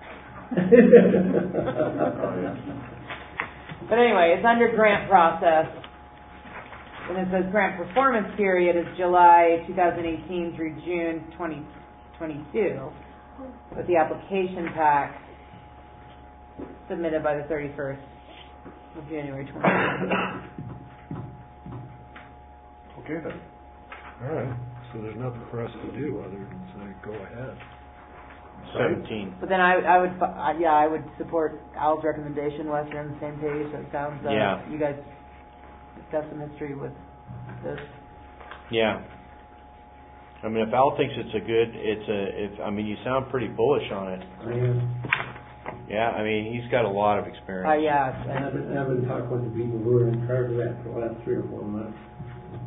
But anyway, it's under grant process. And it says grant performance period is July two thousand eighteen through June twenty twenty-two. With the application pack submitted by the thirty-first of January twenty twenty. Okay then. All right. So there's nothing for us to do other than say, go ahead. Seventeen. But then I, I would, fi- uh, yeah, I would support Al's recommendation, Wes, you're on the same page, that sounds, uh, Yeah. you guys got some history with this. Yeah. I mean, if Al thinks it's a good, it's a, if, I mean, you sound pretty bullish on it. I am. Yeah, I mean, he's got a lot of Uh, experience. yeah. And I've been, I've been talking with the people who are in charge of that for the last three or four months.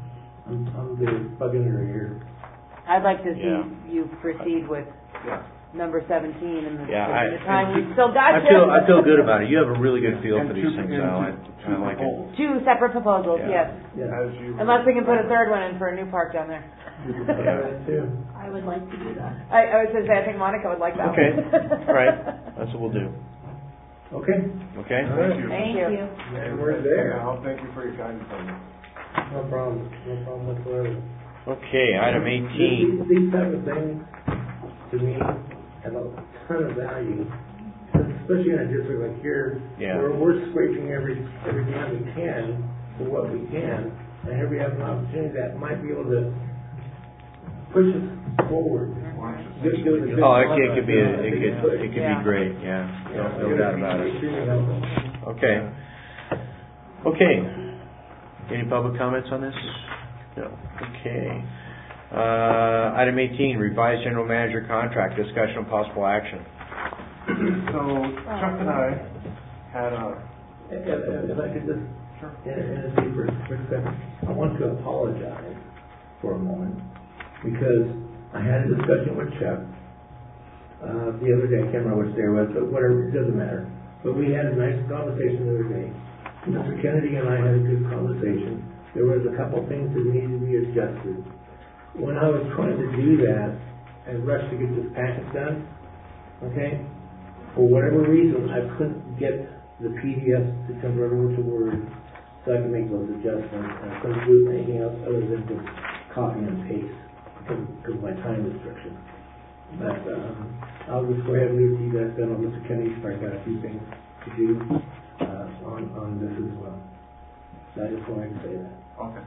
I'm, I'm the bug in their ear. I'd like to Yeah. see you proceed with Yeah. number seventeen and the, Yeah, I- and the time we've still got I you. feel, I feel good about it. You have a really good feel And for these two- things, and Al. I, two- I like it. Two separate proposals, Yeah. yes. As you. Unless we can put a third one in for a new park down there. Yeah. I would like to do that. I, I was gonna say, I think Monica would like that Okay, one. all right. That's what we'll do. Okay, Okay? Thank you. Thank you. and we're there. Al, thank you for your guidance on this. No problem, no problem whatsoever. Okay, item eighteen. These, these type of things, to me, have a ton of value, especially in a district like here, Yeah. where we're scraping every, every time we can for what we can, and here we have an opportunity that might be able to push us forward. Give- give us a good Oh, it, it could be, a- big it could, push. it could Yeah. be great, yeah. Yeah, No, no doubt about it. extremely helpful. Okay. Okay. Any public comments on this? No. Okay. Uh, item eighteen, revised general manager contract, discussion on possible action. So Chuck and I had a, If, if if I could just, intercede for a quick second, I want to apologize for a moment, because I had a discussion with Chuck, uh, the other day, I can't remember which day it was, but whatever, it doesn't matter. But we had a nice conversation the other day. Mister Kennedy and I had a good conversation. There was a couple things that needed to be adjusted. When I was trying to do that, I rushed to get this packet done, okay? For whatever reason, I couldn't get the P D F to convert over to Word so I could make those adjustments. And I couldn't do anything else other than just copy and paste because of my time restriction. But um, I'll just go ahead and leave it to you guys then on Mister Kennedy's part. I got a few things to do uh, on, on this as well. So I just wanted to say that. okay.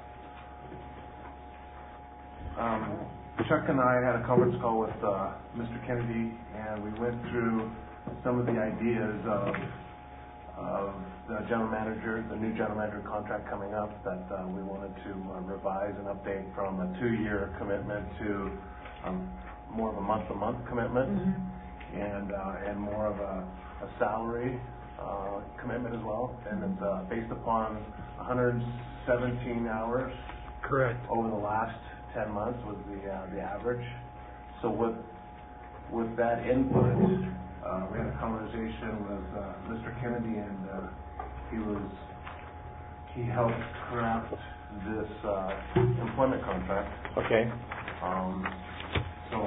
Um, Chuck and I had a conference call with, uh, Mister Kennedy, and we went through some of the ideas of, of the general manager, the new general manager contract coming up that, uh, we wanted to uh, revise and update from a two-year commitment to, um, more of a month-to-month commitment, Mm-hmm. and, uh, and more of a, a salary, uh, commitment as well, and it's, uh, based upon one hundred seventeen hours Correct. over the last ten months was the, uh, the average. So with, with that input, uh, we had a conversation with, uh, Mister Kennedy, and, uh, he was, he helped craft this, uh, employment contract. Okay. Um, so,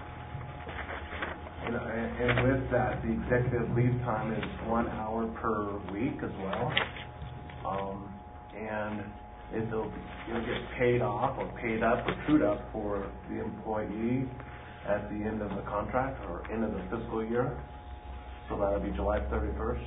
and, and with that, the executive leave time is one hour per week as well. Um, and it'll, it'll get paid off or paid up or trued up for the employee at the end of the contract or end of the fiscal year. So that'll be July thirty-first.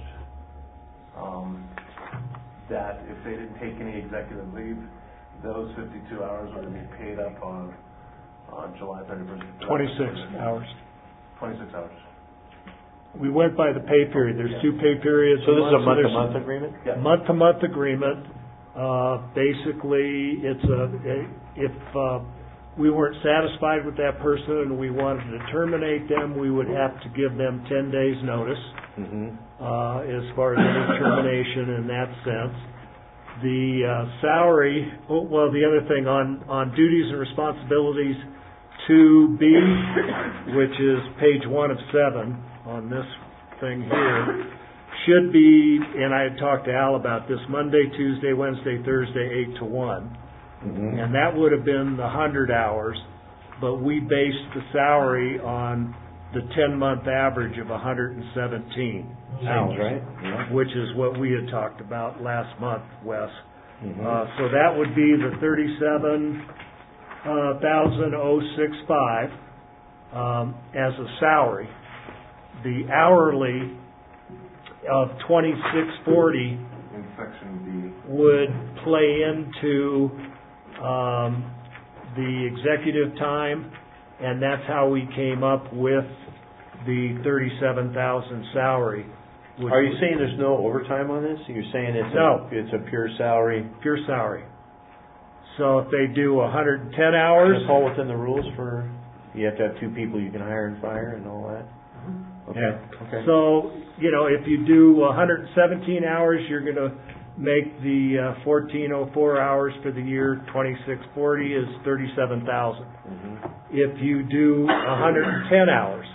Um, that if they didn't take any executive leave, those fifty-two hours are going to be paid up on, on July thirty-first. Twenty-six hours. Twenty-six hours. We went by the pay period. There's two pay periods. So this is a month- there's month-to-month agreement? Yeah. Month-to-month agreement. Uh, basically, it's a, a- if, uh, we weren't satisfied with that person and we wanted to terminate them, we would have to give them ten days notice, Mm-hmm. uh, as far as any termination in that sense. The, uh, salary, oh, well, the other thing on, on duties and responsibilities, two B, which is page one of seven on this thing here, should be, and I had talked to Al about this, Monday, Tuesday, Wednesday, Thursday, eight to one. Mm-hmm. And that would have been the hundred hours, but we based the salary on the ten-month average of one hundred seventeen Sounds hours, right, yeah. which is what we had talked about last month, Wes. Mhm. Uh, so that would be the thirty-seven thousand oh six five um, as a salary. The hourly of twenty-six forty In section would play into um, the executive time, and that's how we came up with the thirty-seven thousand salary. which Are you was saying there's no overtime on this? You're saying it's No. a, it's a pure salary? Pure salary. So if they do one hundred ten hours, Does it fall within the rules for, you have to have two people you can hire and fire and all that? Okay, Yeah. okay. So, you know, if you do one hundred seventeen hours, you're going to make the uh, fourteen oh four hours for the year. twenty-six forty is thirty-seven thousand. Mhm. If you do one hundred ten hours,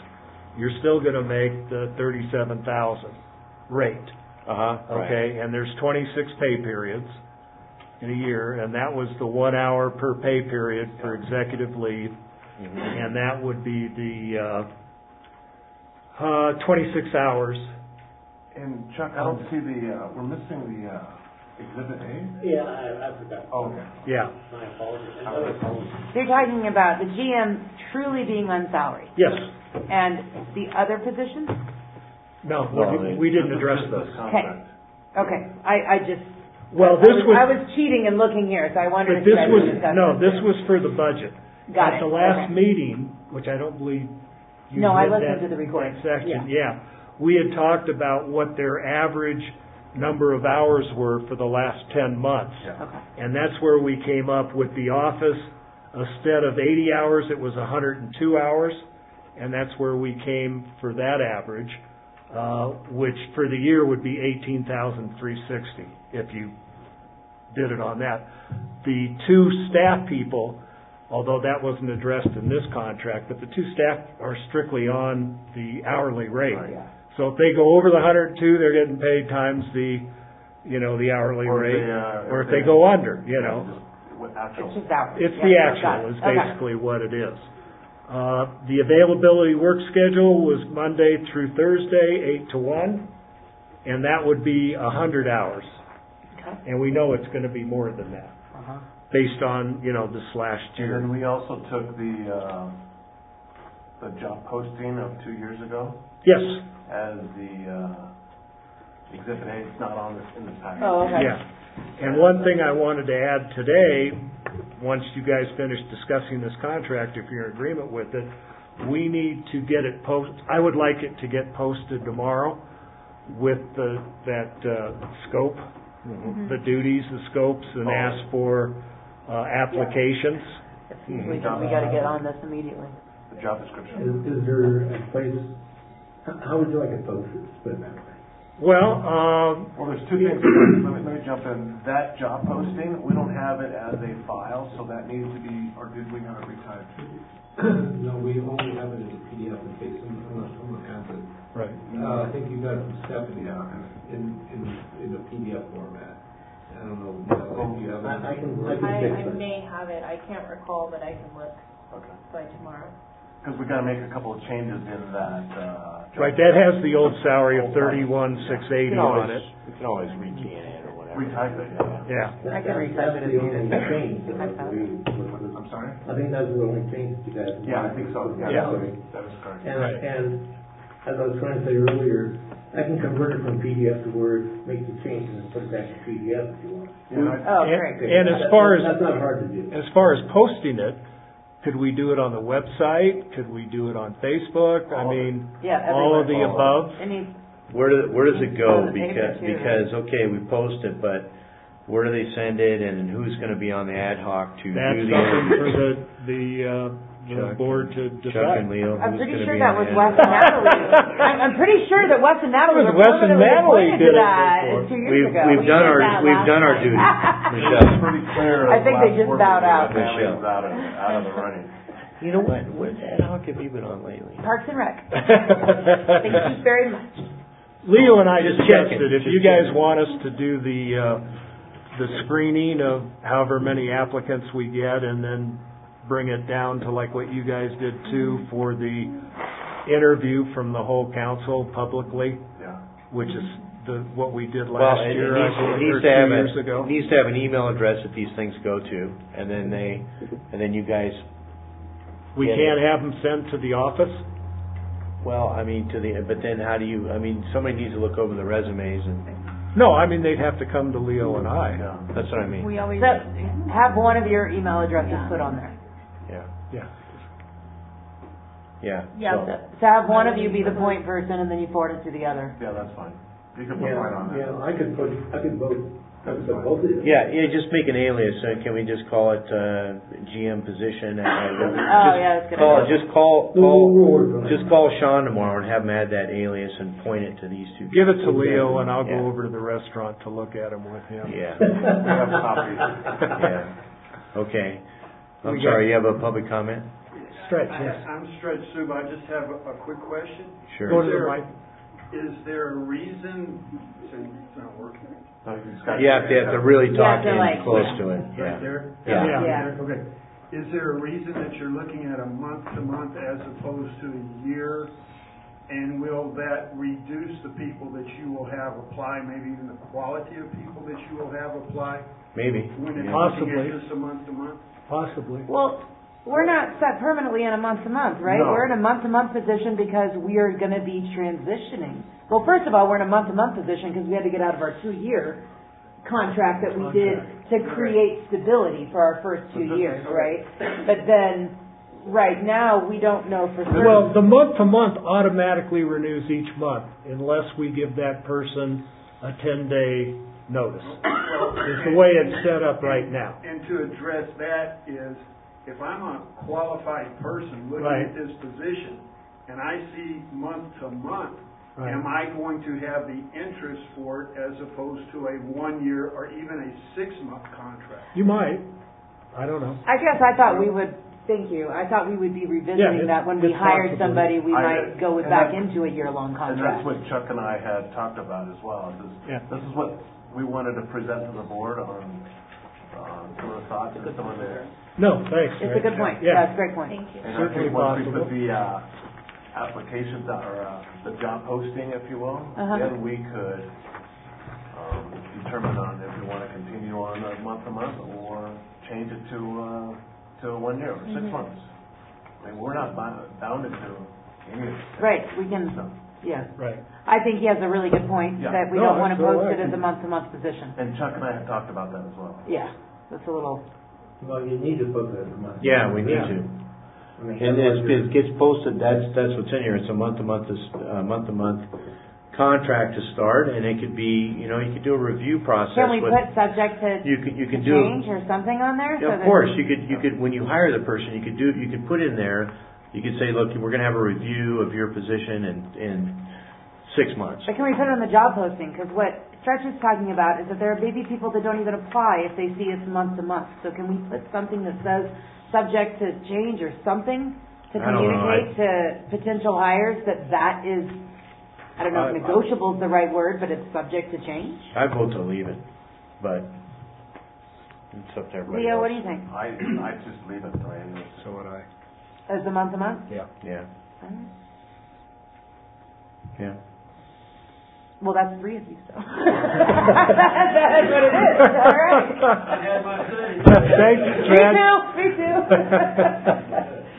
you're still gonna make the thirty-seven thousand rate. Uh-huh, right. Okay, and there's twenty-six pay periods in a year, and that was the one hour per pay period for executive leave, Mhm. and that would be the, uh, uh, twenty-six hours. And Chuck, I don't see the, uh, we're missing the, uh, exhibit A? Yeah, I, I forgot. Oh, okay. Yeah, My apologies. Another apology. They're talking about the G M truly being unsalaried. yes, And the other positions? no, Well, we, they- we didn't This is address just those. this contract. Okay, I, I just. Well, I this was- I was, was cheating and looking here, so I wondered but if you this guys was, had discussed no, this this too. was for the budget. Got At it, the last okay. meeting, which I don't believe you No, I did listened that- to the recording. that section, yeah. We had talked about what their average number of hours were for the last ten months. Yeah. Okay. And that's where we came up with the office. Instead of eighty hours, it was one hundred two hours. And that's where we came for that average, uh, which for the year would be eighteen thousand three hundred sixty if you did it on that. The two staff people, although that wasn't addressed in this contract, but the two staff are strictly on the hourly rate. Right. Yeah. So if they go over the one hundred two, they're getting paid times the, you know, the hourly Or if rate. they, uh, Or if if they they- go under, you know. Just With actual. It's just hours. It's Yeah, the got actual it. is Okay. basically what it is. Uh, the availability work schedule was Monday through Thursday, eight to one, and that would be a hundred hours. Okay. And we know it's gonna be more than that, Uh-huh. based on, you know, this last And then year. we also took the, uh, the job posting of two years ago Yes, as the, uh, exhibit A. It's not on this, in this package. Oh, okay. yeah. And one thing I wanted to add today, once you guys finish discussing this contract, if you're in agreement with it, we need to get it post, I would like it to get posted tomorrow with the, that, uh, scope, Mhm. the duties, the scopes, and Oh. ask for, uh, applications. We, we gotta get on this immediately. The job description. Is, is there a place, how, how would you like it posted, put it that way? Well, um, Well, there's two things. Let me, let me jump in. That job posting, we don't have it as a file, so that needs to be, or did we have it retyped? No, we only have it as a P D F in case someone, someone has it. right. Uh, I think you got it from Stephanie, uh, in, in, in a P D F format. I don't know, Mel, if you have it. I, I can, I can I, fix I it. may have it, I can't recall, but I can look Okay. by tomorrow. Because we gotta make a couple of changes in that, uh. job Right, that has the old salary of thirty-one, six You eighty can always, on it. you can always rekey it or whatever. Retype it, Yeah. Yeah. I can That- retype it if That's the needed. only change that Type that. we, I'm sorry? I think that's the only change that you guys. Yeah, I think so, yeah. Yeah. That is correct. And, Right. and as I was trying to say earlier, I can convert it from P D F to Word, make the change and then put it back to P D F if you want. Yeah, I- Oh, And- great. And as That- far as, That's not hard to do. as far as posting it, could we do it on the website? Could we do it on Facebook? I All of it. mean, Yeah, all of the everywhere. above? It needs, Where, do- where does it go? On the paper, Because, too, because, okay, we post it, but where do they send it and who's gonna be on the ad hoc to do the? That's something for the, the, uh, the Chuck board to and- Chuck and decide. Leo, I'm who's pretty gonna sure be that on was the Wes ad and Natalie. I'm, I'm pretty sure that Wes and Natalie It were was Wes and permanently Natalie appointed did to it that before. two years We've, ago. we've done did our, that we've last done our time. duty, It's Michelle. pretty clear. I think they last just board bowed meeting out. that Natalie's Michelle. out of, out of the running. You know what, what ad hoc have you been on lately? Parks and Rec. Thank you very much. Leo and I Just discussed checking, it. If just you guys checking. want us to do the, uh, the screening of however many applicants we get and then bring it down to like what you guys did too for the interview from the whole council publicly, Yeah. which is the, what we did Well, last it it year, I needs, it believe, or needs two to have years a, ago. it needs to have an email address that these things go to, and then they, and then you guys, We Yeah. can't have them sent to the office? well, I mean, to the, but then how do you, I mean, somebody needs to look over the resumes and, No, I mean, they'd have to come to Leo and I. Yeah. that's what I mean, We always. So, have one of your email addresses put on there. yeah, Yeah. yeah. Yeah, So- the- So have one of you be the point person and then you forward it to the other. Yeah, that's fine. You can put Yeah, mine on there. yeah, I could put, I could vote, I could put both of you. Yeah, yeah, just make an alias, uh, can we just call it, uh, G M position? uh, Oh, just yeah, that's a good Call, idea. just call, We'll- we'll call, work on it. just call Sean tomorrow and have him add that alias and point it to these two. Give it to Leo and I'll Yeah. go over to the restaurant to look at them with him. Yeah, We have copies. yeah, okay. I'm We got- sorry, you have a public comment? Stretch, I- yes. I'm Stretch Sub, I just have a, a quick question. Sure. Go to Is the there- mic. Is there a reason, it's not working? You have to, have to really You talk have to, in like, close yeah. to it, Right yeah. there? Yeah. Yeah. Yeah. Okay. Is there a reason that you're looking at a month-to-month as opposed to a year? And will that reduce the people that you will have apply, maybe even the quality of people that you will have apply? Maybe. When it's yeah. looking Possibly. at just a month-to-month? Possibly. Well, we're not set permanently in a month-to-month, right? No. We're in a month-to-month position because we are gonna be transitioning. Well, first of all, we're in a month-to-month position because we had to get out of our two-year contract that we did to create stability for our first two years, right? But then, right now, we don't know for certain. Well, the month-to-month automatically renews each month unless we give that person a ten-day notice. It's the way it's set up right now. And to address that is, if I'm a qualified person looking Right. at this position, and I see month-to-month, Right. am I going to have the interest for it as opposed to a one-year or even a six-month contract? You might. I don't know. I guess I thought we would, thank you, I thought we would be Yeah, revisiting it's- that when we it's hired possible. somebody, we I- might go with and back that's- into a year-long And contract. that's what Chuck and I had talked about as well. This, Yeah. this is what we wanted to present to the board on, uh, some of the thoughts and some of the. No, thanks. It's a Rick. good point, Yeah. yeah, it's a great point. Thank you. And I Certainly think once we possible. put the, uh, applications out, or, uh, the job posting, if you will, Uh-huh. then we could, um, determine on if we wanna continue on a month to month or change it to, uh, to one year or six Mhm. months. I mean, we're not bound, bounded to any of it. Right, we can, So, yeah. Right. I think he has a really good point, Yeah. that we No, don't wanna that's all post right. it as a month-to-month position. and Chuck and I had talked about that as well. Yeah, that's a little, Well, you need to put that in mind. Yeah, we need Yeah. to. I mean, And otherwise it's, you're- it gets posted, that's, that's what's in here, it's a month-to-month, uh, month-to-month contract to start, and it could be, you know, you could do a review process can we with, put subject to you could, you to could do. change or something on there? so Yeah, of that- course, you could, you could, when you hire the person, you could do, you could put in there, you could say, look, we're gonna have a review of your position in, in six months. But can we put it on the job posting? Because what Stretch is talking about is that there are maybe people that don't even apply if they see it's month to month. So can we put something that says subject to change or something to I don't know, communicate to potential hires that that is, I don't know if I- I- negotiable is the right word, but it's subject to change? I vote to leave it, but it's up to everybody Leo, else. what do you think? I, I just leave it the way it is. So would I. As the month to month? Yeah. Yeah, yeah. Well, that's three of you, so. That is what it is, all right. I had my say. Thank you, Trent. Me too, me too.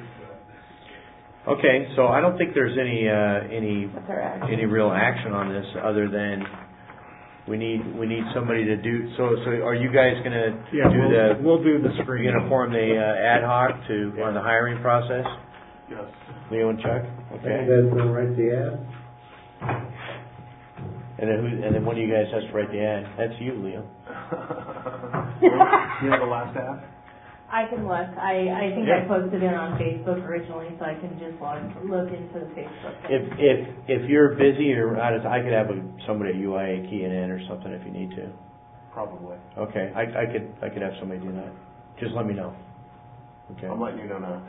Okay, so I don't think there's any, uh, any, What's our action? any real action on this, other than we need, we need somebody to do, so, so are you guys gonna Yeah, do the, we'll, we'll do the you're screen. gonna form the, uh, ad hoc to, on the hiring process? Yes. Leo and Chuck? I think Okay. that's gonna write the ad. And then who, and then one of you guys has to write the ad. That's you, Leo. Do you have the last ad? I can look. I, I think Yeah. I posted it on Facebook originally, so I can just log, look into the Facebook If, page. if, if you're busy or out of, I could have a, somebody at U I A key it in or something if you need to. Probably. Okay, I, I could, I could have somebody do that. Just let me know. Okay. I'm letting you know now.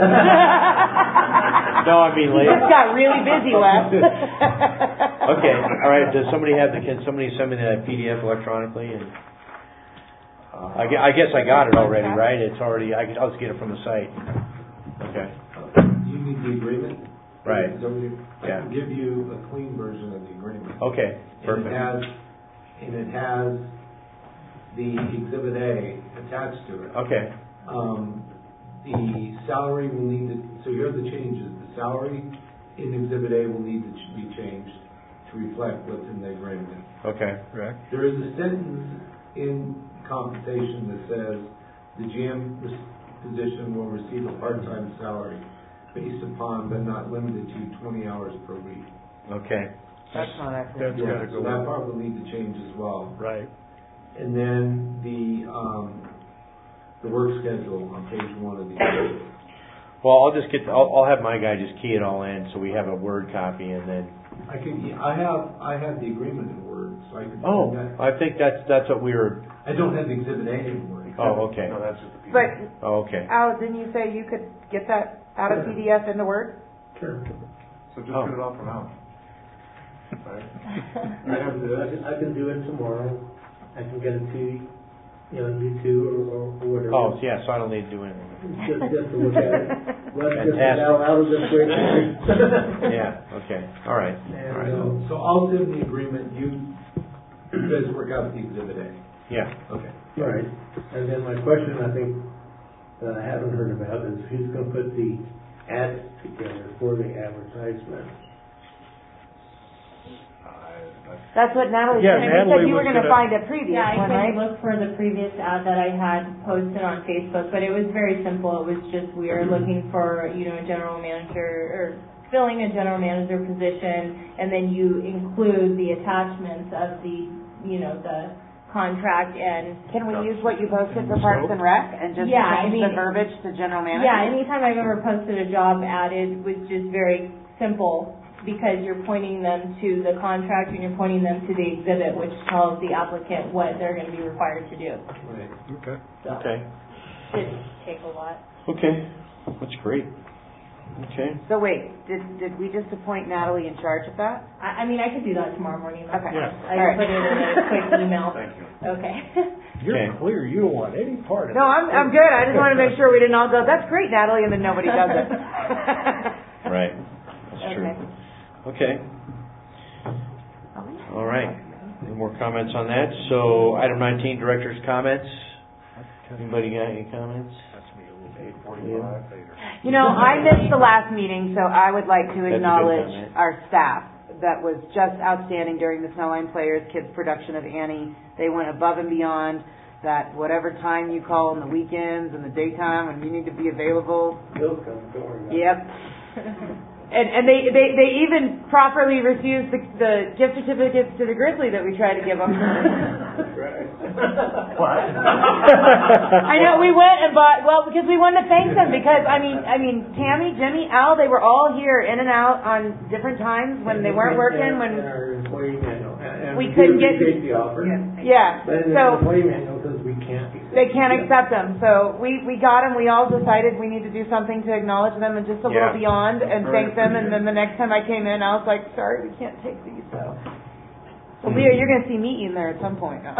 No, I mean He later. just got really busy, Wes. Okay, all right, does somebody have the, can somebody send me that P D F electronically and? I gue- I guess I got it already, right? It's already, I can, I'll just get it from the site. Okay, You need the agreement? right, So you- I Yeah. can give you a clean version of the agreement. okay, And it perfect. has, and it has the Exhibit A attached to it. Okay, Um, the salary will need to, so here are the changes. The salary in Exhibit A will need to ch- be changed to reflect what's in the agreement. okay, correct. There is a sentence in compensation that says the G M res- position will receive a part-time salary based upon but not limited to twenty hours per week. Okay, That's not accurate. That's Yeah, gotta so go that up. part will need to change as well. Right. And then the, um, the work schedule on page one of the. well, I'll just get, I'll, I'll have my guy just key it all in so we have a Word copy and then, I can, I have, I have the agreement in Word, so I can. oh, send that. I think that's, that's what we were, I don't have the Exhibit A in Word. Oh, okay. No, that's just the P D F. But, Oh, okay. Al, didn't you say you could get that out of P D F into Word? Sure. So just Oh. put it off from now. Right? I can do it, I can do it tomorrow. I can get it to you, you know, you two or, or whatever. Oh, yeah, so I don't need to do anything. Just, just to look at it. Let's just Fantastic. now out of this way. Yeah, okay, all right, all right. So, so I'll send the agreement, you, you guys work out the exhibit A. Yeah. Okay. Right, and then my question, I think, that I haven't heard about is who's gonna put the ads together for the advertisement? That's what Natalie Yeah, said. You Natalie said you were was gonna gonna- find a previous Yeah, I one, could right? look for the previous ad that I had posted on Facebook, but it was very simple. It was just, we are looking for, you know, a general manager, or filling a general manager position, and then you include the attachments of the, you know, the contract and. Can we use what you posted for Parks and Rec and just Yeah, I change the mean- verbiage to general manager? Yeah, anytime I've ever posted a job ad, it was just very simple, because you're pointing them to the contract and you're pointing them to the exhibit, which tells the applicant what they're gonna be required to do. Right. Okay. So, Okay, didn't take a lot. okay, that's great. Okay, So wait, did, did we just appoint Natalie in charge of that? I, I mean, I could do that tomorrow morning. That's Okay. fine. Yeah. I All right. put it in a quick email. Thank you. Okay. You're Okay. clear, you don't want any part of it. No, I'm, I'm good. I just wanted to make sure we didn't all go, that's great, Natalie, and then nobody does it. right, that's true. Okay. Okay, all right. Any more comments on that? So, item nineteen, director's comments. Anybody got any comments? Eight forty-five later. You know, I missed the last meeting, so I would like to That's a good acknowledge comment. our staff that was just outstanding during the Snowline Players Kids production of Annie. They went above and beyond that whatever time you call in the weekends and the daytime when you need to be available. Bill's coming, don't worry about it. Yep. And, and they, they, they even properly refused the, the gift certificates to the Grizzly that we tried to give them. What? I know, we went and bought, well, because we wanted to thank them, because, I mean, I mean, Tammy, Jimmy, Al, they were all here in and out on different times when they weren't working, And when, our employee manual, and, and We we couldn't do get- appreciate the offer. yeah, But in the so, employee manual says we can't accept. they can't accept them, so we, we got them, we all decided we need to do something to acknowledge them and just a little Yeah. beyond and thank them, and then the next time I came in, I was like, sorry, we can't take these, so. So Leah, you're gonna see me in there at some point now.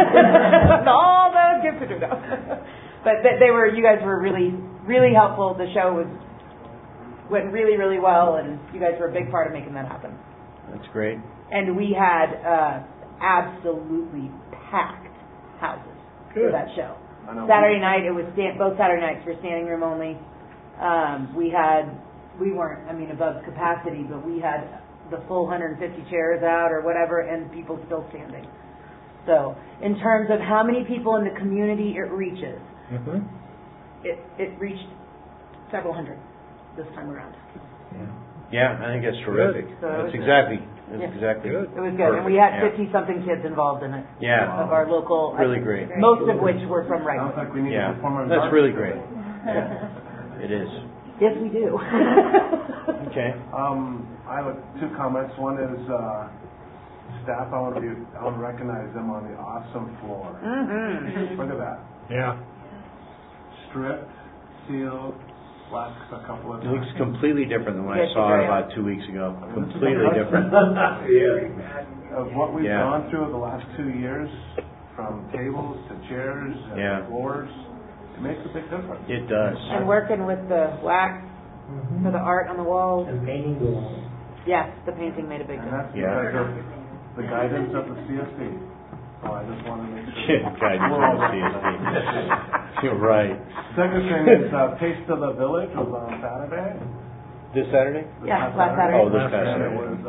All those gifts are done. But they, they were, you guys were really, really helpful, the show was, went really, really well, and you guys were a big part of making that happen. That's great. And we had, uh, absolutely packed houses for Good. that show. I know. Saturday night, it was, sta- both Saturday nights were standing room only. Um, we had, we weren't, I mean, above capacity, but we had the full one hundred fifty chairs out or whatever, and people still standing. So, in terms of how many people in the community it reaches, Mhm. it, it reached several hundred this time around. Yeah, I think that's terrific. So it That's was- exactly, that's Yeah. exactly. Good. It was good, and we had Yeah. fifty-something kids involved in it. Yeah. Of our local. Really great. Most of which were from Sounds Wrightwood. like we need Yeah, to form a. that's really great. Yeah, it is. Yes, we do. Okay. Um, I have two comments. One is, uh, staff, I want to be, I want to recognize them on the awesome floor. Mm-hmm. Look at that. Yeah. Stripped, sealed, last a couple of It times. looks completely different than when I Yes, saw it it does. about two weeks ago. Completely different. Yeah. Of what we've Yeah. gone through the last two years, from tables to chairs Yeah. and floors, it makes a big difference. It does. And working with the wax for the art on the walls. And painting the walls. Yes, the painting made a big And difference. that's Yeah. because of the guidance of the C S D. So I just want to make sure. Yeah, guidance we're from all the C S D. You're right. Second thing is, uh, Taste of the Village was on Saturday. This Saturday? this Yeah, past last Saturday. Oh, this past And it Saturday. was,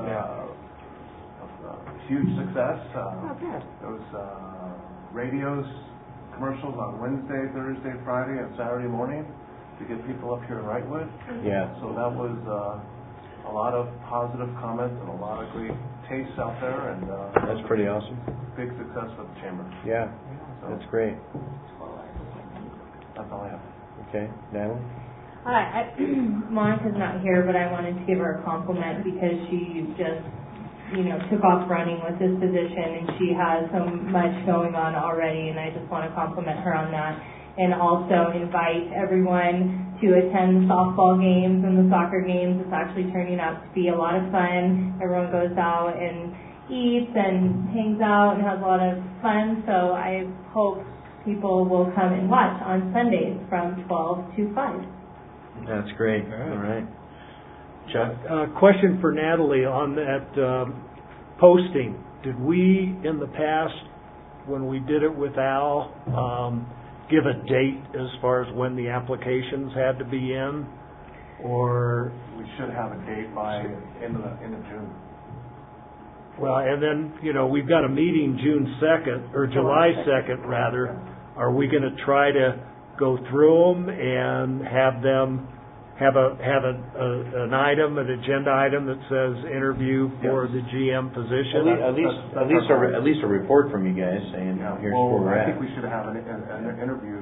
uh, a huge success. Uh, Oh, good. There was, uh, radios, commercials on Wednesday, Thursday, Friday, and Saturday morning to get people up here in Wrightwood. Yeah. So that was, uh, a lot of positive comments and a lot of great tastes out there, and, uh, That's pretty awesome. big success for the chamber. Yeah, So that's great. that's all I have. Okay, Natalie? Hi, I, Monica's not here, but I wanted to give her a compliment because she just you know, took off running with this position, and she has so much going on already, and I just want to compliment her on that. And also invite everyone to attend the softball games and the soccer games. It's actually turning out to be a lot of fun. Everyone goes out and eats and hangs out and has a lot of fun, so I hope people will come and watch on Sundays from twelve to five. That's great. All right. Chuck? Uh, question for Natalie on that um, posting. Did we, in the past, when we did it with Al, um, give a date as far as when the applications had to be in? Or We should have a date by end of the, end of June. well, and then, you know, we've got a meeting June second, or July second rather. Are we going to try to go through them and have them have a have a, a an item, an agenda item that says interview for the G M position? At least, at least, at least a, at least a report from you guys saying, Yeah, here's well, where we're I at. think we should have an, an, an interview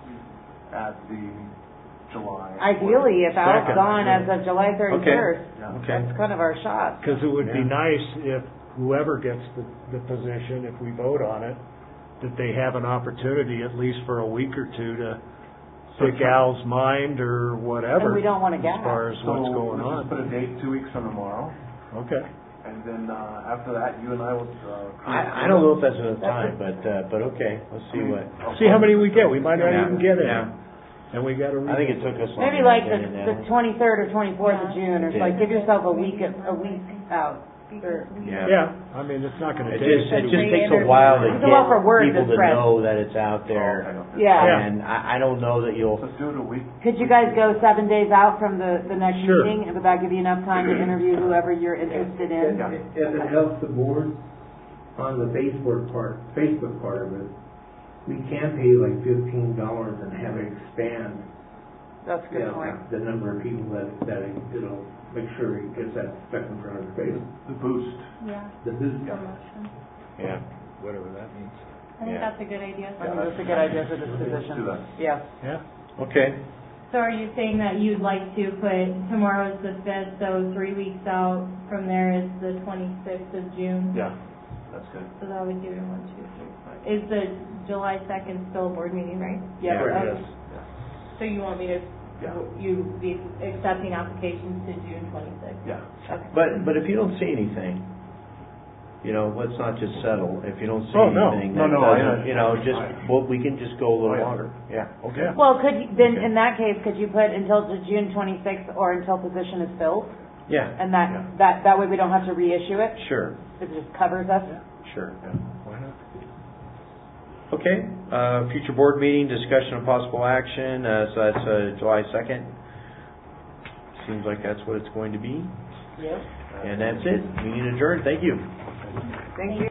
at the July. Ideally, if Al's Second. gone as of July thirty-first, Yeah. Okay. that's kind of our shot. Because it would be Yeah. nice if whoever gets the, the position, if we vote on it, that they have an opportunity at least for a week or two to pick Al's mind or whatever. And we don't want a gap. As far as So what's going let's on. just put a date two weeks from tomorrow, Okay. and then, uh, after that, you and I will, uh. I, I don't know if that's enough time, but, uh, but okay, let's see what. See how many we get. We might not Yeah. even get it. Yeah. And we got to. I think it took us long. Maybe to like get the, in the there. twenty-third or twenty-fourth of June, or Yeah. like, give yourself a week, a week out. Or, Yeah. Yeah. I mean, it's not going to It take. just, it just Free takes a interview. while to It's a lot for get word people to to spread. know that it's out there. Yeah. And I, I don't know that you'll, Let's do it a week. Could you guys go seven days out from the, the next Sure. meeting? And would that give you enough time to interview whoever you're interested in? If it helps the board on the Facebook part, Facebook part of it, we can pay like fifteen dollars and have it expand. That's a good Yeah, point. the number of people that, that, it- it'll make sure it gets that speck in front of their face. The boost. Yeah, The boost. promotion. yeah. Whatever that means. I think Yeah. that's a good idea. I think that's a good idea for this Let's position. do that. Yeah. Yeah. Okay. So are you saying that you'd like to put, tomorrow's the fifth, so three weeks out from there is the twenty-sixth of June? Yeah, that's good. So that would give you one, two, three, four. Is the July second still a board meeting, right? Yeah. Yeah. Okay. So you want me to, Yeah. you be accepting applications to June twenty-sixth? Yeah. Okay. But, but if you don't see anything, you know, let's not just settle. If you don't see Oh, no. anything, No, that no, I doesn't, you know, just, I- well, we can just go a Oh, little yeah. longer. Yeah, okay. Yeah. Well, could, you- then, Okay. in that case, could you put until the June twenty-sixth or until position is filled? Yeah, And that, Yeah. that, that way we don't have to reissue it? sure, It just covers us? sure. Why not? Okay, uh, future board meeting, discussion of possible action, uh, so that's, uh, July second. Seems like that's what it's going to be. Yes. And that's it. Meeting adjourned. Thank you. Thank you.